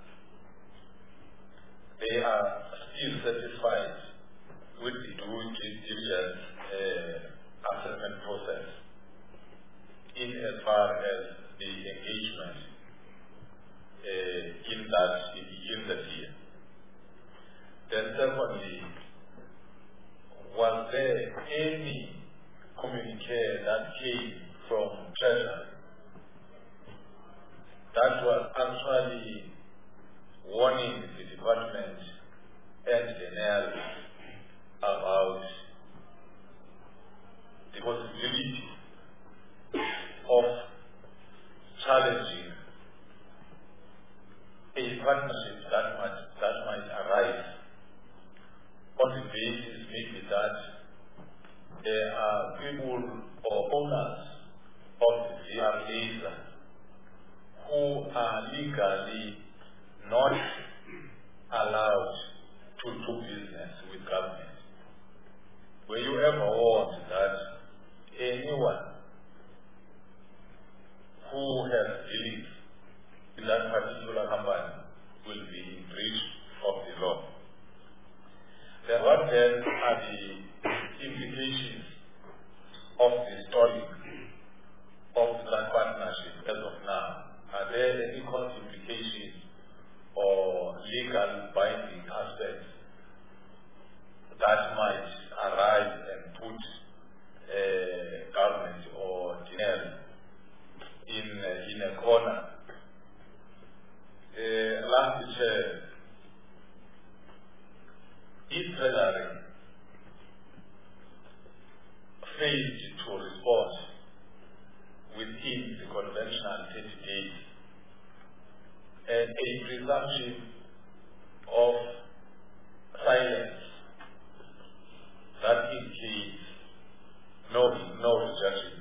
they are still satisfied with the due diligence uh, assessment process in as far as the engagement uh, in that in the year. Then secondly, was there any communique that came from Treasury that was actually warning the department and the N L about the possibility of challenging a partnership that might, that might arise on the basis maybe that there are people or owners of the V R laser who are legally not allowed to do business with government. Were you ever warned that anyone who has belief in that particular company will be in breach of the law? Then what then are the implications of the story of that partnership as of now? Are there any cost implications or legal binding aspects that might arise and put uh, government or D N L in, uh, in a corner? Uh, last year, if Treasury failed to respond within the conventional thirty days, and a presumption of silence that indicates no, no rejection.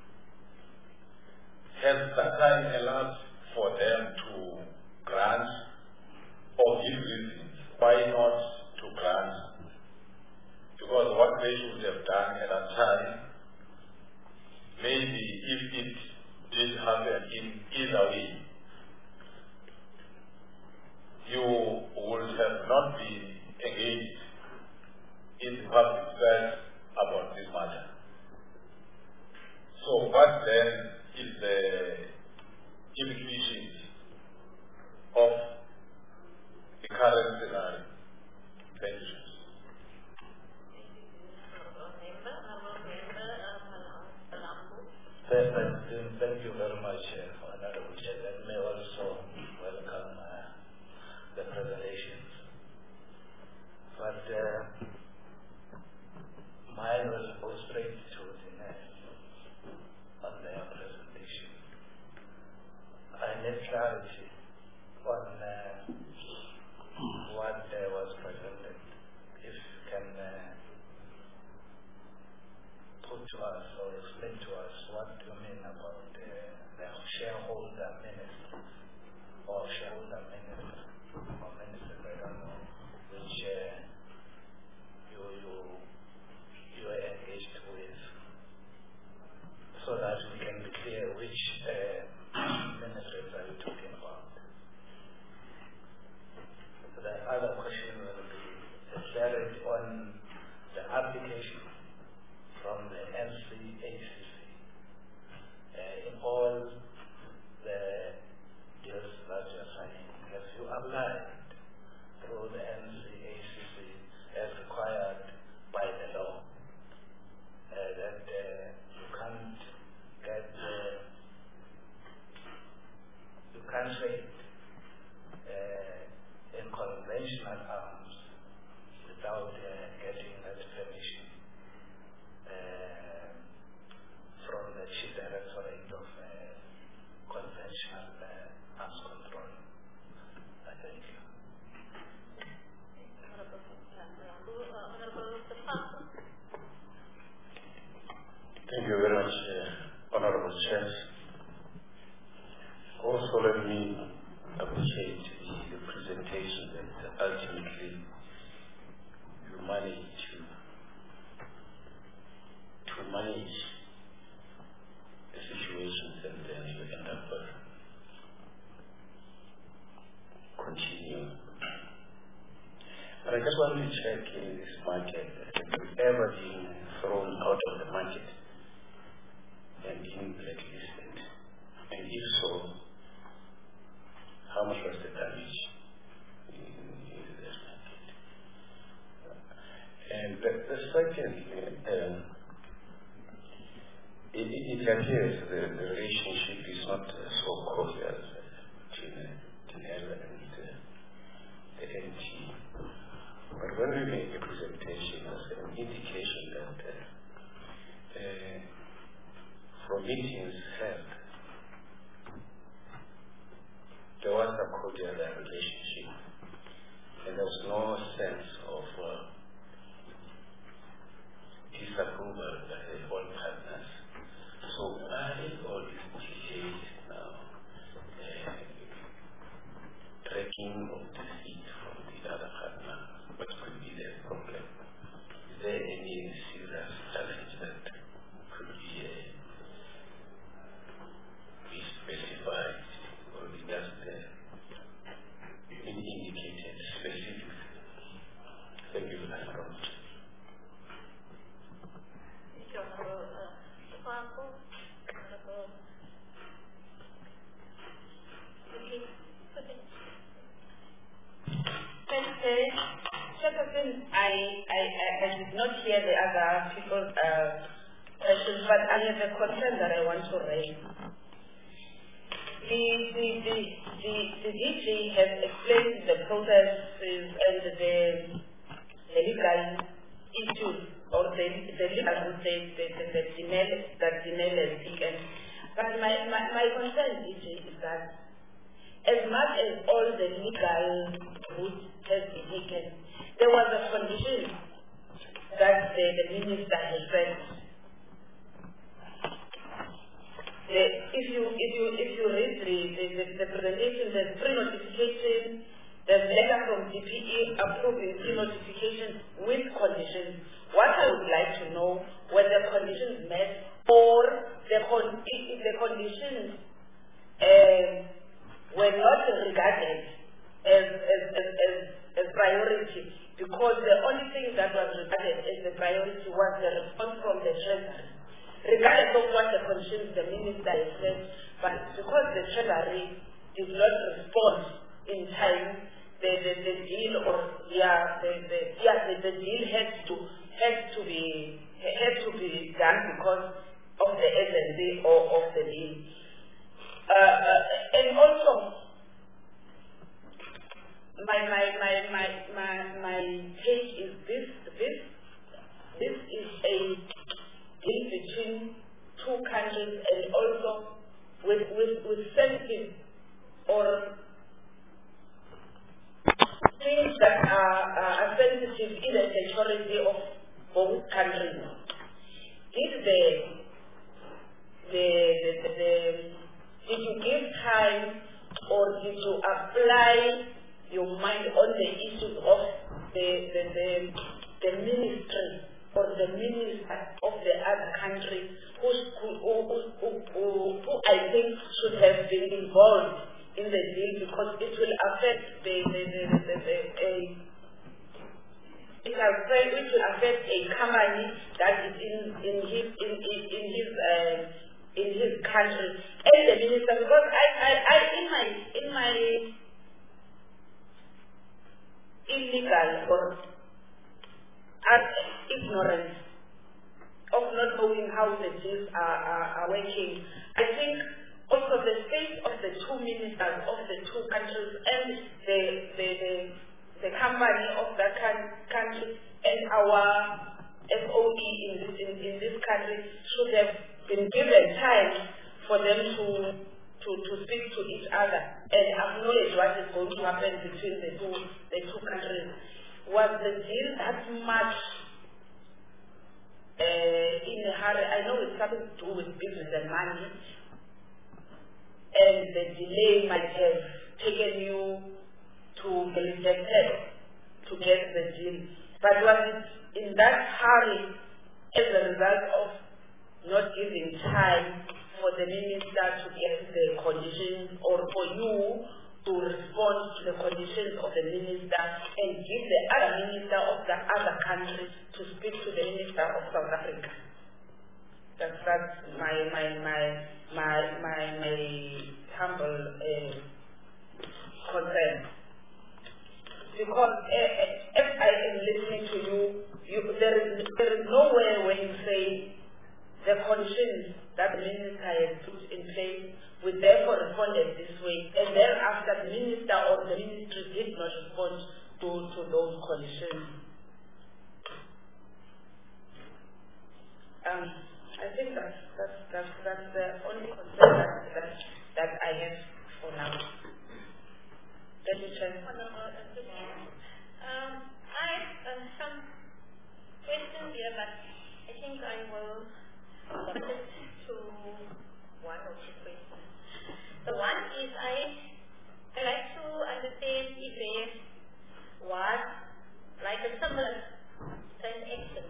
Has that time elapsed for them to grant or give reasons why not to grant? Because what they should have done at that time, maybe if it did happen in either way, you would have not been engaged in the public sphere about this matter. So what then is the implications of the current scenario? Thank you. Thank, thank you very much uh, for another question. Let me also welcome uh, the presentations. But uh, mine will go straight to the next on their presentation. I need clarity on uh, what uh, was presented. If you can uh, put to us or explain to us what you mean about uh, the shareholder ministers or shareholder ministers or ministers, I don't know, which uh, you, you carried on the application from the N C A C C. Uh, in all the deals that you are signing, have you applied through the N C A C C as required by the law? Uh, that uh, you can't get, uh, you can't trade uh, in conventional arms without uh, getting that permission uh, from the Chief Directorate of uh, Conventional uh, Arms Control. I thank you. Thank you very much, uh, Honorable Chairs. Also, let me appreciate the, the presentation that ultimately you managed to, to manage the situations and then you end up uh, continuing. But I just want to check in this market, have you ever been thrown out of the market and being blacklisted? And if so, how much was the damage in, in this market? And the, the second, um, it, it appears the, the relationship is not uh, so cordial between Tinela and uh, the N T. But when we make a presentation, there's an indication that uh, uh, from meetings held, there was a cordial relationship, and there was no sense of uh, disapproval by all partners. So why all these delays now, uh, tracking of the seat from the other partner? What could be the problem? Is there any serious challenge that could be uh, be specified or be just uh, indicated specifically? Thank you very much. Thank you, Honorable Franco. Honorable Thanks, Terry. Chairperson, I, I, I, I did not hear the other people's uh, questions, but I have a concern that I want to raise. The, the, the, the, the D G has explained the processes and the, the legal issues or the, the legal the, the, the, the denial that denial has taken. But my, my, my concern, D G, is that as much as all the legal route has been taken, there was a condition that the, the minister has set. The, if you if you if you read the the, the, the presentation, there's pre-notification, there's letter from D P E approving pre-notification with conditions. What I would like to know were the conditions met, or the con if the conditions uh, were not regarded as as, as, as as priority, because the only thing that was regarded as the priority was the response from the Treasury, regardless of what the conditions the minister has said. But because the Treasury did not respond in time, the the, the deal or yeah the, the yeah the, the deal had to had to be had to be done because of the urgency or of the deal. Uh, uh, and also, my my my my my my take is this this this is a deal between two countries, and also with with with sensitive or things that are, are sensitive in the security of both countries. Did the the the, the, the did you give time, or did you apply your mind on the issues of the the, the, the ministry or the minister of the other country who, who, who, who, who, who I think should have been involved in the deal, because it will affect the, the, the, the, the, the, it has failed, which will affect a company that is in in his in in, in his uh, in his country and the minister, because I I, I in my in my illegal or ignorance of not knowing how the deals are, are, are working, I think also the state of the two ministers of the two countries and the the the, the company of that country and our S O E in this in, in this country should have been given time for them to to, to speak to each other and acknowledge what is going to happen between the two the two countries. Was the deal that much uh, in a hurry? I know it's something to do with business and money, and the delay might have taken you to be rejected to get the deal. But was it in that hurry as a result of not giving time for the minister to get the conditions, or for you to respond to the conditions of the minister and give the other minister of the other country to speak to the minister of South Africa? That's, that's my, my, my, my, my, my humble uh, concern. Because uh, if I am listening to you, you there, is, there is nowhere where you say the conditions that the minister has put in place we therefore responded this way, and thereafter the minister or the ministry did not respond to, to those conditions. Um, I think that's, that's, that's, that's the only concern that, that, that I have for now. Let me check. Um, I have uh, some questions here, but I think I will submit to one or two questions. The one is I I like to understand if there was like a similar transaction,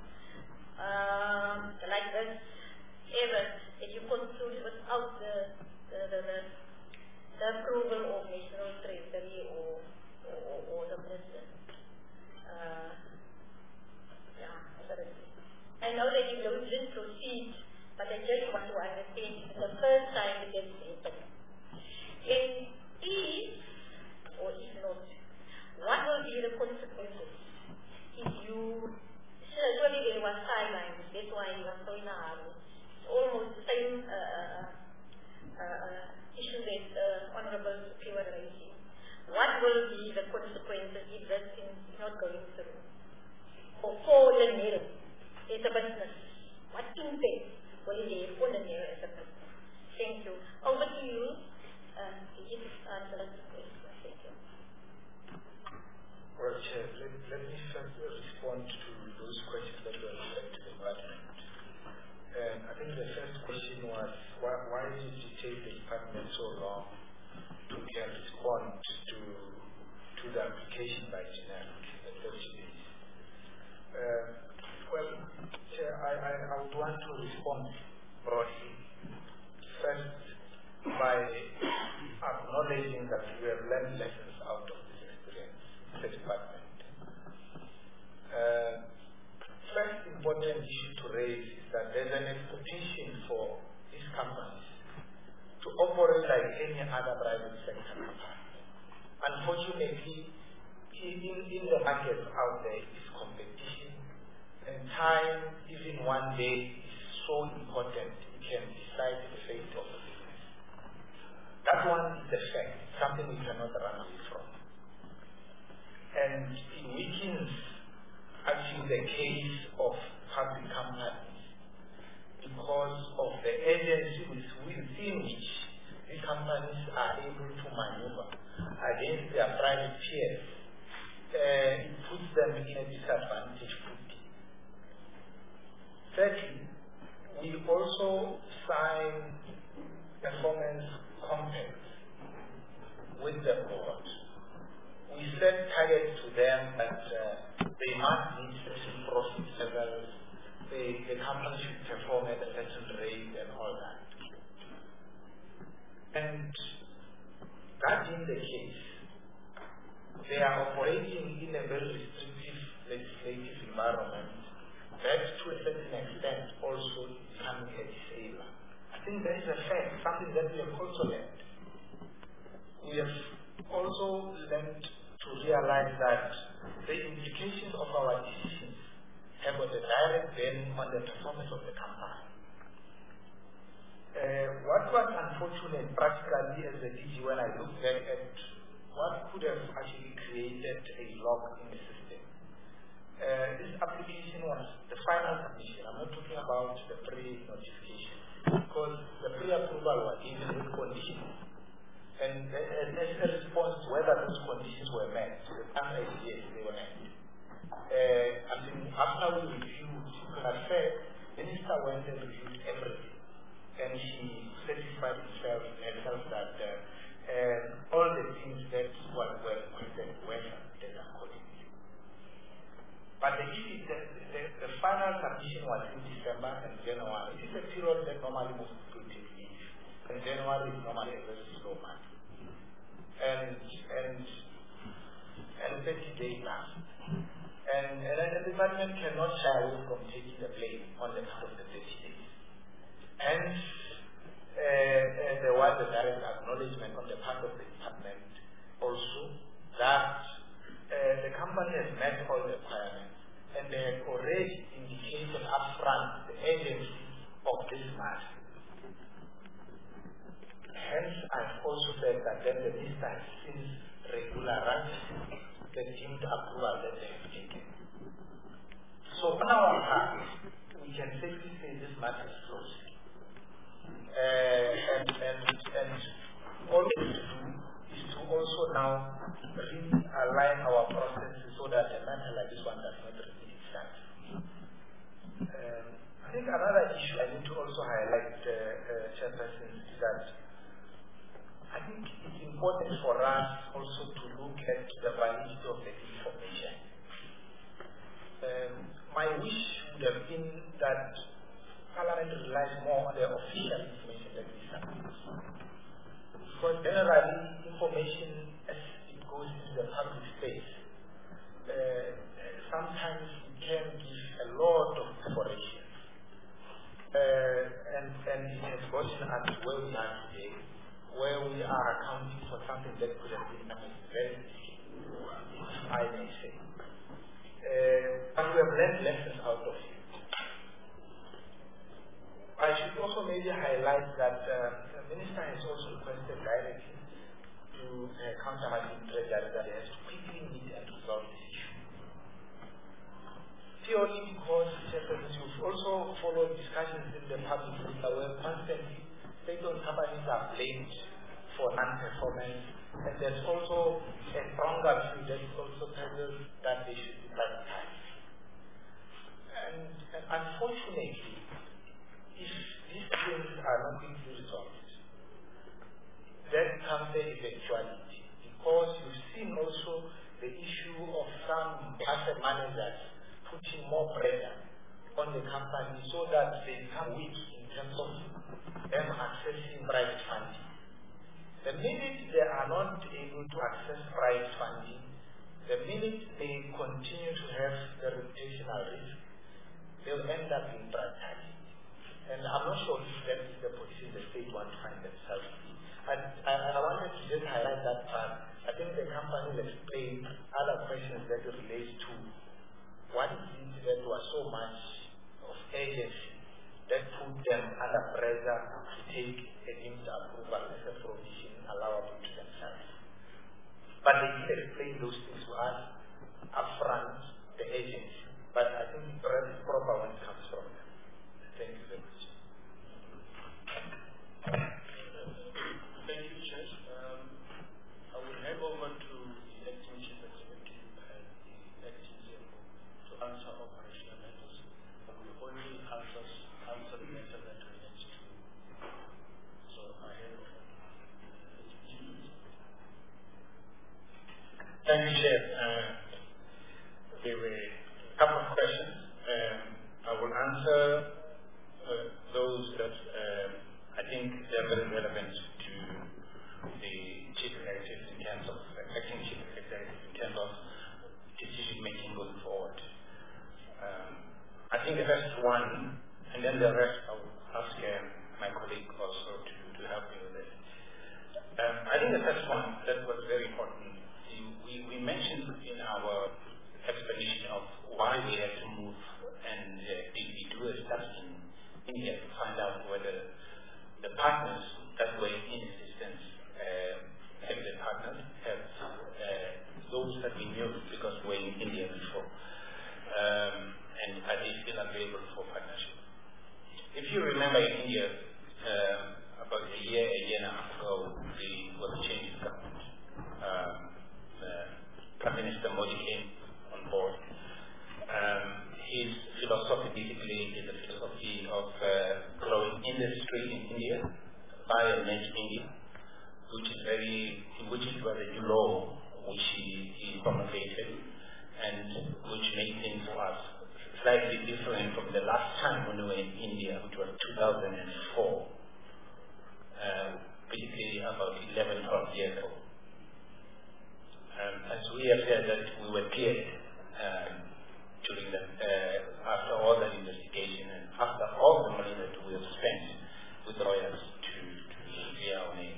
um, like this ever that you conclude without the the, the, the, the approval of National Treasury or or, or, or the President. Uh, yeah, I know that you didn't proceed, but I just want to understand the first time it has happened. And if, or if not, what will be the consequences if you, surely there was timelines, that's why you were so in a hurry. Almost the same uh, uh, issue that uh, Honorable Supriwa raised. What will be the consequences if this thing is not going through? Or for the Nero as a business, what impact will it have on the Nero as a business? Thank you. Over to you. Uh, you answer the question. Thank you. Well, Chair, let, let me first respond to those questions that were raised to the department. Um, I think the first question was, why, why did it take the department so long to get respond to to the application by generic, the thirty days? Uh, well, Chair, I, I, I would want to respond broadly. First, by acknowledging that we have learned lessons out of this experience, the department. Uh, first important issue to raise is that there's an expectation for these companies to operate like any other private sector company. Unfortunately, in, in the market out there is competition, and time, even one day, is so important. It can decide the fate of the business. That one is a fact, something we cannot run away from. And it weakens actually the case of public companies because of the agency within which these companies are able to maneuver against their private peers. Uh, it puts them in a disadvantaged footing. Thirdly, we also sign performance compacts with the board. We set targets to them that uh, they must meet certain profit levels, they, the company should perform at a certain rate and all that. And that being the case, they are operating in a very restrictive legislative environment, that to a certain extent also is becoming a disabler. I think that is a fact, something that we have also learned. We have also learned to realize that the implications of our decisions have got a direct bearing on the performance of the company. Uh, what was unfortunate practically as a D G when I looked back at what could have actually created a lock in the system. Uh, this application was the final submission. I'm not talking about the pre-notification, because the pre-approval was given with conditions. And uh, as a response to whether those conditions were met, the answer is yes, they were met. Uh, I mean, after we reviewed, in effect, the minister went and reviewed everything. And she satisfied herself, herself that uh, uh, all the things that were requested were submitted accordingly. But the issue that the, the final submission was in December and January. This is a period that normally most people take leave. And January is normally a very slow month. And and and thirty days passed. And, and the department cannot shy away from taking the blame on the part of the thirty days. And uh, uh, there was a direct acknowledgement on the part of the department also that uh, the company has met all the requirements and they have already indicated upfront the agency of this matter. Hence, I've also said that then the minister has since regularized the deemed approval that they have taken. So on our part, we can safely say this matter is closed. Uh, and, and, and all we need to do is to also now realign our processes so that a matter like this one does not repeat itself. Um, I think another issue I need to also highlight, uh, uh, Chairperson, is that I think it's important for us also to look at the validity of the information. Um, my wish would have been that Parliament relies more on the official information that we submit. Because generally, information as it goes into the public space, uh, sometimes it can give a lot of information. Uh, and, and it has gotten us where we are today, where we are accounting for something that could have been very risky, I may say. Uh, but we have learned lessons out of it. I should also maybe highlight that uh, the Minister has also requested directly to uh, countermargin treasury that he has to quickly meet and resolve this issue. Purely because, you've also followed discussions in the public sector where constantly state-owned companies are blamed for non-performance, and there's also a stronger view that also tells us that they should be privatized. And, and unfortunately, if these things are not quickly resolved, that comes the eventuality, because you've seen also the issue of some asset managers putting more pressure on the company so that they become weak in terms of them accessing private funding. The minute they are not able to access private funding, the minute they continue to have the reputational risk, they'll end up being privatized. And I'm not sure if that is the position the state want to find themselves in. And, and I wanted to just highlight that part. I think the company will explain other questions that relate to what is it that was so much of agency that put them under pressure to take a deemed approval as a provision allowable to themselves. But they did explain those things to us upfront, the agency. But I think perhaps it's proper when it comes from them. Thank you very much. Thank you, Chair. Um, I will hand over to the acting chief executive and the acting C F O to answer operational matters. I will only answer, answer the matter that relates to. So I hand over. Thank you, Chair. Uh, there were a couple of questions. Um, I will answer uh, those that um, I think they are very relevant to the chief executive in terms of uh, acting chief executive in terms of decision making going forward. I think the first one, and then the rest I'll ask uh, my colleague also to, to help me with it. Um, I think the first one that was very important. We, we mentioned in our explanation of why we had to move and uh, did we do a study in India to find out whether the partners that were in existence uh, have the partners, have uh, those that we knew because we were in India before. Um, and are they still available for partnership? If you remember in India, um, about a year, a year and a half ago, there was a change in government. Um, uh, Prime Minister Modi came on board. Um, his philosophy basically is a philosophy of uh, growing industry in India, buy and make India, which is very, which is was a new law which he, he promulgated and which made things for us slightly different from the last time when we were in India, which was two thousand four, uh, basically about eleven, twelve years ago. Um, as we have said that we were cleared um, during the, uh, after all that investigation and after all the money that we have spent with lawyers to, to clear our name.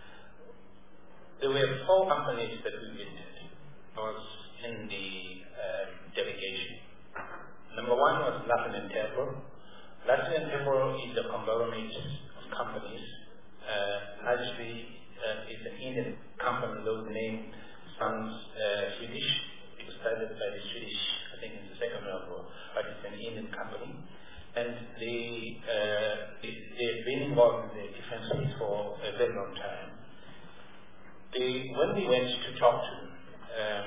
There were four companies that we visited. I was in the uh, delegation. Number one was Latin and Tebro. Latin and Tebro is a conglomerate of companies. Uh, largely uh, it's an Indian company, though the name sounds uh, Swedish. It was started by the Swedish, I think it's the Second World War, but it's an Indian company. And they, uh, they, they've been involved in the defense space for a very long time. They, when we went to talk to them, um,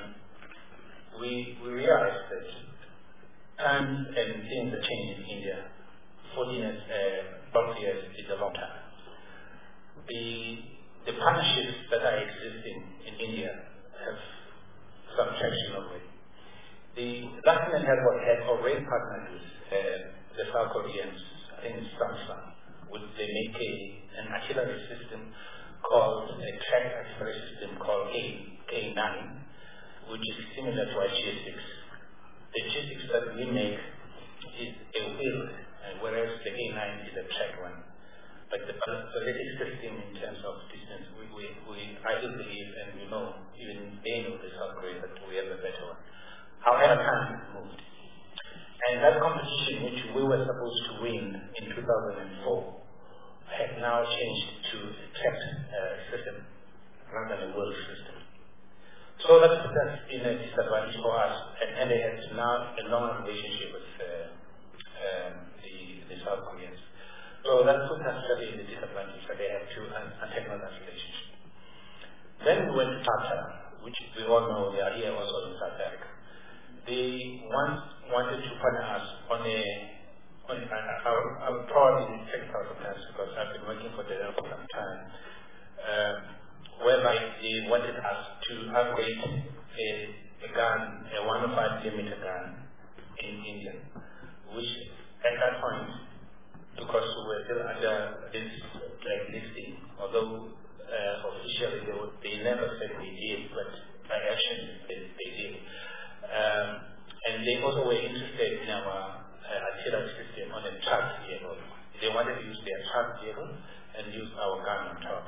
we, we realized that times and things are changing in India. fourteen years, uh, twelve years is a long time. The, the partnerships that are existing in India have some traction already. The Latin and Network had already partnered with uh, the South Koreans, I think it's Samsung, with they make a, an artillery system called a track artillery system called K nine, which is similar to our G six. The G six that we make is a wheeled, uh, whereas the K nine is a track one. But the ballistic system in terms of distance, we, we, we I do believe, and we know, even they know the South Korea, that we have a better one. However, time has moved. And that competition, which we were supposed to win in two thousand four, has now changed to a tracked uh, system rather than a wheeled system. So that puts us in a disadvantage for us, and, and they have now a long relationship with uh, um, the, the South Koreans. So that puts us really in a disadvantage, that they have to untangle that relationship. Then we went to Tata, which we all know they are here also in South Africa. They once wanted to partner us on a, on a I will probably take out of that because I've been working for them for some time. Um, whereby they wanted us to upgrade a, a gun, a one oh five millimeter gun in India, which at that point, because we were still under this like listing, although uh, officially they, would, they never said they did, but by action they, they did. Um, and they also were interested in our uh, artillery system on a truck vehicle. They wanted to use their truck vehicle and use our gun on top.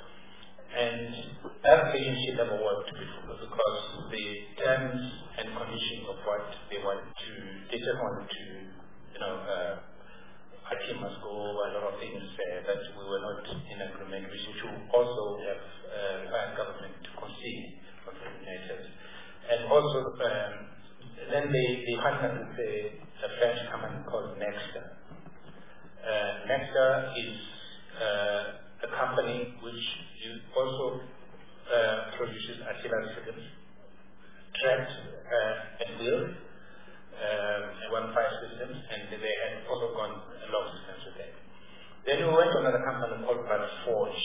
And that relationship never worked before because the terms and conditions of what they wanted to, they just wanted to, you know, uh, our team must go over a lot of things uh, that we were not in agreement with, which we also have uh, required government to concede from the United. And also, um, then they, they partnered with a, a French company called Nexter. Uh, Nexter is uh, a company which also uh, produces artillery systems, tracked uh, and wheeled, um, one five systems, and they had also gone a lot of systems with that. Then we went to another company called Forge.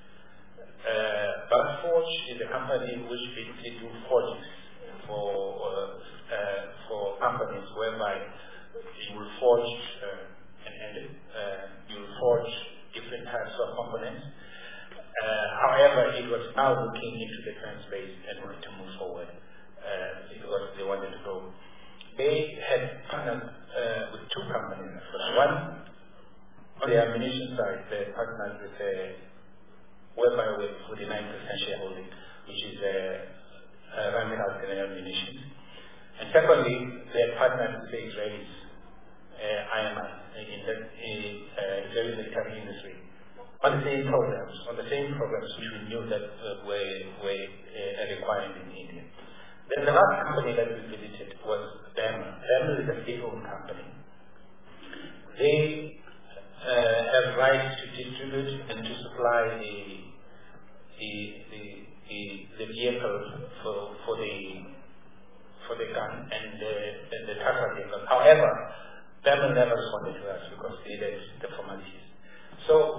Uh, Forge is a company which basically do forgings for uh, uh, for companies whereby you will forge uh, and, and uh, you will forge different types of components. Uh, however, it was now looking into the defense space and wanted to move forward uh, because they wanted to go. They had partnered uh, with two companies. One, on the ammunition side, they're partnered with a whereby we have forty-nine percent shareholding, which is a, a Rheinmetall Ammunition. And secondly, they're partnered with the Israelis, uh, I M I, in the uh, Israeli military industry, on the same programs, on the same programs which we knew that uh, were, were uh, required in India. Then the last company that we visited was Daimler. Daimler is a state-owned company. They uh, have rights to distribute and to supply the the the, the, the vehicle for for the for the gun and the the, the Tata vehicle. However, Daimler never responded to us because they did the formalities. So.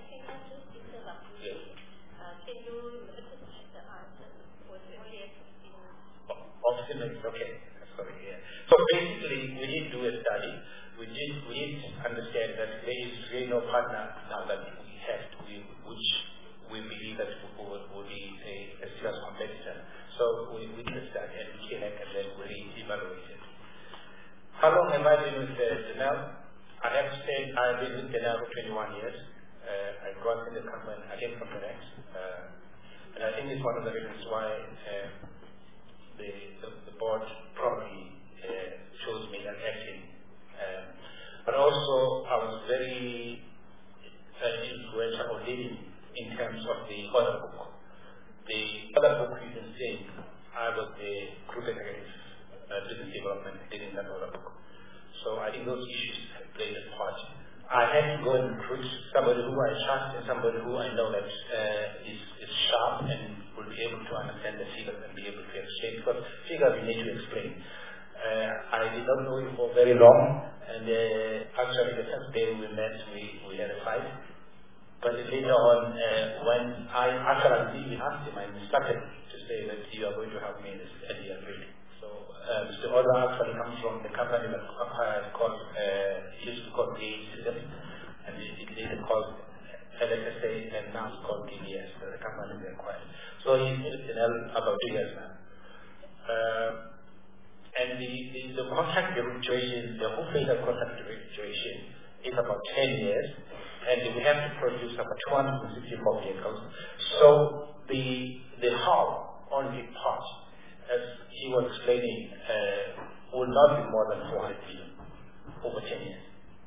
Optimist, okay. Sorry, yeah. So basically, we did do a study. We did we did understand that there is really no partner now that we have, to, we, which we believe that will, will be a, a serious competitor. So we, we did a study and we came back and then we re-evaluated. How long have I been with uh, Denel? I have to say I've been with Denel for twenty-one years. Uh, I grew up in the company. I came from the next. Uh, and I think it's one of the reasons why uh, The, the, the board probably uh, chose me as acting. Um, but also, I was very uh, influential or leading in terms of the other book. The other book you can say, I was the group executive uh, business development leading that other book. So I think those issues have played a part. I had to go and recruit somebody who I trust and somebody who I know that uh, is, is sharp and will be able to understand the figures and be able to explain. Because figures we need to explain. Uh, I did not know him for very long, and uh, actually the first day we met, we, we had a fight. But later on, uh, when I actually even asked him, I started to say that you are going to help me in this area, really. So uh, Mister Oda actually comes from the company that uh, called, uh, used to call the System, and it later called L S S A, and now it's called T B S, so the company they acquired. So he's been in L about two years now. Uh, and the, the, the contract duration, the whole phase of contract duration is about ten years, and we have to produce about two hundred sixty-four vehicles. So the the how on the part, as he was explaining, uh, will not be more than four hundred billion over ten years.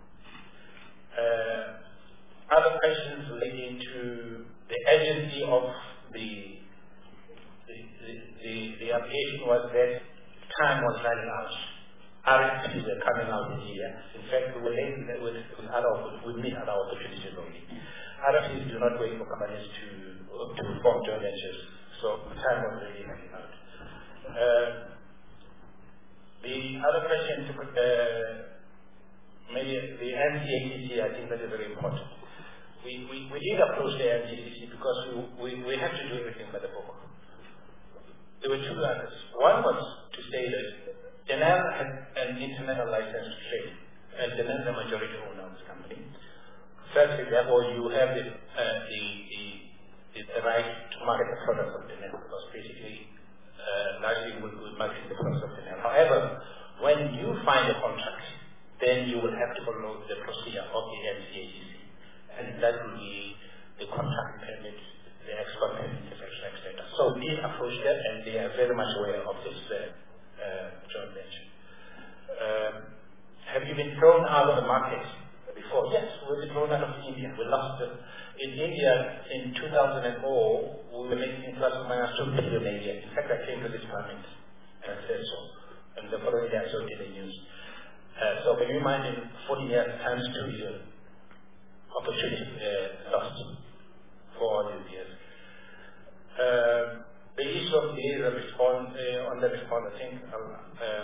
Uh, other questions relating to the agency of the the, the, the, the application was that time was running out. R F Ps were coming out this year. In fact, we were late with, with other we meet other opportunities only. R F Ps do not wait for companies to to form joint ventures, so time was really running out. Uh, the other question, uh, maybe the N C A T C, I think that is very important. We, we, we did approach the N C A T C because we, we, we have to do everything by the book. There were two answers. One was to say that Denel had an international license to trade, and Denel is the majority owner of this company. Firstly, therefore, you have the, uh, the, the, the, the right to market the products of Denel, because basically, uh, largely we will market the products of Denel. However, when you find a contract, then you will have to follow the procedure of the N C A T C, and that will be the contract permit, the export permit, et cetera, et cetera. So we approach them, and they are very much aware of this uh, uh, joint venture. Um, have you been thrown out of the market before? Yes, we were thrown out of India. We lost them. In India, in two thousand four, we were making plus or minus two billion a year. In fact, I came to this permit and I said so. And the following day I saw it in the news. Uh, so can you imagine forty years times two years opportunity uh, lost for all these years? Uh, the issue of the response, uh, on the response, I think uh,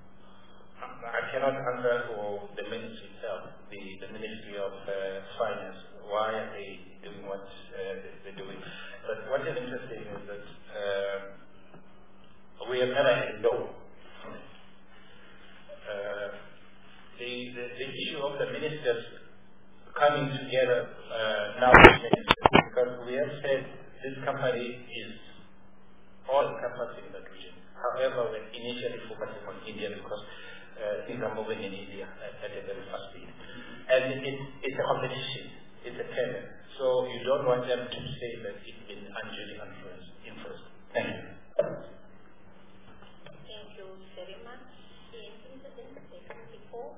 I cannot answer for the ministry itself, the, the Ministry of uh, Finance. Why are they doing what uh, they're doing? But what is interesting is that uh, we have never had a no from it. Uh, the, the, the issue of the ministers coming together uh, now, because we have said this company is all capacity in that region. However, we're initially focusing on India because uh, things are moving in India at, at a very fast speed. And it, it's a competition, it's a tenor. So you don't want them to say that it's been unduly influenced. influenced. Thank you. Thank you very much. Anything that has taken before?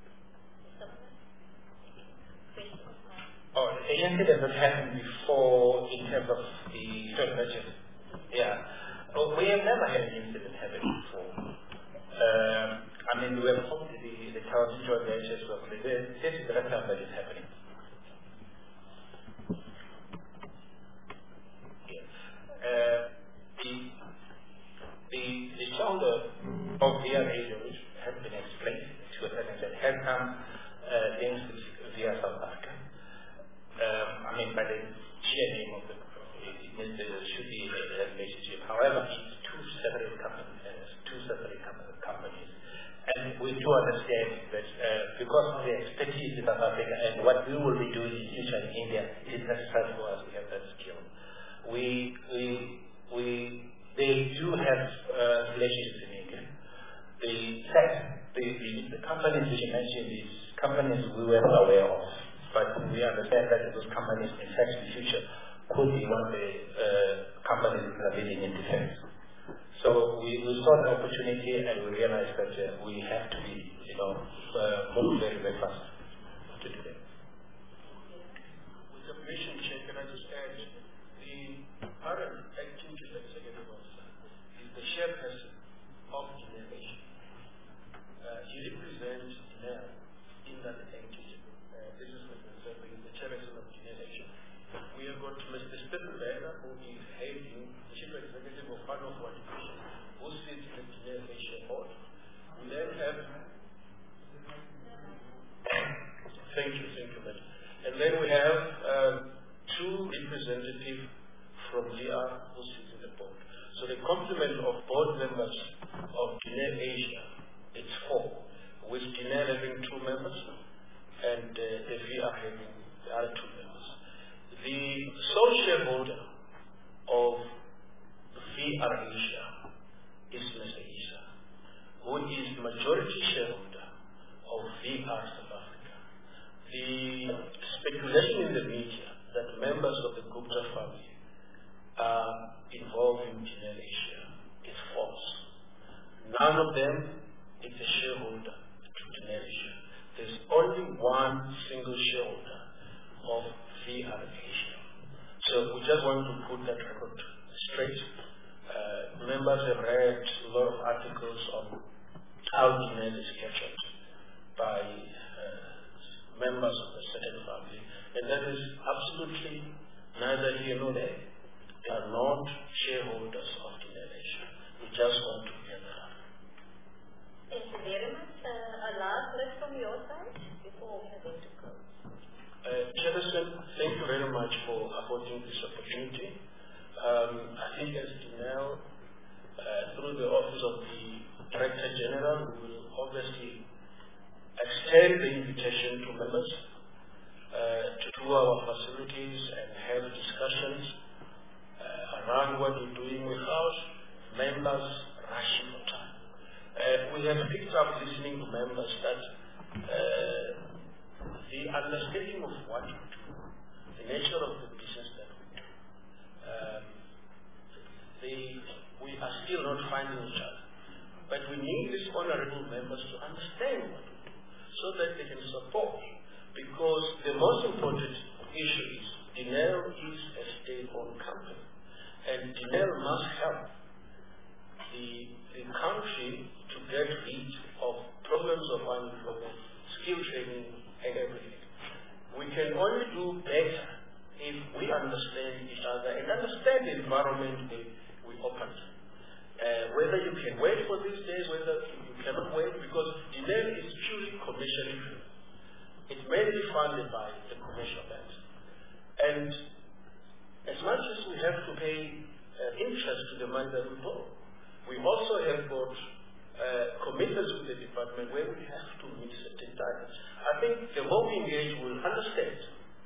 Oh, the incident that happened before in terms of the joint ventures. Yeah. Well, we have never had an incident happen before. Um, I mean, we have formed the, the Towers joint ventures. This is the first time that is happening. Yes. Uh, the, the, the shareholder of V R Asia, which has been explained to a certain extent, has some uh, things via South Africa. Um, I mean, by the sheer name of the, it, it should be a relationship. However, it's two separate companies, uh, two separate companies, and we do understand that uh, because of the expertise in South Africa and what we will be doing in future in India, it is necessary for us to have that skill. We, we, we, they do have uh, relationships in India. The fact, the, the, the companies which you mentioned, these companies we were not aware of. But we understand that those companies, in fact, in the future, could be one of the uh, companies that are leading in defense. So we, we saw the opportunity and we realized that uh, we have to be, you know, uh, move very, very fast to do that. With the permission, Chair, can I just add, the current acting chief executive officer is the chairperson of Generation. Uh, he represents D N E L in that entity. This is the chairperson of Generation. We have got Mister Stephen Bella, who is heading the chief executive of one of our division, who sits in the Generation board. We then have thank you, thank you, madam. And then we have um, two representatives from D R who sit in the board. So the complement of board members of D N E L Asia, it's four, with D N E L having two members and uh, the V R having the other two members. The sole shareholder of V R Asia is Mister Isa, who is the majority shareholder of V R South Africa. The speculation in the media that members of the Gupta family are involved in D N E L Asia is false. None of them is a shareholder to D N E L Asia. There's only one single shareholder of V R Asia. So we just want to put that record straight. Uh, members have read a lot of articles on how D N E L is captured by uh, members of a certain family, and that is absolutely neither here nor there. They are not shareholders of D N E L Asia. We just want to clear that up. Thank you very much. Uh, a last word from your side before we are going to close. Uh, Chairperson, thank you very much for affording this opportunity. Um, I think as D N E L, uh, through the Office of the Director General, we will obviously extend the invitation to members uh, to tour our facilities and have discussions uh, around what we're doing without members rushing for time. Uh, we have picked up listening to members that uh, the understanding of what we do, the nature of the business that we do, um, they, we are still not finding each other. But we need these honorable members to understand what we do so that they can support. Because the most important issue is D N E L is a state-owned company. And D N E L must help the, the country to get rid of problems of unemployment, skill training, and everything. We can only do better if we understand each other and understand the environment we, we operate. Uh, whether you can wait for these days, whether you cannot wait, because D N E L is purely commercially driven. It's mainly funded by the commercial banks. And as much as we have to pay uh, interest to the money that we borrow, we also have got uh, commitments with the department where we have to meet certain targets. I think the more we engage, we'll understand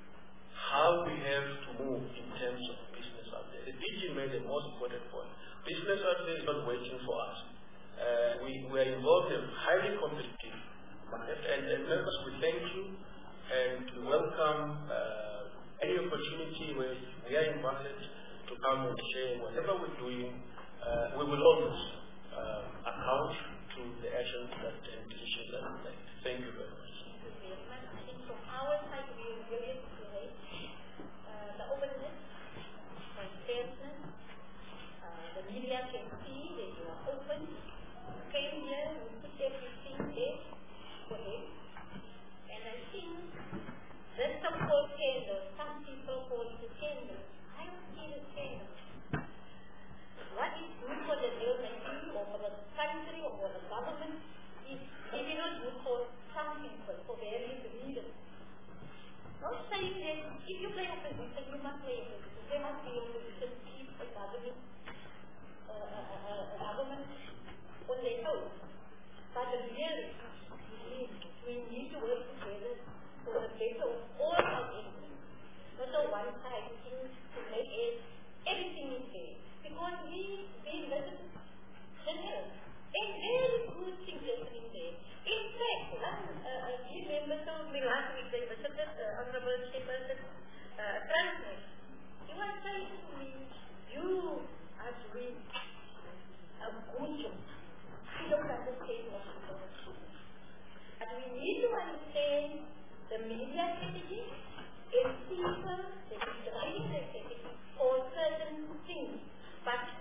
how we have to move in terms of business out there. The D G made the most important point. Business out there is not waiting for us. Uh, we, we are involved in a highly competitive market, and, and members, we thank you and we welcome uh, any opportunity where we are invited to come and share whatever we're doing. Uh, we will always uh, account to the actions that and decisions that we make. Thank you very much. Thank you very much. I think from our side we really appreciate uh, the openness, transparency. Uh, the media can see that you are open. Came here, we put everything there for them. And I think there's some called scandal. Some people call it a scandal. I don't see the scandal. What is good for the development or for the country or for the government is maybe not good for some people for various reasons. Not saying that if you play opposition, you must play opposition. There must be opposition to keep the government, uh, uh, uh, government on their toes. But really, we need to work together for the better of all our England. Not a one-side thing to make it, everything is there. Because we, we visited Chanel, and very good things happening there. In fact, one uh, key member told me last week they visited uh, Honorable Chairperson uh, Transnet. He was saying to me, you are doing a good job. We don't understand what you're doing. And we need to understand the media strategy and people that is driving the strategy for certain things. But